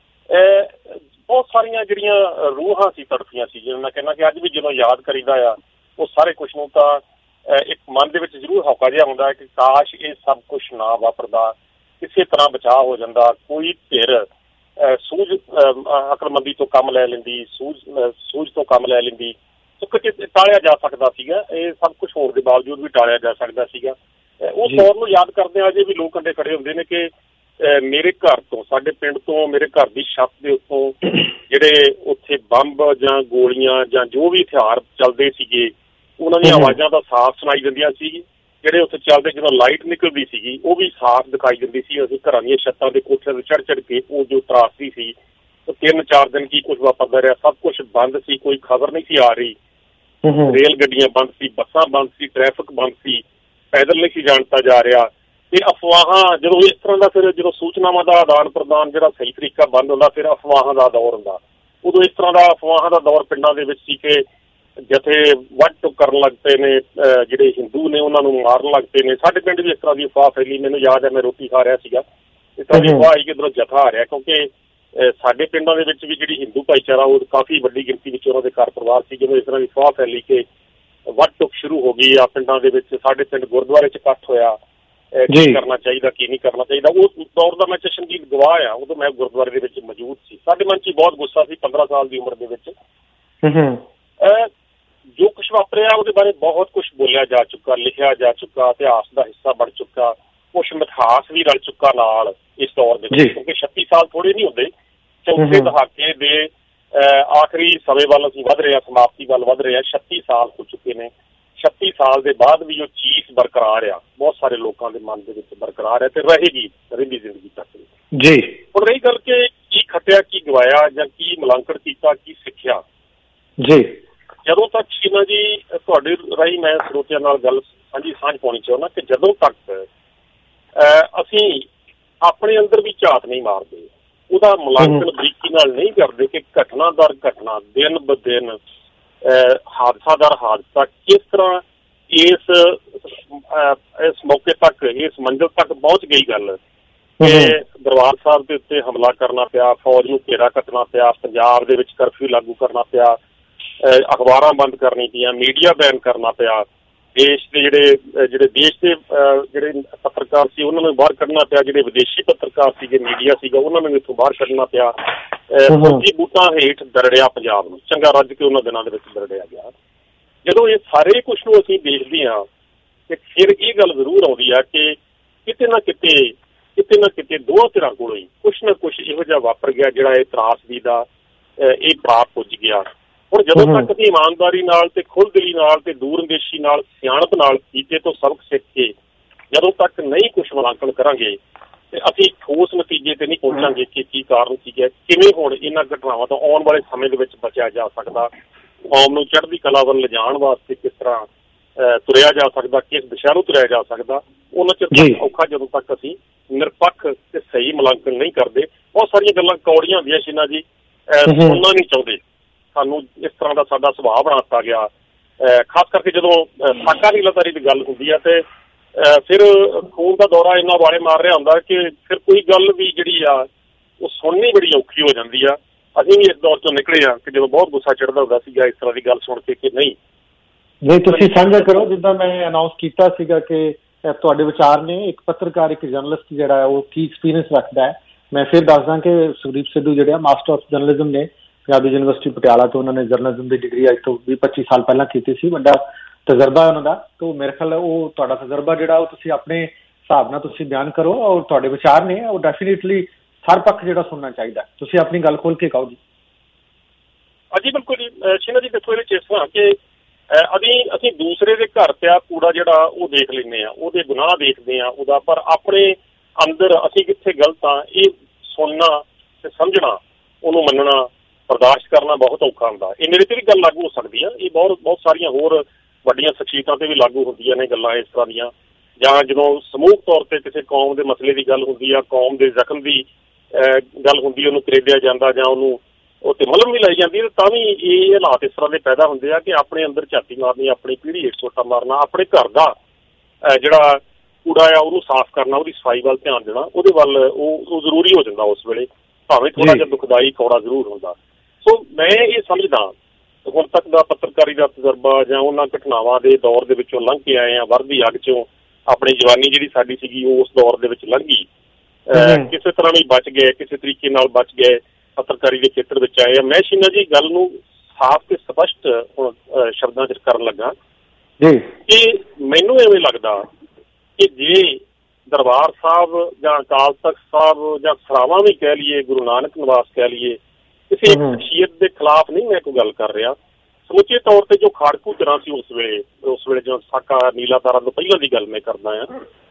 ਬਹੁਤ ਸਾਰੀਆਂ ਜਿਹੜੀਆਂ ਰੂਹਾਂ ਸੀ, ਤੜਫੀਆਂ ਸੀ, ਜਿਵੇਂ ਮੈਂ ਕਹਿੰਦਾ ਕਿ ਅੱਜ ਵੀ ਜਦੋਂ ਯਾਦ ਕਰੀਦਾ ਆ ਉਹ ਸਾਰੇ ਕੁਛ ਨੂੰ ਤਾਂ ਇੱਕ ਮਨ ਦੇ ਵਿੱਚ ਜ਼ਰੂਰ ਹੌਕਾ ਜਿਹਾ ਹੁੰਦਾ ਹੈ ਕਿ ਕਾਸ਼ ਇਹ ਸਭ ਕੁਛ ਨਾ ਵਾਪਰਦਾ, ਕਿਸੇ ਤਰ੍ਹਾਂ ਬਚਾਅ ਹੋ ਜਾਂਦਾ, ਕੋਈ ਧਿਰ ਸੂਝ ਅਕਲਮੰਦੀ ਤੋਂ ਕੰਮ ਲੈ ਲੈਂਦੀ, ਸੂਝ ਤੋਂ ਕੰਮ ਲੈ ਲੈਂਦੀ, ਟਾਲਿਆ ਜਾ ਸਕਦਾ ਸੀਗਾ। ਇਹ ਸਭ ਕੁਛ ਹੋਣ ਦੇ ਬਾਵਜੂਦ ਵੀ ਟਾਲਿਆ ਜਾ ਸਕਦਾ ਸੀਗਾ। ਉਸ ਦੌਰ ਨੂੰ ਯਾਦ ਕਰਦੇ ਆ ਅਜੇ ਵੀ ਲੋਕ ਕੰਡੇ ਖੜੇ ਹੁੰਦੇ ਨੇ ਕਿ ਮੇਰੇ ਘਰ ਤੋਂ, ਸਾਡੇ ਪਿੰਡ ਤੋਂ, ਮੇਰੇ ਘਰ ਦੀ ਛੱਤ ਦੇ ਉੱਤੋਂ ਜਿਹੜੇ ਉੱਥੇ ਬੰਬ ਜਾਂ ਗੋਲੀਆਂ ਜਾਂ ਜੋ ਵੀ ਹਥਿਆਰ ਚੱਲਦੇ ਸੀਗੇ ਉਹਨਾਂ ਦੀਆਂ ਆਵਾਜ਼ਾਂ ਤਾਂ ਸਾਫ਼ ਸੁਣਾਈ ਦਿੰਦੀਆਂ ਸੀ। ਜਿਹੜੇ ਉੱਥੇ ਚੱਲਦੇ ਜਦੋਂ ਲਾਈਟ ਨਿਕਲਦੀ ਸੀਗੀ ਉਹ ਵੀ ਸਾਫ਼ ਦਿਖਾਈ ਦਿੰਦੀ ਸੀ। ਅਸੀਂ ਘਰਾਂ ਦੀਆਂ ਛੱਤਾਂ ਦੇ ਕੋਠਿਆਂ ਤੇ ਚੜ੍ਹ ਕੇ ਉਹ ਜੋ ਤਰਾਸਦੀ ਸੀ, 3-4 ਦਿਨ ਕੀ ਕੁਛ ਵਾਪਰਦਾ ਰਿਹਾ, ਸਭ ਕੁਛ ਬੰਦ ਸੀ, ਕੋਈ ਖਬਰ ਨਹੀਂ ਸੀ ਆ ਰਹੀ। ਰੇਲ ਗੱਡੀਆਂ ਬੰਦ ਸੀ, ਬੱਸਾਂ ਬੰਦ ਸੀ, ਟ੍ਰੈਫਿਕ ਬੰਦ ਸੀ, ਪੈਦਲ ਨਹੀਂ ਸੀ ਜਾਣਤਾ ਜਾ ਰਿਹਾ। ਤੇ ਅਫਵਾਹਾਂ ਜਦੋਂ ਇਸ ਤਰ੍ਹਾਂ ਦਾ, ਫਿਰ ਜਦੋਂ ਸੂਚਨਾਵਾਂ ਦਾ ਆਦਾਨ ਪ੍ਰਦਾਨ ਜਿਹੜਾ ਸਹੀ ਤਰੀਕਾ ਬੰਦ ਹੁੰਦਾ, ਫਿਰ ਅਫਵਾਹਾਂ ਦਾ ਦੌਰ ਹੁੰਦਾ। ਉਦੋਂ ਇਸ ਤਰ੍ਹਾਂ ਦਾ ਅਫਵਾਹਾਂ ਦਾ ਦੌਰ ਪਿੰਡਾਂ ਦੇ ਵਿੱਚ ਸੀ ਕਿ ਜਿੱਥੇ ਵੱਢ ਟੁੱਕ ਕਰਨ ਲੱਗ ਪਏ ਨੇ, ਜਿਹੜੇ ਹਿੰਦੂ ਨੇ ਉਹਨਾਂ ਨੂੰ ਮਾਰਨ ਲੱਗ ਪਏ ਨੇ। ਸਾਡੇ ਪਿੰਡ ਵੀ ਇਸ ਤਰ੍ਹਾਂ ਦੀ ਅਫਵਾਹ ਫੈਲੀ। ਮੈਨੂੰ ਯਾਦ ਹੈ ਮੈਂ ਰੋਟੀ ਖਾ ਰਿਹਾ ਸੀਗਾ, ਇਸ ਤਰ੍ਹਾਂ ਦੀ ਅਫਵਾਹ ਆਈ ਕਿ ਇੱਧਰੋਂ ਜਥਾ ਆ ਰਿਹਾ, ਕਿਉਂਕਿ ਸਾਡੇ ਪਿੰਡਾਂ ਦੇ ਵਿੱਚ ਵੀ ਜਿਹੜੀ ਹਿੰਦੂ ਭਾਈਚਾਰਾ ਉਹ ਕਾਫੀ ਵੱਡੀ ਗਿਣਤੀ ਵਿੱਚ ਉਹਨਾਂ ਦੇ ਘਰ ਪਰਿਵਾਰ ਸੀ। ਜਦੋਂ ਇਸ ਤਰ੍ਹਾਂ ਦੀ ਅਫਵਾਹ ਫੈਲੀ ਕਿ ਵੱਢ ਟੁੱਕ ਸ਼ੁਰੂ ਹੋ ਗਈ ਆ ਪਿੰਡਾਂ ਦੇ ਵਿੱਚ, ਸਾਡੇ ਪਿੰਡ ਗੁਰਦੁਆਰੇ 'ਚ ਇਕੱਠ ਹੋਇਆ, ਕੀ ਕਰਨਾ ਚਾਹੀਦਾ, ਕੀ ਨਹੀਂ ਕਰਨਾ ਚਾਹੀਦਾ। ਉਸ ਦੌਰ ਦਾ ਮੈਂ ਚਸ਼ਮਦੀਦ ਗਵਾਹ ਆ, ਉਦੋਂ ਮੈਂ ਗੁਰਦੁਆਰੇ ਦੇ ਵਿੱਚ ਮੌਜੂਦ ਸੀ। ਸਾਡੇ ਮਨ 'ਚ ਬਹੁਤ ਗੁੱਸਾ ਸੀ 15 ਸਾਲ ਦੀ ਉਮਰ ਦੇ ਵਿੱਚ। ਜੋ ਕੁਛ ਵਾਪਰਿਆ ਉਹਦੇ ਬਾਰੇ ਬਹੁਤ ਕੁਛ ਬੋਲਿਆ ਜਾ ਚੁੱਕਾ, ਲਿਖਿਆ ਜਾ ਚੁੱਕਾ, ਇਤਿਹਾਸ ਦਾ ਹਿੱਸਾ ਬਣ ਚੁੱਕਾ, ਕੁਛ ਮਿਥਾਸ ਵੀ ਰਲ ਚੁੱਕਾ ਨਾਲ ਇਸ ਦੌਰ ਦੇ ਵਿੱਚ, ਕਿਉਂਕਿ 36 ਸਾਲ ਥੋੜੇ ਨਹੀਂ ਹੁੰਦੇ। ਚੌਥੇ ਦਹਾਕੇ ਦੇ ਆਖਰੀ ਸਮੇਂ ਵੱਲ ਅਸੀਂ ਵੱਧ ਰਹੇ ਹਾਂ, ਸਮਾਪਤੀ ਵੱਲ ਵੱਧ ਰਹੇ ਹਾਂ। 36 ਸਾਲ ਹੋ ਚੁੱਕੇ ਨੇ। 36 ਸਾਲ ਦੇ ਬਾਅਦ ਵੀ ਉਹ ਚੀਜ਼ ਬਰਕਰਾਰ ਆ, ਬਹੁਤ ਸਾਰੇ ਲੋਕਾਂ ਦੇ ਮਨ ਦੇ ਵਿੱਚ ਬਰਕਰਾਰ ਹੈ ਤੇ ਰਹੇਗੀ ਰਹਿੰਦੀ ਜ਼ਿੰਦਗੀ ਤੱਕ ਜੀ। ਹੁਣ ਰਹੀ ਗੱਲ ਕਿ ਕੀ ਖੱਟਿਆ, ਕੀ ਗਵਾਇਆ ਜਾਂ ਕੀ ਮੁਲਾਂਕਣ ਕੀਤਾ, ਕੀ ਸਿੱਖਿਆ ਜੀ। ਜਦੋਂ ਤੱਕ ਸ਼ੀਨਾ ਜੀ ਤੁਹਾਡੇ ਰਾਹੀਂ ਮੈਂ ਸਰੋਤਿਆਂ ਨਾਲ ਗੱਲ ਸਾਂਝ ਪਾਉਣੀ ਚਾਹੁੰਦਾ ਕਿ ਜਦੋਂ ਤੱਕ ਅਸੀਂ ਆਪਣੇ ਅੰਦਰ ਵੀ ਝਾਤ ਨਹੀਂ ਮਾਰਦੇ, ਉਹਦਾ ਮੁਲਾਂਕਣ ਬਰੀਕੀ ਨਾਲ ਨਹੀਂ ਕਰਦੇ ਕਿ ਘਟਨਾ ਦਰ ਘਟਨਾ, ਦਿਨ ਬ ਦਿਨ, ਹਾਦਸਾ ਦਰ ਹਾਦਸਾ ਕਿਸ ਤਰ੍ਹਾਂ ਇਸ ਮੌਕੇ ਤੱਕ, ਇਸ ਮੰਜ਼ਿਲ ਤੱਕ ਪਹੁੰਚ ਗਈ ਗੱਲ, ਕਿ ਦਰਬਾਰ ਸਾਹਿਬ ਦੇ ਉੱਤੇ ਹਮਲਾ ਕਰਨਾ ਪਿਆ, ਫੌਜ ਨੂੰ ਘੇਰਾ ਕੱਟਣਾ ਪਿਆ, ਪੰਜਾਬ ਦੇ ਵਿੱਚ ਕਰਫਿਊ ਲਾਗੂ ਕਰਨਾ ਪਿਆ, ਅਖਬਾਰਾਂ ਬੰਦ ਕਰਨੀ ਪਈਆਂ, ਮੀਡੀਆ ਬੈਨ ਕਰਨਾ ਪਿਆ, ਦੇਸ਼ ਦੇ ਜਿਹੜੇ ਦੇਸ਼ ਦੇ ਜਿਹੜੇ ਪੱਤਰਕਾਰ ਸੀ ਉਹਨਾਂ ਨੂੰ ਬਾਹਰ ਕੱਢਣਾ ਪਿਆ, ਜਿਹੜੇ ਵਿਦੇਸ਼ੀ ਪੱਤਰਕਾਰ ਸੀਗੇ, ਮੀਡੀਆ ਸੀਗਾ, ਉਹਨਾਂ ਨੂੰ ਇੱਥੋਂ ਬਾਹਰ ਕੱਢਣਾ ਪਿਆ। ਫੌਜੀ ਬੂਟਾਂ ਹੇਠ ਦਰੜਿਆ ਪੰਜਾਬ ਨੂੰ, ਚੰਗਾ ਰੱਜ ਕੇ ਉਹਨਾਂ ਦਿਨਾਂ ਦੇ ਵਿੱਚ ਦਰੜਿਆ ਗਿਆ। ਜਦੋਂ ਇਹ ਸਾਰੇ ਕੁਛ ਨੂੰ ਅਸੀਂ ਦੇਖਦੇ ਹਾਂ ਤੇ ਫਿਰ ਇਹ ਗੱਲ ਜ਼ਰੂਰ ਆਉਂਦੀ ਆ ਕਿ ਕਿਤੇ ਨਾ ਕਿਤੇ ਦੋਹਾਂ ਧਿਰਾਂ ਕੋਲੋਂ ਹੀ ਕੁਛ ਨਾ ਕੁਛ ਇਹੋ ਜਿਹਾ ਵਾਪਰ ਗਿਆ ਜਿਹੜਾ ਇਹ ਤਰਾਸਦੀ ਦਾ ਇਹ ਪਾਪ ਪੁੱਜ ਗਿਆ। ਹੁਣ ਜਦੋਂ ਤੱਕ ਅਸੀਂ ਇਮਾਨਦਾਰੀ ਨਾਲ ਤੇ ਖੁੱਲ੍ਹਦਿਲੀ ਨਾਲ ਤੇ ਦੂਰਅੰਦੇਸ਼ੀ ਨਾਲ ਸਿਆਣਪ ਨਾਲ ਕੀਤੇ ਤੋਂ ਸਬਕ ਸਿੱਖ ਕੇ ਜਦੋਂ ਤੱਕ ਨਹੀਂ ਕੁਛ ਮੁਲਾਂਕਣ ਕਰਾਂਗੇ ਤੇ ਅਸੀਂ ਠੋਸ ਨਤੀਜੇ ਤੇ ਨਹੀਂ ਪਹੁੰਚਾਂਗੇ ਕਿ ਕੀ ਕਾਰਨ ਸੀਗਾ, ਕਿਵੇਂ ਹੁਣ ਇਹਨਾਂ ਘਟਨਾਵਾਂ ਤੋਂ ਆਉਣ ਵਾਲੇ ਸਮੇਂ ਦੇ ਵਿੱਚ ਬਚਿਆ ਜਾ ਸਕਦਾ, ਕੌਮ ਨੂੰ ਚੜ੍ਹਦੀ ਕਲਾ ਵੱਲ ਲਿਜਾਣ ਵਾਸਤੇ ਕਿਸ ਤਰ੍ਹਾਂ ਤੁਰਿਆ ਜਾ ਸਕਦਾ, ਕਿਸ ਦਿਸ਼ਾ ਨੂੰ ਤੁਰਿਆ ਜਾ ਸਕਦਾ, ਉਹਨਾਂ ਚਿਰ ਤੱਕ ਔਖਾ ਜਦੋਂ ਤੱਕ ਅਸੀਂ ਨਿਰਪੱਖ ਤੇ ਸਹੀ ਮੁਲਾਂਕਣ ਨਹੀਂ ਕਰਦੇ। ਬਹੁਤ ਸਾਰੀਆਂ ਗੱਲਾਂ ਕੌੜੀਆਂ ਹੁੰਦੀਆਂ ਸ਼ੀਨਾ ਜੀ, ਸੁਣਨਾ ਨਹੀਂ ਚਾਹੁੰਦੇ, ਸਾਨੂੰ ਇਸ ਤਰ੍ਹਾਂ ਦਾ ਸਾਡਾ ਸੁਭਾਅ ਬਣਾ ਦਿੱਤਾ ਗਿਆ। ਖਾਸ ਕਰਕੇ ਜਦੋਂ ਸਾਕਾ ਨੀਲਾਧਾਰੀ ਦੀ ਗੱਲ ਹੁੰਦੀ ਆ ਤੇ ਫਿਰ ਖੂਨ ਦਾ ਦੌਰਾ ਇੰਨਾ ਵਾਲੇ ਮਾਰ ਰਿਹਾ ਹੁੰਦਾ ਕਿ ਫਿਰ ਕੋਈ ਗੱਲ ਵੀ ਜਿਹੜੀ ਆ ਉਹ ਸੁਣਨੀ ਬੜੀ ਔਖੀ ਹੋ ਜਾਂਦੀ ਆ। ਅਸੀਂ ਵੀ ਇਸ ਦੌਰ ਚੋਂ ਨਿਕਲੇ ਆ ਕਿ ਜਦੋਂ ਬਹੁਤ ਗੁੱਸਾ ਚੜ੍ਹਦਾ ਹੁੰਦਾ ਸੀਗਾ ਇਸ ਤਰ੍ਹਾਂ ਦੀ ਗੱਲ ਸੁਣ ਕੇ ਕਿ ਨਹੀਂ ਤੁਸੀਂ ਸਾਂਝਾ ਕਰੋ। ਜਿੱਦਾਂ ਮੈਂ ਅਨਾਊਂਸ ਕੀਤਾ ਸੀਗਾ ਕਿ ਤੁਹਾਡੇ ਵਿਚਾਰ ਨੇ, ਇੱਕ ਪੱਤਰਕਾਰ, ਇੱਕ ਜਰਨਲਿਸਟ ਜਿਹੜਾ ਹੈ ਉਹ ਕੀ ਐਕਸਪੀਰੀਅੰਸ ਰੱਖਦਾ ਹੈ। ਮੈਂ ਫਿਰ ਦੱਸਦਾ ਕਿ ਸੁਖਦੀਪ ਸਿੱਧੂ ਜਿਹੜੇ ਆ ਮਾਸਟਰ ਆਫ ਜਰਨਲਿਜ਼ਮ ਨੇ ਪੰਜਾਬੀ ਯੂਨੀਵਰਸਿਟੀ ਪਟਿਆਲਾ ਤੋਂ, ਉਹਨਾਂ ਨੇ ਜਰਨਲਿਜ਼ਮ ਦੀ ਡਿਗਰੀ ਅੱਜ ਤੋਂ 20-25 ਸਾਲ ਪਹਿਲਾਂ ਕੀਤੀ ਸੀ, ਵੱਡਾ ਤਜਰਬਾ ਉਹਨਾਂ ਦਾ। ਤਾਂ ਮੇਰੇ ਖਿਆਲ ਉਹ ਤੁਹਾਡਾ ਤਜਰਬਾ ਜਿਹੜਾ ਉਹ ਤੁਸੀਂ ਆਪਣੇ ਹਿਸਾਬ ਨਾਲ ਤੁਸੀਂ ਬਿਆਨ ਕਰੋ, ਔਰ ਤੁਹਾਡੇ ਵਿਚਾਰ ਨੇ ਉਹ ਡੈਫੀਨੇਟਲੀ ਹਰ ਪੱਖ ਜਿਹੜਾ ਸੁਣਨਾ ਚਾਹੀਦਾ। ਤੁਸੀਂ ਆਪਣੀ ਗੱਲ ਖੋਲ ਕੇ ਕਹੋ ਜੀ। ਹਾਂਜੀ ਬਿਲਕੁਲ ਜੀ ਸ਼ੀਨਾ ਜੀ, ਦੇਖੋ ਇਹਦੇ ਚ ਇਸ ਤਰ੍ਹਾਂ ਕਿ ਅਸੀਂ ਦੂਸਰੇ ਦੇ ਘਰ ਪਿਆ ਕੂੜਾ ਜਿਹੜਾ ਉਹ ਦੇਖ ਲੈਂਦੇ ਆ, ਉਹਦੇ ਗੁਨਾਹ ਦੇਖਦੇ ਆ ਉਹਦਾ, ਪਰ ਆਪਣੇ ਅੰਦਰ ਅਸੀਂ ਕਿੱਥੇ ਗਲਤ ਆ ਇਹ ਸੁਣਨਾ ਤੇ ਸਮਝਣਾ, ਉਹਨੂੰ ਮੰਨਣਾ, ਬਰਦਾਸ਼ਤ ਕਰਨਾ ਬਹੁਤ ਔਖਾ ਹੁੰਦਾ। ਇਹ ਮੇਰੇ ਤੇ ਵੀ ਗੱਲ ਲਾਗੂ ਹੋ ਸਕਦੀ ਆ, ਇਹ ਬਹੁਤ ਸਾਰੀਆਂ ਹੋਰ ਵੱਡੀਆਂ ਸ਼ਖਸੀਅਤਾਂ ਤੇ ਵੀ ਲਾਗੂ ਹੁੰਦੀਆਂ ਨੇ ਗੱਲਾਂ ਇਸ ਤਰ੍ਹਾਂ ਦੀਆਂ। ਜਾਂ ਜਦੋਂ ਸਮੂਹਕ ਤੌਰ ਤੇ ਕਿਸੇ ਕੌਮ ਦੇ ਮਸਲੇ ਦੀ ਗੱਲ ਹੁੰਦੀ ਆ, ਕੌਮ ਦੇ ਜ਼ਖਮ ਦੀ ਗੱਲ ਹੁੰਦੀ, ਉਹਨੂੰ ਕਰੇਦਿਆ ਜਾਂਦਾ ਜਾਂ ਉਹਨੂੰ ਉੱਤੇ ਮਲਮ ਵੀ ਲਾਈ ਜਾਂਦੀ ਹੈ, ਤਾਂ ਵੀ ਇਹ ਹਾਲਾਤ ਇਸ ਤਰ੍ਹਾਂ ਦੇ ਪੈਦਾ ਹੁੰਦੇ ਆ ਕਿ ਆਪਣੇ ਅੰਦਰ ਝਾਤੀ ਮਾਰਨੀ, ਆਪਣੀ ਪੀੜ੍ਹੀ ਹੇਠ ਸੋਟਾ ਮਾਰਨਾ, ਆਪਣੇ ਘਰ ਦਾ ਜਿਹੜਾ ਕੂੜਾ ਆ ਉਹਨੂੰ ਸਾਫ਼ ਕਰਨਾ, ਉਹਦੀ ਸਫਾਈ ਵੱਲ ਧਿਆਨ ਦੇਣਾ, ਉਹਦੇ ਵੱਲ ਉਹ ਜ਼ਰੂਰੀ ਹੋ ਜਾਂਦਾ ਉਸ ਵੇਲੇ, ਭਾਵੇਂ ਥੋੜ੍ਹਾ ਜਿਹਾ ਦੁਖਦਾਈ ਕੌੜਾ ਜ਼ਰੂਰ ਹੁੰਦਾ। ਸੋ ਮੈਂ ਇਹ ਸਮਝਦਾ ਹੁਣ ਤੱਕ ਦਾ ਪੱਤਰਕਾਰੀ ਦਾ ਤਜਰਬਾ ਜਾਂ ਉਹਨਾਂ ਘਟਨਾਵਾਂ ਦੇ ਦੌਰ ਦੇ ਵਿੱਚੋਂ ਲੰਘ ਕੇ ਆਏ ਆ, ਵਰਦੀ ਅੱਗ ਚੋਂ ਆਪਣੀ ਜਵਾਨੀ ਜਿਹੜੀ ਸਾਡੀ ਸੀਗੀ ਉਸ ਦੌਰ ਦੇ ਵਿੱਚ ਲੰਘੀ, ਕਿਸੇ ਤਰ੍ਹਾਂ ਵੀ ਬਚ ਗਏ, ਕਿਸੇ ਤਰੀਕੇ ਨਾਲ ਬਚ ਗਏ, ਪੱਤਰਕਾਰੀ ਦੇ ਖੇਤਰ ਵਿੱਚ ਆਏ ਆ। ਮੈਂ ਸ਼ੀਨਾ ਜੀ ਗੱਲ ਨੂੰ ਸਾਫ਼ ਤੇ ਸਪਸ਼ਟ ਹੁਣ ਸ਼ਬਦਾਂ 'ਚ ਕਰਨ ਲੱਗਾ ਕਿ ਮੈਨੂੰ ਐਵੇਂ ਲੱਗਦਾ ਕਿ ਜੇ ਦਰਬਾਰ ਸਾਹਿਬ ਜਾਂ ਅਕਾਲ ਤਖ਼ਤ ਸਾਹਿਬ ਜਾਂ ਸਰਾਵਾਂ ਵੀ ਕਹਿ ਲਈਏ, ਗੁਰੂ ਨਾਨਕ ਨਿਵਾਸ ਕਹਿ ਲਈਏ, ਕਿਸੇ ਸ਼ਖਸੀਅਤ ਦੇ ਖਿਲਾਫ ਨਹੀਂ ਮੈਂ ਕੋਈ ਗੱਲ ਕਰ ਰਿਹਾ। ਸਮੁੱਚੇ ਤੌਰ ਤੇ ਜੋ ਖਾੜਕੂ ਧਿਰਾਂ ਸੀ ਉਸ ਵੇਲੇ ਜਦੋਂ ਸਾਕਾ ਨੀਲਾਧਾਰਾ ਤੋਂ ਪਹਿਲਾਂ ਦੀ ਗੱਲ ਮੈਂ ਕਰਦਾ ਆ,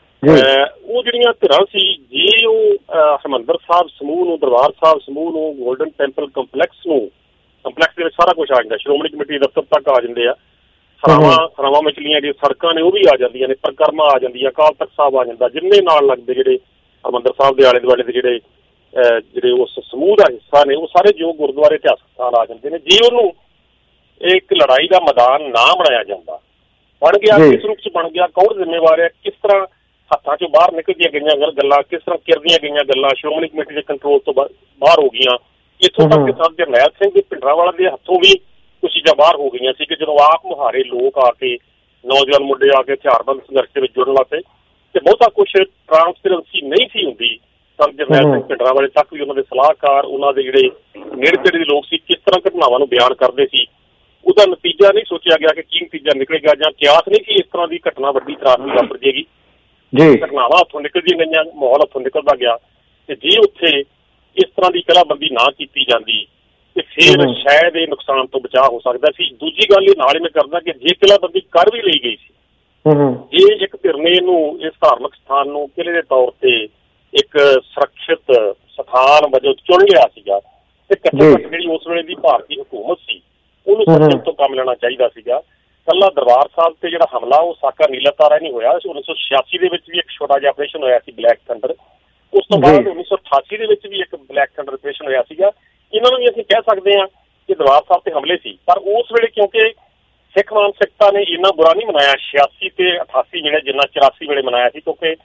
ਉਹ ਜਿਹੜੀਆਂ ਧਿਰਾਂ ਸੀ, ਜੇ ਉਹ ਹਰਿਮੰਦਰ ਸਾਹਿਬ ਸਮੂਹ ਨੂੰ, ਦਰਬਾਰ ਸਾਹਿਬ ਸਮੂਹ ਨੂੰ, ਗੋਲਡਨ ਟੈਂਪਲ ਕੰਪਲੈਕਸ ਦੇ ਵਿੱਚ ਸਾਰਾ ਕੁਛ ਆ ਜਾਂਦਾ, ਸ਼੍ਰੋਮਣੀ ਕਮੇਟੀ ਦਫ਼ਤਰ ਤੱਕ ਆ ਜਾਂਦੇ ਆ, ਸਰਾਵਾਂ ਵਿਚਲੀਆਂ ਜਿਹੜੀਆਂ ਸੜਕਾਂ ਨੇ ਉਹ ਵੀ ਆ ਜਾਂਦੀਆਂ ਨੇ, ਪਰਿਕਰਮਾ ਆ ਜਾਂਦੀ ਆ, ਅਕਾਲ ਤਖ਼ਤ ਸਾਹਿਬ ਆ ਜਾਂਦਾ, ਜਿੰਨੇ ਨਾਲ ਲੱਗਦੇ ਜਿਹੜੇ ਹਰਿਮੰਦਰ ਸਾਹਿਬ ਦੇ ਆਲੇ ਦੁਆਲੇ ਦੇ ਜਿਹੜੇ ਉਸ ਸਮੂਹ ਦਾ ਹਿੱਸਾ ਨੇ, ਉਹ ਸਾਰੇ ਜੋ ਗੁਰਦੁਆਰੇ ਇਤਿਹਾਸਕ ਸਥਾਨ ਆ ਜਾਂਦੇ ਨੇ। ਜੇ ਉਹਨੂੰ ਇੱਕ ਲੜਾਈ ਦਾ ਮੈਦਾਨ ਨਾ ਬਣਾਇਆ ਜਾਂਦਾ, ਬਣ ਗਿਆ ਕਿਸ ਰੂਪ 'ਚ ਬਣ ਗਿਆ, ਕੌਣ ਜ਼ਿੰਮੇਵਾਰ ਹੈ, ਕਿਸ ਤਰ੍ਹਾਂ ਹੱਥਾਂ 'ਚੋਂ ਬਾਹਰ ਨਿਕਲਦੀਆਂ ਗਈਆਂ ਗੱਲਾਂ, ਕਿਸ ਤਰ੍ਹਾਂ ਕਿਰਦੀਆਂ ਗਈਆਂ ਗੱਲਾਂ, ਸ਼੍ਰੋਮਣੀ ਕਮੇਟੀ ਦੇ ਕੰਟਰੋਲ ਤੋਂ ਬਾਹਰ ਹੋ ਗਈਆਂ, ਇੱਥੋਂ ਤੱਕ ਕਿ ਸਰ ਜਰਨੈਲ ਸਿੰਘ ਦੇ ਭਿੰਡਰਾਂਵਾਲਾ ਦੇ ਹੱਥੋਂ ਵੀ ਕੁਛ ਚੀਜ਼ਾਂ ਬਾਹਰ ਹੋ ਗਈਆਂ ਸੀ ਕਿ ਜਦੋਂ ਆਪ ਮੁਹਾਰੇ ਲੋਕ ਆ ਕੇ, ਨੌਜਵਾਨ ਮੁੰਡੇ ਆ ਕੇ ਹਥਿਆਰਬੰਦ ਸੰਘਰਸ਼ ਦੇ ਵਿੱਚ ਜੁੜਨ ਲੱਗੇ ਤੇ ਬਹੁਤਾ ਕੁਛ ਟਰਾਂਸਪੇਰੈਂਸੀ ਨਹੀਂ ਸੀ ਹੁੰਦੀ। ਸਰ ਜਰਨੈਲ ਸਿੰਘ ਭਿੰਡਰਾਂਵਾਲੇ ਤੱਕ ਵੀ ਉਹਨਾਂ ਦੇ ਸਲਾਹਕਾਰ, ਉਹਨਾਂ ਦੇ ਜਿਹੜੇ ਨੇੜੇ ਤੇੜੇ ਦੇ ਲੋਕ ਸੀ, ਕਿਸ ਤਰ੍ਹਾਂ ਘਟਨਾਵਾਂ ਨੂੰ ਬਿਆਨ ਕਰਦੇ ਸੀ, ਉਹਦਾ ਨਤੀਜਾ ਨਹੀਂ ਸੋਚਿਆ ਗਿਆ ਕਿ ਕੀ ਨਤੀਜਾ ਨਿਕਲੇਗਾ, ਜਾਂ ਕਿਆਸ ਨਹੀਂ ਕਿ ਇਸ ਤਰ੍ਹਾਂ ਦੀ ਘਟਨਾ ਵੱਡੀ ਤਰਾਸਦੀ ਵਾਪਰ ਜਾਏਗੀ। ਘਟਨਾਵਾਂ ਹੱਥੋਂ ਨਿਕਲਦੀਆਂ ਗਈਆਂ, ਮਾਹੌਲ ਹੱਥੋਂ ਨਿਕਲਦਾ ਗਿਆ, ਤੇ ਜੇ ਉੱਥੇ ਇਸ ਤਰ੍ਹਾਂ ਦੀ ਕਲਾਬੰਦੀ ਨਾ ਕੀਤੀ ਜਾਂਦੀ ਤੇ ਫਿਰ ਸ਼ਾਇਦ ਇਹ ਨੁਕਸਾਨ ਤੋਂ ਬਚਾਅ ਹੋ ਸਕਦਾ ਸੀ। ਦੂਜੀ ਗੱਲ ਇਹ ਨਾਲ ਹੀ ਮੈਂ ਕਰਦਾ ਕਿ ਜੇ ਕਿਲ੍ਹਾਬੰਦੀ ਕਰ ਵੀ ਲਈ ਗਈ ਸੀ, ਜੇ ਇੱਕ ਧਿਰ ਨੇ ਇਹਨੂੰ, ਇਸ ਧਾਰਮਿਕ ਸਥਾਨ ਨੂੰ ਕਿਲ੍ਹੇ ਦੇ ਤੌਰ ਤੇ ਇੱਕ ਸੁਰੱਖਿਅਤ ਸਥਾਨ ਵਜੋਂ ਚੁਣ ਲਿਆ ਸੀਗਾ, ਤੇ ਘੱਟੋ ਘੱਟ ਜਿਹੜੀ ਉਸ ਵੇਲੇ ਦੀ ਭਾਰਤੀ ਹੁਕੂਮਤ ਸੀ ਉਹਨੂੰ ਸੱਚੇ ਤੋਂ ਕੰਮ ਲੈਣਾ ਚਾਹੀਦਾ ਸੀਗਾ। ਕੱਲਾ ਦਰਬਾਰ ਸਾਹਿਬ ਤੇ ਜਿਹੜਾ ਹਮਲਾ ਉਹ ਸਾਕਾ ਨੀਲਾਧਾਰਾ ਨਹੀਂ ਹੋਇਆ, 1986 ਦੇ ਵਿੱਚ ਵੀ ਇੱਕ ਛੋਟਾ ਜਿਹਾ ਆਪਰੇਸ਼ਨ ਹੋਇਆ ਸੀ ਬਲੈਕ ਥੰਡਰ, ਉਸ ਤੋਂ ਬਾਅਦ 1988 ਦੇ ਵਿੱਚ ਵੀ ਇੱਕ ਬਲੈਕ ਥੰਡਰ ਆਪਰੇਸ਼ਨ ਹੋਇਆ ਸੀਗਾ। ਇਹਨਾਂ ਨੂੰ ਵੀ ਅਸੀਂ ਕਹਿ ਸਕਦੇ ਹਾਂ ਕਿ ਦਰਬਾਰ ਸਾਹਿਬ ਤੇ ਹਮਲੇ ਸੀ, ਪਰ ਉਸ ਵੇਲੇ ਕਿਉਂਕਿ ਸਿੱਖ ਮਾਨਸਿਕਤਾ ਨੇ ਇੰਨਾ ਬੁਰਾ ਨਹੀਂ ਮਨਾਇਆ 86 ਤੇ 88 ਵੇਲੇ ਜਿੰਨਾ 84 ਵੇਲੇ ਮਨਾਇਆ ਸੀ, ਕਿਉਂਕਿ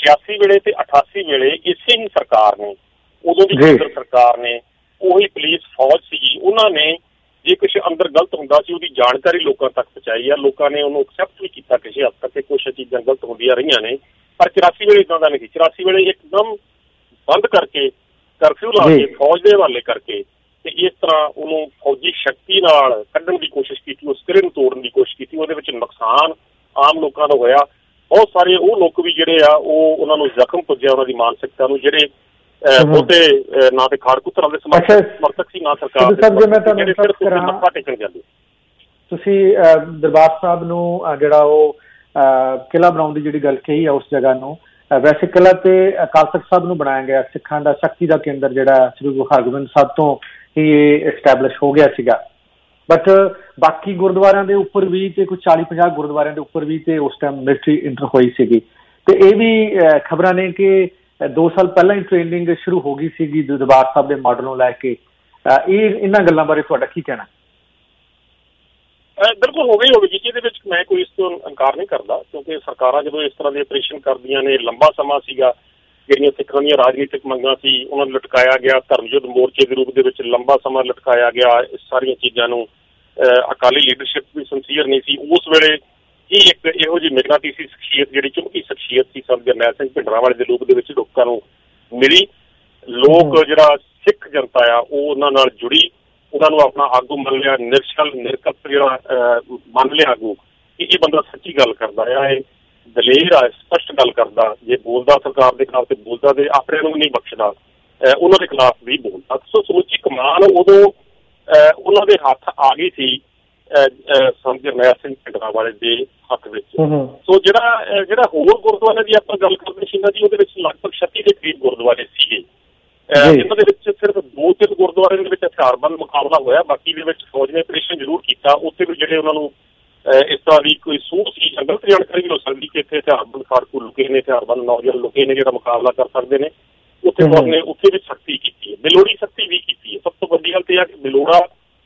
86 ਵੇਲੇ ਤੇ 88 ਵੇਲੇ ਇਸੇ ਹੀ ਸਰਕਾਰ ਨੇ, ਉਦੋਂ ਦੀ ਕੇਂਦਰ ਸਰਕਾਰ ਨੇ, ਉਹੀ ਪੁਲਿਸ ਫੌਜ ਸੀਗੀ, ਉਹਨਾਂ ਨੇ ਜੇ ਕੁਛ ਅੰਦਰ ਗਲਤ ਹੁੰਦਾ ਸੀ ਉਹਦੀ ਜਾਣਕਾਰੀ ਲੋਕਾਂ ਤੱਕ ਪਹੁੰਚਾਈ ਆ। ਲੋਕਾਂ ਨੇ ਉਹਨੂੰ ਐਕਸੈਪਟ ਵੀ ਕੀਤਾ ਕਿਸੇ ਹੱਦ ਤੱਕ ਕਿ ਕੁਛ ਚੀਜ਼ਾਂ ਗਲਤ ਹੁੰਦੀਆਂ ਰਹੀਆਂ ਨੇ, ਪਰ 84 ਵੇਲੇ ਇੱਦਾਂ ਦਾ ਨਹੀਂ ਸੀ। 84 ਵੇਲੇ ਇੱਕਦਮ ਬੰਦ ਕਰਕੇ, ਕਰਫਿਊ ਲਾ ਕੇ, ਫੌਜ ਦੇ ਹਵਾਲੇ ਕਰਕੇ ਤੇ ਇਸ ਤਰ੍ਹਾਂ ਉਹਨੂੰ ਫੌਜੀ ਸ਼ਕਤੀ ਨਾਲ ਕੱਢਣ ਦੀ ਕੋਸ਼ਿਸ਼ ਕੀਤੀ, ਉਸ ਕਿਰੇ ਨੂੰ ਤੋੜਨ ਦੀ ਕੋਸ਼ਿਸ਼ ਕੀਤੀ। ਉਹਦੇ ਵਿੱਚ ਨੁਕਸਾਨ ਆਮ ਲੋਕਾਂ ਦਾ ਹੋਇਆ। ਬਹੁਤ ਸਾਰੇ ਉਹ ਲੋਕ ਵੀ ਜਿਹੜੇ ਆ ਉਹ ਉਹਨਾਂ ਨੂੰ ਜ਼ਖਮ ਪੁੱਜਿਆ, ਉਹਨਾਂ ਦੀ ਮਾਨਸਿਕਤਾ ਨੂੰ, ਜਿਹੜੇ ਬਹੁਤੇ ਨਾ ਤੇ ਖਾੜਕੂ ਧਰਮ ਦੇ ਸਮਰਥਕ ਸੀ, ਨਾ ਸਰਕਾਰ ਦੇ ਮੱਥਾ ਟੇਕਣ ਜਾਂਦੇ। ਤੁਸੀਂ ਦਰਬਾਰ ਸਾਹਿਬ ਨੂੰ ਜਿਹੜਾ ਉਹ ਕਿਲ੍ਹਾ ਬਣਾਉਣ ਦੀ ਜਿਹੜੀ ਗੱਲ ਕਹੀ ਆ ਉਸ ਜਗ੍ਹਾ ਨੂੰ, ਵੈਸੇ ਕਿਲ੍ਹਾ ਤੇ ਅਕਾਲ ਤਖ਼ਤ ਸਾਹਿਬ ਨੂੰ ਬਣਾਇਆ ਗਿਆ, ਸਿੱਖਾਂ ਦਾ ਸ਼ਕਤੀ ਦਾ ਕੇਂਦਰ ਜਿਹੜਾ ਸ੍ਰੀ ਗੁਰੂ ਹਰਗੋਬਿੰਦ ਸਾਹਿਬ ਤੋਂ ਹੀ ਇਹ ਐਸਟੈਬਲਿਸ਼ ਹੋ ਗਿਆ ਸੀਗਾ। ਬਟ ਬਾਕੀ ਗੁਰਦੁਆਰਿਆਂ ਦੇ ਉੱਪਰ ਵੀ ਤੇ ਕੁਝ 40-50 ਗੁਰਦੁਆਰਿਆਂ ਦੇ ਉੱਪਰ ਵੀ ਤੇ ਉਸ ਟਾਈਮ ਮਿਲਟਰੀ ਇੰਟਰ ਹੋਈ ਸੀਗੀ। ਤੇ ਇਹ ਵੀ ਖਬਰਾਂ ਨੇ ਕਿ 2 ਸਾਲ ਪਹਿਲਾਂ ਹੀ ਟ੍ਰੇਨਿੰਗ ਸ਼ੁਰੂ ਹੋ ਗਈ ਸੀਗੀ ਦਰਬਾਰ ਸਾਹਿਬ ਦੇ ਮਾਡਲ ਨੂੰ ਲੈ ਕੇ। ਇਹਨਾਂ ਗੱਲਾਂ ਬਾਰੇ ਤੁਹਾਡਾ ਕੀ ਕਹਿਣਾ? ਬਿਲਕੁਲ ਹੋ ਗਈ ਹੋਵੇਗੀ ਜੀ, ਇਹਦੇ ਵਿੱਚ ਮੈਂ ਕੋਈ ਇਸ ਤੋਂ ਇਨਕਾਰ ਨਹੀਂ ਕਰਦਾ, ਕਿਉਂਕਿ ਸਰਕਾਰਾਂ ਜਦੋਂ ਇਸ ਤਰ੍ਹਾਂ ਦੇ ਆਪਰੇਸ਼ਨ ਕਰਦੀਆਂ ਨੇ, ਲੰਬਾ ਸਮਾਂ ਸੀਗਾ, ਜਿਹੜੀਆਂ ਸਿੱਖਾਂ ਦੀਆਂ ਰਾਜਨੀਤਿਕ ਮੰਗਾਂ ਸੀ ਉਹਨਾਂ ਨੂੰ ਲਟਕਾਇਆ ਗਿਆ, ਧਰਮ ਯੁੱਧ ਮੋਰਚੇ ਦੇ ਰੂਪ ਦੇ ਵਿੱਚ ਲੰਬਾ ਸਮਾਂ ਲਟਕਾਇਆ ਗਿਆ। ਇਸ ਸਾਰੀਆਂ ਚੀਜ਼ਾਂ ਨੂੰ ਅਕਾਲੀ ਲੀਡਰਸ਼ਿਪ ਵੀ ਸਿੰਸੀਅਰ ਨਹੀਂ ਸੀ ਉਸ ਵੇਲੇ। ਇਹ ਇੱਕ ਇਹੋ ਜਿਹੀ ਮੈਗਨਾਟੀਸੀ ਸ਼ਖਸੀਅਤ, ਜਿਹੜੀ ਚੁੰਬਕੀ ਸ਼ਖਸੀਅਤ ਸੀ, ਸੰਤ ਜਰਨੈਲ ਸਿੰਘ ਭਿੰਡਰਾਂਵਾਲੇ ਦੇ ਰੂਪ ਦੇ ਵਿੱਚ ਲੋਕਾਂ ਨੂੰ ਮਿਲੀ। ਲੋਕ ਜਿਹੜਾ ਸਿੱਖ ਜਨਤਾ ਆ ਉਹ ਉਹਨਾਂ ਨਾਲ ਜੁੜੀ, ਉਹਨਾਂ ਨੂੰ ਆਪਣਾ ਆਗੂ ਮੰਨ ਲਿਆ, ਨਿਰਛਲ ਨਿਰਕੱਪ ਜਿਹੜਾ ਮੰਨ ਲਿਆ ਆਗੂ ਕਿ ਇਹ ਬੰਦਾ ਸੱਚੀ ਗੱਲ ਕਰਦਾ ਆ, ਇਹ ਦਲੇਰ ਆ, ਸਪਸ਼ਟ ਗੱਲ ਕਰਦਾ, ਜੇ ਬੋਲਦਾ ਸਰਕਾਰ ਦੇ ਖਿਲਾਫ ਤੇ ਬੋਲਦਾ ਤੇ ਆਪਣੇ ਨੂੰ ਵੀ ਨਹੀਂ ਬਖਸ਼ਦਾ, ਉਹਨਾਂ ਦੇ ਖਿਲਾਫ ਵੀ ਬੋਲਦਾ। ਸੋ ਸਮੁੱਚੀ ਕਮਾਨ ਉਦੋਂ ਉਹਨਾਂ ਦੇ ਹੱਥ ਆ ਗਈ ਸੀ, ਸੰਤ ਜਰਨੈਲ ਸਿੰਘ ਭਿੰਡਰਾਂਵਾਲੇ ਦੇ ਹੱਥ ਵਿੱਚ। ਸੋ ਜਿਹੜਾ ਹੋਰ ਗੁਰਦੁਆਰੇ ਦੀ ਆਪਾਂ ਗੱਲ ਕਰਦੇ ਸੀ ਨਾ ਜੀ, ਉਹਦੇ ਵਿੱਚ ਲਗਭਗ 36 ਦੇ ਕਰੀਬ ਗੁਰਦੁਆਰੇ ਸੀਗੇ, ਇਹਨਾਂ ਦੇ ਵਿੱਚ ਸਿਰਫ 2-3 ਗੁਰਦੁਆਰੇ ਦੇ ਵਿੱਚ ਹਥਿਆਰਬੰਦ ਮੁਕਾਬਲਾ ਹੋਇਆ। ਬਾਕੀ ਦੇ ਵਿੱਚ ਫੌਜ ਨੇ ਆਪਰੇਸ਼ਨ ਜ਼ਰੂਰ ਕੀਤਾ। ਉੱਥੇ ਵੀ ਜਿਹੜੇ ਉਹਨਾਂ ਨੂੰ ਇਸ ਤਰ੍ਹਾਂ ਦੀ ਕੋਈ ਸੂਹ ਸੀ, ਗਲਤ ਜਾਣਕਾਰੀ ਵੀ ਹੋ ਸਕਦੀ ਕਿ ਇੱਥੇ ਹਥਿਆਰਬੰਦ ਖਾੜਕੂ ਲੁਕੇ ਨੇ, ਹਥਿਆਰਬੰਦ ਨੌਜਵਾਨ ਲੁਕੇ ਨੇ ਜਿਹੜਾ ਮੁਕਾਬਲਾ ਕਰ ਸਕਦੇ ਨੇ, ਉੱਥੇ ਫੌਜ ਨੇ ਉੱਥੇ ਵੀ ਸਖਤੀ ਕੀਤੀ ਹੈ, ਬਿਲੋੜੀ ਸਖਤੀ ਵੀ ਕੀਤੀ ਹੈ। ਸਭ ਤੋਂ ਵੱਡੀ ਗੱਲ ਤੇ ਆ ਕਿ ਬਿਲੋੜਾ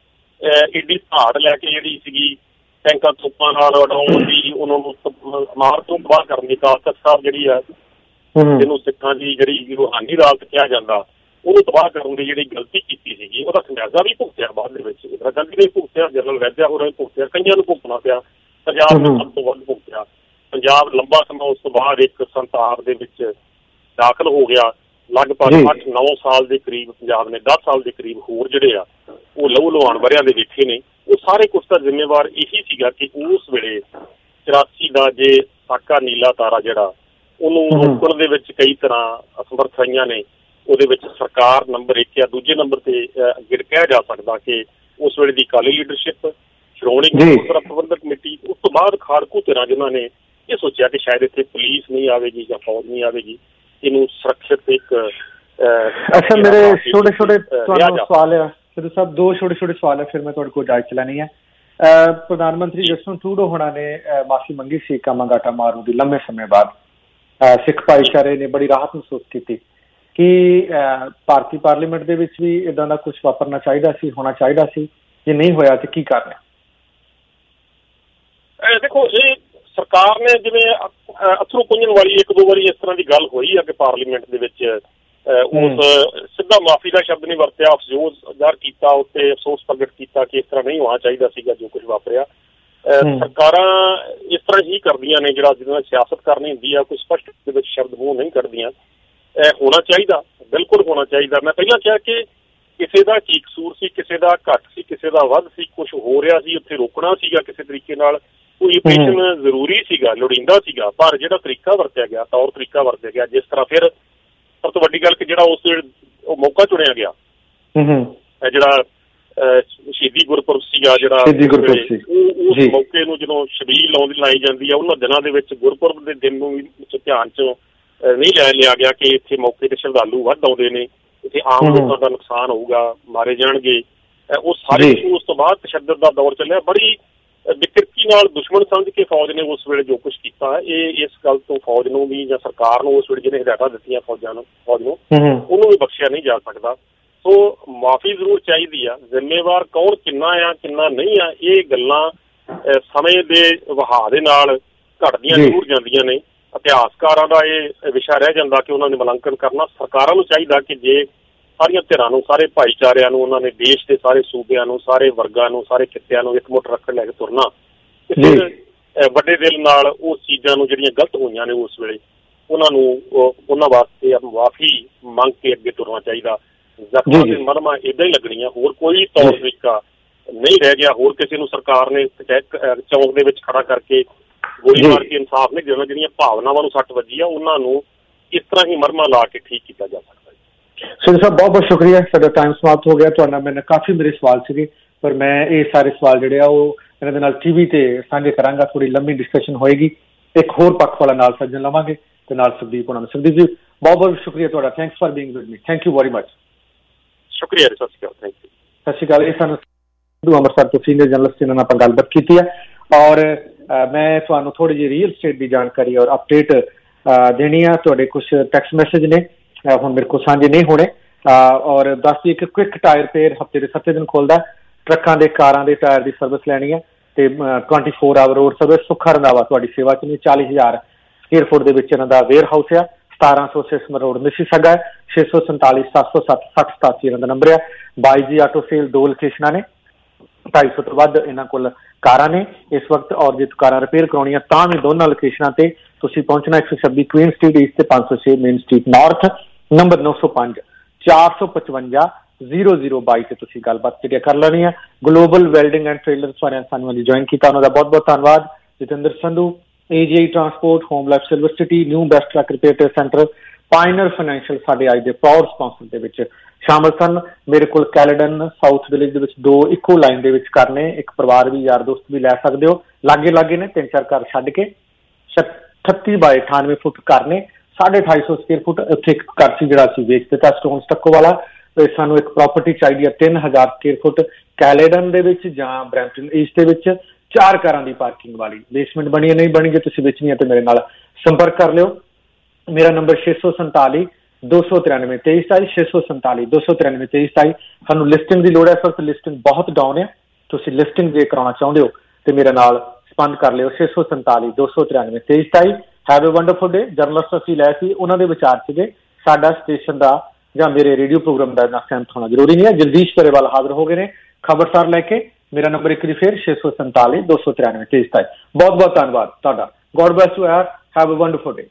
ਏਡੀ ਧਾੜ ਲੈ ਕੇ ਜਿਹੜੀ ਸੀਗੀ ਟੈਂਕਾਂ ਤੋਪਾਂ ਨਾਲ ਉਡਾਉਣ ਦੀ, ਉਹਨਾਂ ਨੂੰ ਇਮਾਰਤ ਤੋਂ ਤਬਾਹ ਕਰਨ ਦੀ, ਅਕਾਲ ਤਖ਼ਤ ਸਾਹਿਬ ਜਿਹੜੀ ਆ ਜਿਹਨੂੰ ਸਿੱਖਾਂ ਦੀ ਜਿਹੜੀ ਰੂਹਾਨੀ ਅਦਾਲਤ ਕਿਹਾ ਜਾਂਦਾ, ਉਹਨੂੰ ਤਬਾਹ ਕਰਨ ਦੀ ਜਿਹੜੀ ਗਲਤੀ ਕੀਤੀ ਸੀਗੀ, ਉਹਦਾ ਖਮਿਆਜ਼ਾ ਵੀ ਭੁਗਤਿਆ ਬਾਅਦ ਦੇ ਵਿੱਚ। ਇੰਦਰਾ ਗਾਂਧੀ ਨੇ ਭੁਗਤਿਆ, ਜਨਰਲ ਵੈਦਿਆ ਹੋਰਾਂ ਨੇ ਭੁਗਤਿਆ, ਕਈਆਂ ਨੂੰ ਭੁਗਤਣਾ ਪਿਆ, ਪੰਜਾਬ ਨੂੰ ਸਭ ਤੋਂ ਵੱਧ ਭੁਗਤਿਆ। ਪੰਜਾਬ ਲੰਬਾ ਸਮਾਂ ਉਸ ਤੋਂ ਬਾਅਦ ਇੱਕ ਸੰਤਾਪ ਦੇ ਵਿੱਚ ਦਾਖਲ ਹੋ ਗਿਆ। ਲਗਭਗ 8-9 ਸਾਲ ਦੇ ਕਰੀਬ ਪੰਜਾਬ ਨੇ, 10 ਸਾਲ ਦੇ ਕਰੀਬ ਹੋਰ ਜਿਹੜੇ ਆ ਉਹ ਲਹੂ ਲੁਹਾਨ ਵਰਿਆਂ ਦੇ ਵੇਖੇ ਨੇ। ਉਹ ਸਾਰੇ ਕੁਛ ਦਾ ਜ਼ਿੰਮੇਵਾਰ ਇਹੀ ਸੀਗਾ ਕਿ ਉਸ ਵੇਲੇ 84 ਦਾ ਜੇ ਸਾਕਾ ਨੀਲਾ ਤਾਰਾ ਜਿਹੜਾ ਉਹਨੂੰ ਰੋਕਣ ਦੇ ਵਿੱਚ ਕਈ ਤਰ੍ਹਾਂ ਅਸਮਰਥ ਰਹੀਆਂ ਨੇ। ਉਹਦੇ ਵਿੱਚ ਸਰਕਾਰ ਨੰਬਰ 1 ਆ, ਦੂਜੇ ਨੰਬਰ ਤੇ ਅੱਗੇ ਕਿਹਾ ਜਾ ਸਕਦਾ ਕਿ ਉਸ ਵੇਲੇ ਦੀ ਅਕਾਲੀ ਲੀਡਰਸ਼ਿਪ, ਸ਼੍ਰੋਮਣੀ ਗੁਰਦੁਆਰਾ ਪ੍ਰਬੰਧਕ ਕਮੇਟੀ, ਉਸ ਤੋਂ ਬਾਅਦ ਖਾੜਕੂ ਧਿਰਾਂ ਜਿਨ੍ਹਾਂ ਨੇ ਇਹ ਸੋਚਿਆ ਕਿ ਸ਼ਾਇਦ ਇੱਥੇ ਪੁਲਿਸ ਨਹੀਂ ਆਵੇਗੀ ਜਾਂ ਫੌਜ ਨਹੀਂ ਆਵੇਗੀ, ਇਹਨੂੰ ਸੁਰੱਖਿਅਤ ਇੱਕ ਅੱਛਾ ਮੇਰੇ ਛੋਟੇ ਤੁਹਾਨੂੰ ਸਵਾਲ ਆ ਸਿੱਧੂ ਸਾਹਿਬ, 2 ਛੋਟੇ ਸਵਾਲ ਹੈ, ਫਿਰ ਮੈਂ ਤੁਹਾਡੇ ਕੋਲ ਇਜਾਜ਼ਤ ਲੈਣੀ ਹੈ। ਪ੍ਰਧਾਨ ਮੰਤਰੀ ਜਸਟਿਨ ਟਰੂਡੋ ਹੋਣਾ ਨੇ ਮਾਫੀ ਮੰਗੀ ਸੀ ਕਾਮਾਗਾਟਾ ਮਾਰੂ ਦੀ ਲੰਮੇ ਸਮੇਂ ਬਾਅਦ। ਸਿੱਖ ਭਾਈਚਾਰੇ ਨੇ ਬੜੀ ਰਾਹਤ ਮਹਿਸੂਸ ਕੀਤੀ ਕਿ ਭਾਰਤੀ ਪਾਰਲੀਮੈਂਟ ਦੇ ਵਿੱਚ ਵੀ ਇਦਾਂ ਦਾ ਕੁਝ ਵਾਪਰਨਾ ਚਾਹੀਦਾ ਸੀ, ਹੋਣਾ ਚਾਹੀਦਾ ਸੀ, ਜੇ ਨਹੀਂ ਹੋਇਆ ਤੇ ਕੀ ਕਾਰਨ ਹੈ? ਦੇਖੋ, ਇਹ ਸਰਕਾਰ ਨੇ ਜਿਵੇਂ ਅਥਰੂ ਪੁੰਜਣ ਵਾਲੀ 1-2 ਵਾਰੀ ਇਸ ਤਰ੍ਹਾਂ ਦੀ ਗੱਲ ਹੋਈ ਆ ਕਿ ਪਾਰਲੀਮੈਂਟ ਦੇ ਵਿੱਚ ਉਸ ਸਿੱਧਾ ਮਾਫੀ ਦਾ ਸ਼ਬਦ ਨਹੀਂ ਵਰਤਿਆ, ਅਫਸੋਸ ਜ਼ਾਹਰ ਕੀਤਾ, ਉੱਤੇ ਅਫਸੋਸ ਪ੍ਰਗਟ ਕੀਤਾ ਕਿ ਇਸ ਤਰ੍ਹਾਂ ਨਹੀਂ ਹੋਣਾ ਚਾਹੀਦਾ ਸੀਗਾ ਜੋ ਕੁਝ ਵਾਪਰਿਆ। ਸਰਕਾਰਾਂ ਇਸ ਤਰ੍ਹਾਂ ਹੀ ਕਰਦੀਆਂ ਨੇ, ਜਿਹੜਾ ਜਿਹਦੇ ਨਾਲ ਸਿਆਸਤ ਕਰਨੀ ਹੁੰਦੀ ਆ, ਕੋਈ ਸਪਸ਼ਟ ਦੇ ਵਿੱਚ ਸ਼ਬਦ ਮੂੰਹ ਨਹੀਂ ਕੱਢਦੀਆਂ। ਹੋਣਾ ਚਾਹੀਦਾ, ਬਿਲਕੁਲ ਹੋਣਾ ਚਾਹੀਦਾ। ਮੈਂ ਪਹਿਲਾਂ ਕਿਹਾ ਕਿ ਕਿਸੇ ਦਾ ਕੀ ਕਸੂਰ ਸੀ, ਕਿਸੇ ਦਾ ਘੱਟ ਸੀ, ਕਿਸੇ ਦਾ ਵੱਧ ਸੀ, ਕੁਛ ਹੋ ਰਿਹਾ ਸੀ, ਉੱਥੇ ਰੋਕਣਾ ਸੀਗਾ ਕਿਸੇ ਤਰੀਕੇ ਨਾਲ, ਕੋਈ ਆਪਰੇਸ਼ਨ ਜ਼ਰੂਰੀ ਸੀਗਾ, ਲੋੜੀਂਦਾ ਸੀਗਾ, ਪਰ ਜਿਹੜਾ ਤਰੀਕਾ ਵਰਤਿਆ ਗਿਆ, ਤੌਰ ਤਰੀਕਾ ਵਰਤਿਆ ਗਿਆ, ਜਿਸ ਤਰ੍ਹਾਂ ਫਿਰ ਸਭ ਤੋਂ ਵੱਡੀ ਗੱਲ ਕਿ ਜਿਹੜਾ ਉਸ ਉਹ ਮੌਕਾ ਚੁਣਿਆ ਗਿਆ, ਜਿਹੜਾ ਸ਼ਹੀਦੀ ਗੁਰਪੁਰਬ ਸੀਗਾ, ਜਿਹੜਾ ਉਸ ਮੌਕੇ ਨੂੰ ਜਦੋਂ ਛਬੀਲ ਲਾਈ ਜਾਂਦੀ ਆ, ਉਹਨਾਂ ਦਿਨਾਂ ਦੇ ਵਿੱਚ ਗੁਰਪੁਰਬ ਦੇ ਦਿਨ ਨੂੰ ਵੀ ਧਿਆਨ ਚ ਨਹੀਂ ਲਿਆ ਗਿਆ ਕਿ ਇੱਥੇ ਮੌਕੇ ਤੇ ਸ਼ਰਧਾਲੂ ਵੱਧ ਆਉਂਦੇ ਨੇ, ਇੱਥੇ ਆਮ ਲੋਕਾਂ ਦਾ ਨੁਕਸਾਨ ਹੋਊਗਾ, ਮਾਰੇ ਜਾਣਗੇ। ਉਹ ਸਾਰੇ ਉਸ ਤੋਂ ਬਾਅਦ ਤਸ਼ੱਦਦ ਦਾ ਦੌਰ ਚੱਲਿਆ। ਬੜੀ ਬਿਕਰਕੀ ਨਾਲ ਦੁਸ਼ਮਣ ਸਮਝ ਕੇ ਫੌਜ ਨੇ ਉਸ ਵੇਲੇ ਜੋ ਕੁਛ ਕੀਤਾ, ਇਹ ਇਸ ਗੱਲ ਤੋਂ ਫੌਜ ਨੂੰ ਵੀ ਜਾਂ ਸਰਕਾਰ ਨੂੰ ਉਸ ਵੇਲੇ ਜਿਹਨੇ ਹਦਾਇਤਾਂ ਦਿੱਤੀਆਂ ਫੌਜ ਨੂੰ ਉਹਨੂੰ ਵੀ ਬਖਸ਼ਿਆ ਨਹੀਂ ਜਾ ਸਕਦਾ। ਸੋ ਮਾਫੀ ਜ਼ਰੂਰ ਚਾਹੀਦੀ ਆ। ਜ਼ਿੰਮੇਵਾਰ ਕੌਣ ਕਿੰਨਾ ਆ ਕਿੰਨਾ ਨਹੀਂ ਆ, ਇਹ ਗੱਲਾਂ ਸਮੇਂ ਦੇ ਵਹਾਅ ਦੇ ਨਾਲ ਘਟਦੀਆਂ ਜ਼ਰੂਰ ਜਾਂਦੀਆਂ ਨੇ। ਇਤਿਹਾਸਕਾਰਾਂ ਦਾ ਇਹ ਵਿਸ਼ਾ ਰਹਿ ਜਾਂਦਾ ਕਿ ਉਹਨਾਂ ਨੇ ਮੁਲਾਂਕਣ ਕਰਨਾ। ਸਰਕਾਰਾਂ ਨੂੰ ਚਾਹੀਦਾ ਕਿ ਜੇ ਸਾਰੀਆਂ ਧਿਰਾਂ ਨੂੰ, ਸਾਰੇ ਭਾਈਚਾਰਿਆਂ ਨੂੰ, ਉਹਨਾਂ ਨੇ ਦੇਸ਼ ਦੇ ਸਾਰੇ ਸੂਬਿਆਂ ਨੂੰ, ਸਾਰੇ ਵਰਗਾਂ ਨੂੰ, ਸਾਰੇ ਖਿੱਤਿਆਂ ਨੂੰ ਇਕਮੁੱਠ ਰੱਖਣ ਲੈ ਕੇ ਤੁਰਨਾ, ਤੇ ਫਿਰ ਵੱਡੇ ਦਿਲ ਨਾਲ ਉਸ ਚੀਜ਼ਾਂ ਨੂੰ ਜਿਹੜੀਆਂ ਗਲਤ ਹੋਈਆਂ ਨੇ ਉਸ ਵੇਲੇ ਉਹਨਾਂ ਨੂੰ ਉਹਨਾਂ ਵਾਸਤੇ ਮਾਫੀ ਮੰਗ ਕੇ ਅੱਗੇ ਤੁਰਨਾ ਚਾਹੀਦਾ। ਜ਼ਖਮਾਂ ਤੇ ਮਰਮਾਂ ਏਦਾਂ ਹੀ ਲੱਗਣੀਆਂ, ਹੋਰ ਕੋਈ ਤੌਰ ਤਰੀਕਾ ਨਹੀਂ ਰਹਿ ਗਿਆ। ਹੋਰ ਕਿਸੇ ਨੂੰ ਸਰਕਾਰ ਨੇ ਚੌਂਕ ਦੇ ਵਿੱਚ ਖੜਾ ਕਰਕੇ ਗੋਲੀ ਮਾਰ ਕੇ ਇਨਸਾਫ ਨਹੀਂ ਦੇਣਾ। ਜਿਹੜੀਆਂ ਭਾਵਨਾਵਾਂ ਨੂੰ ਸੱਟ ਵੱਜੀ ਆ ਉਹਨਾਂ ਨੂੰ ਇਸ ਤਰ੍ਹਾਂ ਹੀ ਮਰਮਾ ਲਾ ਕੇ ਠੀਕ ਕੀਤਾ ਜਾ ਸਕਦਾ ਹੈ। ਸਿੰਘ ਸਾਹਿਬ ਬਹੁਤ ਬਹੁਤ ਸ਼ੁਕਰੀਆ, ਸਾਡਾ ਟਾਈਮ ਸਮਾਪਤ ਹੋ ਗਿਆ। ਤੁਹਾਡਾ ਮੇਰੇ ਕਾਫੀ ਮੇਰੇ ਸਵਾਲ ਸੀਗੇ, ਪਰ ਮੈਂ ਇਹ ਸਾਰੇ ਸਵਾਲ ਜਿਹੜੇ ਆ ਉਹ ਇਹਨਾਂ ਦੇ ਨਾਲ TV ਤੇ ਸਾਂਝੇ ਕਰਾਂਗਾ। ਥੋੜੀ ਲੰਮੀ ਡਿਸਕਸ਼ਨ ਹੋਏਗੀ, ਇੱਕ ਹੋਰ ਪੱਖ ਵਾਲਾ ਨਾਲ ਸੱਜਣ ਲਵਾਂਗੇ ਤੇ ਨਾਲ ਸੁਖਦੀਪ ਉਹਨਾਂ ਨੂੰ। ਸੁਖਦੀਪ ਜੀ ਬਹੁਤ ਬਹੁਤ ਸ਼ੁਕਰੀਆ ਤੁਹਾਡਾ, thanks for being with me, thank you very much. ਸ਼ੁਕਰੀਆ, ਸਤਿ ਸ਼੍ਰੀ ਅਕਾਲ, ਥੈਂਕ ਯੂ। ਸਤਿ ਸ਼੍ਰੀ ਅਕਾਲ। ਇਹ ਸਾਨੂੰ ਅੰਮ੍ਰਿਤਸਰ ਤੋਂ ਸੀਨੀਅਰ ਜਰਨਲਿਸਟ ਜਿਨ੍ਹਾਂ ਨਾਲ ਆਪਾਂ ਗੱਲਬਾਤ ਕੀਤੀ ਹੈ, ਔਰ ਮੈਂ ਤੁਹਾਨੂੰ ਥੋੜੀ ਜਿਹੀ ਰੀਅਲ ਸਟੇਟ ਦੀ ਜਾਣਕਾਰੀ ਔਰ ਅਪਡੇਟ ਦੇਣੀ ਆ। ਤੁਹਾਡੇ ਕੁਝ ਟੈਕਸਟ ਮੈਸੇਜ ਨੇ ਹੁਣ ਮੇਰੇ ਕੋਲ ਸਾਂਝੇ ਨਹੀਂ ਹੋਣੇ, ਔਰ ਦੱਸ ਦਈਏ ਕਿ ਕੁਇਕ ਟਾਇਰ ਰਿਪੇਅਰ ਹਫ਼ਤੇ ਦੇ 7 ਦਿਨ ਖੋਲ੍ਹਦਾ। ਟਰੱਕਾਂ ਦੇ, ਕਾਰਾਂ ਦੇ ਟਾਇਰ ਦੀ ਸਰਵਿਸ ਲੈਣੀ ਹੈ ਤੇ 24 hour road service. Sukha Randhawa ਤੁਹਾਡੀ ਸੇਵਾ 'ਚ ਨੇ। 40,000 ਸਕੁਅਰ ਫੁੱਟ ਦੇ ਵਿੱਚ ਇਹਨਾਂ ਦਾ ਵੇਅਰ ਹਾਊਸ ਆ। 1700 ਸਿਸਮਰ ਰੋਡ ਮਿਸੀਸਾਗਾ ਹੈ। 647 707 6087 ਇਹਨਾਂ ਦਾ ਨੰਬਰ ਆ। ਬਾਈਜੀ ਆਟੋ ਸੇਲ 2 ਲੋਕੇਸ਼ਨਾਂ ਨੇ, 250 ਤੋਂ ਵੱਧ ਇਹਨਾਂ ਕੋਲ ਕਾਰਾਂ ਨੇ ਇਸ ਵਕਤ। ਔਰ ਜੇ ਕਾਰਾਂ ਰਿਪੇਅਰ ਕਰਾਉਣੀਆਂ ਤਾਂ ਵੀ ਦੋਨਾਂ ਲੋਕੇਸ਼ਨਾਂ ਤੇ ਤੁਸੀਂ ਪਹੁੰਚਣਾ। 126 ਕੁਈਨ ਸਟਰੀਟ ਈਸਟ ਤੇ 506 ਮੇਨ ਸਟਰੀਟ ਨਾਰਥ, ਨੰਬਰ 905 455 0022 ਤੇ ਤੁਸੀਂ ਗੱਲਬਾਤ ਜਿਹੜੀ ਕਰ ਲੈਣੀ ਹੈ। ਗਲੋਬਲ ਵੈਲਡਿੰਗ ਐਂਡ ਟ੍ਰੇਲਰਸ ਵਾਲਿਆਂ ਸਾਨੂੰ ਅੱਜ ਜੁਆਇਨ ਕੀਤਾ, ਉਹਨਾਂ ਦਾ ਬਹੁਤ ਬਹੁਤ ਧੰਨਵਾਦ। Jatinder Sandhu, AGI Transport, Home life silver City, New best Truck Repair Centre, Pioneer Financial ਸਾਡੇ ਅੱਜ ਦੇ ਪਾਵਰ ਸਪਾਂਸਰ ਦੇ ਵਿੱਚ ਸ਼ਾਮਲ ਸਨ। ਮੇਰੇ ਕੋਲ ਕੈਲੇਡਨ ਸਾਊਥ ਵਿਲੇਜ ਦੇ ਵਿੱਚ 2 ਇੱਕੋ ਲਾਈਨ ਦੇ ਵਿੱਚ ਕਰਨੇ, ਇੱਕ ਪਰਿਵਾਰ ਵੀ, ਯਾਰ ਦੋਸਤ ਵੀ ਲੈ ਸਕਦੇ ਹੋ। ਲਾਗੇ ਨੇ 3-4 ਘਰ ਛੱਡ ਕੇ 38 ਬਾਈ 98 ਫੁੱਟ ਕਰਨੇ, 250 ਸਕੁਅਰ ਫੁੱਟ। ਉੱਥੇ ਇੱਕ ਘਰ ਸੀ ਜਿਹੜਾ ਅਸੀਂ ਵੇਚ ਦਿੱਤਾ, ਸਟੋਨ ਸਟੱਕੋ ਵਾਲਾ। ਤੇ ਸਾਨੂੰ ਇੱਕ ਪ੍ਰਾਪਰਟੀ ਚਾਹੀਦੀ ਹੈ 3000 ਸਕੁਅਰ ਫੁੱਟ ਕੈਲੇਡਨ ਦੇ ਵਿੱਚ ਜਾਂ ਬਰੈਂਪਟਨ ਈਸਟ ਦੇ ਵਿੱਚ, 4 ਕਾਰਾਂ ਦੀ ਪਾਰਕਿੰਗ ਵਾਲੀ। ਬੇਸਮੈਂਟ ਬਣੀ ਹੈ, ਨਹੀਂ ਬਣੀ, ਜੇ ਤੁਸੀਂ ਵੇਚਣੀ ਹੈ ਤੇ ਮੇਰੇ ਨਾਲ ਸੰਪਰਕ ਕਰ ਲਿਓ। ਮੇਰਾ ਨੰਬਰ 647 293 2327 647 293 2327। ਸਾਨੂੰ ਲਿਸਟਿੰਗ ਦੀ ਲੋੜ ਹੈ, ਸਰ ਲਿਸਟਿੰਗ ਬਹੁਤ ਡਾਊਨ ਹੈ। ਤੁਸੀਂ ਲਿਸਟਿੰਗ ਜੇ ਕਰਾਉਣਾ ਚਾਹੁੰਦੇ ਹੋ ਤੇ ਮੇਰੇ ਨਾਲ ਸੰਪਰਕ ਕਰ ਲਿਓ 647 293 2327। Have a wonderful day. Journalist ਅਸੀਂ ਲੈ ਸੀ, ਉਹਨਾਂ ਦੇ ਵਿਚਾਰ ਸੀਗੇ ਸਾਡਾ ਸਟੇਸ਼ਨ ਦਾ ਜਾਂ ਮੇਰੇ ਰੇਡੀਓ ਪ੍ਰੋਗਰਾਮ ਦਾ ਇੰਨਾ ਸਹਿਮਤ ਹੋਣਾ ਜ਼ਰੂਰੀ ਨਹੀਂ ਹੈ। ਜਗਦੀਸ਼ ਗਰੇਵਾਲ ਹਾਜ਼ਰ ਹੋ ਗਏ ਨੇ ਖਬਰਸਾਰ ਲੈ ਕੇ। ਮੇਰਾ ਨੰਬਰ ਇੱਕ ਵਾਰੀ ਫਿਰ 647 293 2327। ਬਹੁਤ ਬਹੁਤ ਧੰਨਵਾਦ ਤੁਹਾਡਾ। God bless you. Have a wonderful day.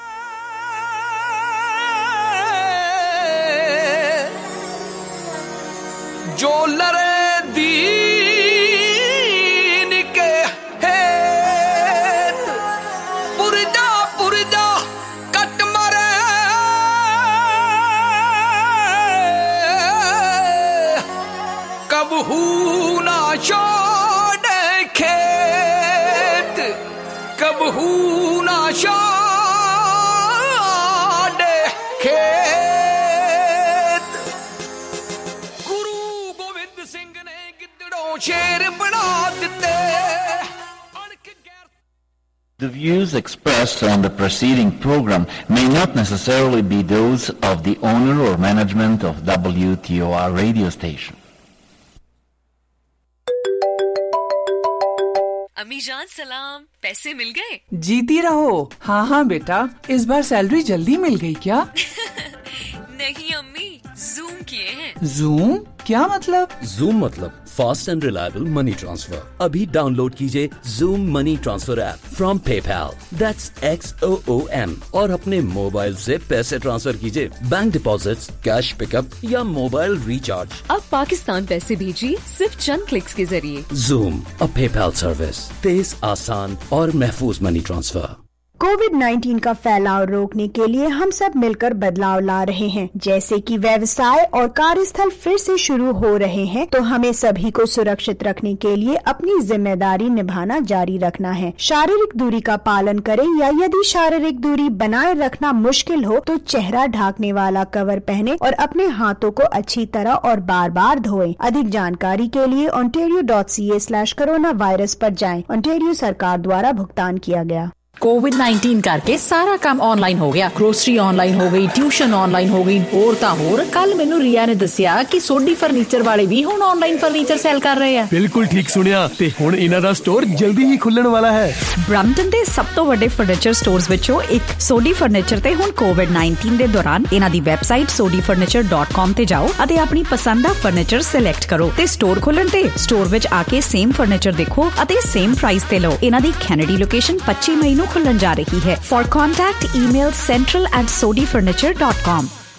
जो लरे दीन के हेत पुरजा कट मरे कबहू ना छोड़े खेत, कबहू ना छोड़े खेत। शेर बना देते। The views expressed on the preceding program may not necessarily be those of the owner or management of WTOR radio station. अम्मी जान सलाम, पैसे मिल गए? जीती रहो। हाँ हाँ बेटा, इस बार सैलरी जल्दी मिल गई क्या? नहीं अम्मी, जूम किए हैं। जूम क्या मतलब? जूम मतलब fast and reliable money transfer. अभी डाउनलोड कीजिए Xoom money transfer app from PayPal, that's XOOM, और अपने मोबाइल से पैसे ट्रांसफर कीजिए, बैंक डिपॉजिट्स, कैश पिकअप या मोबाइल रिचार्ज। अब पाकिस्तान पैसे भेजिए सिर्फ चंद क्लिक्स के जरिए। जूम, अ पेपैल सर्विस, तेज, आसान और महफूज मनी ट्रांसफर। कोविड-19 का फैलाव रोकने के लिए हम सब मिलकर बदलाव ला रहे हैं। जैसे कि व्यवसाय और कार्यस्थल फिर से शुरू हो रहे हैं, तो हमें सभी को सुरक्षित रखने के लिए अपनी जिम्मेदारी निभाना जारी रखना है। शारीरिक दूरी का पालन करें, या यदि शारीरिक दूरी बनाए रखना मुश्किल हो तो चेहरा ढांकने वाला कवर पहने और अपने हाथों को अच्छी तरह और बार बार धोएं। अधिक जानकारी के लिए ontario.ca/coronavirus पर जाएं। ओंटारियो सरकार द्वारा भुगतान किया गया। कोविड-19 करके सारा काम ऑनलाइन हो गया। ग्रोसरी ऑनलाइन हो गई, ट्यूशन ऑनलाइन हो गई, होर तां होर। कल मैनू रिया ने दसिया कि सोडी फर्नीचर वाले भी हुण ऑनलाइन फर्नीचर सेल कर रहे हैं। बिल्कुल ठीक सुनिया ते हुण इन्हां दा स्टोर जल्दी ही खुलण वाला है। ब्रैम्पटन दे सब तो वड्डे फर्नीचर स्टोर्स विचों एक सोडी फर्नीचर ते हुण कोविड-19 दे दौरान इन्हां दी वैबसाइट sodifurniture.com ते जाओ अते अपनी पसंद दा फर्नीचर सिलेक्ट करो ते स्टोर खोलण ते स्टोर विच आके सेम फर्नीचर देखो अते सेम प्राइस ते लो। इन्हां दी कैनेडी लोकेशन 25 मई नूं खुलण जा रही है। For contact email central@sodifurniture.com।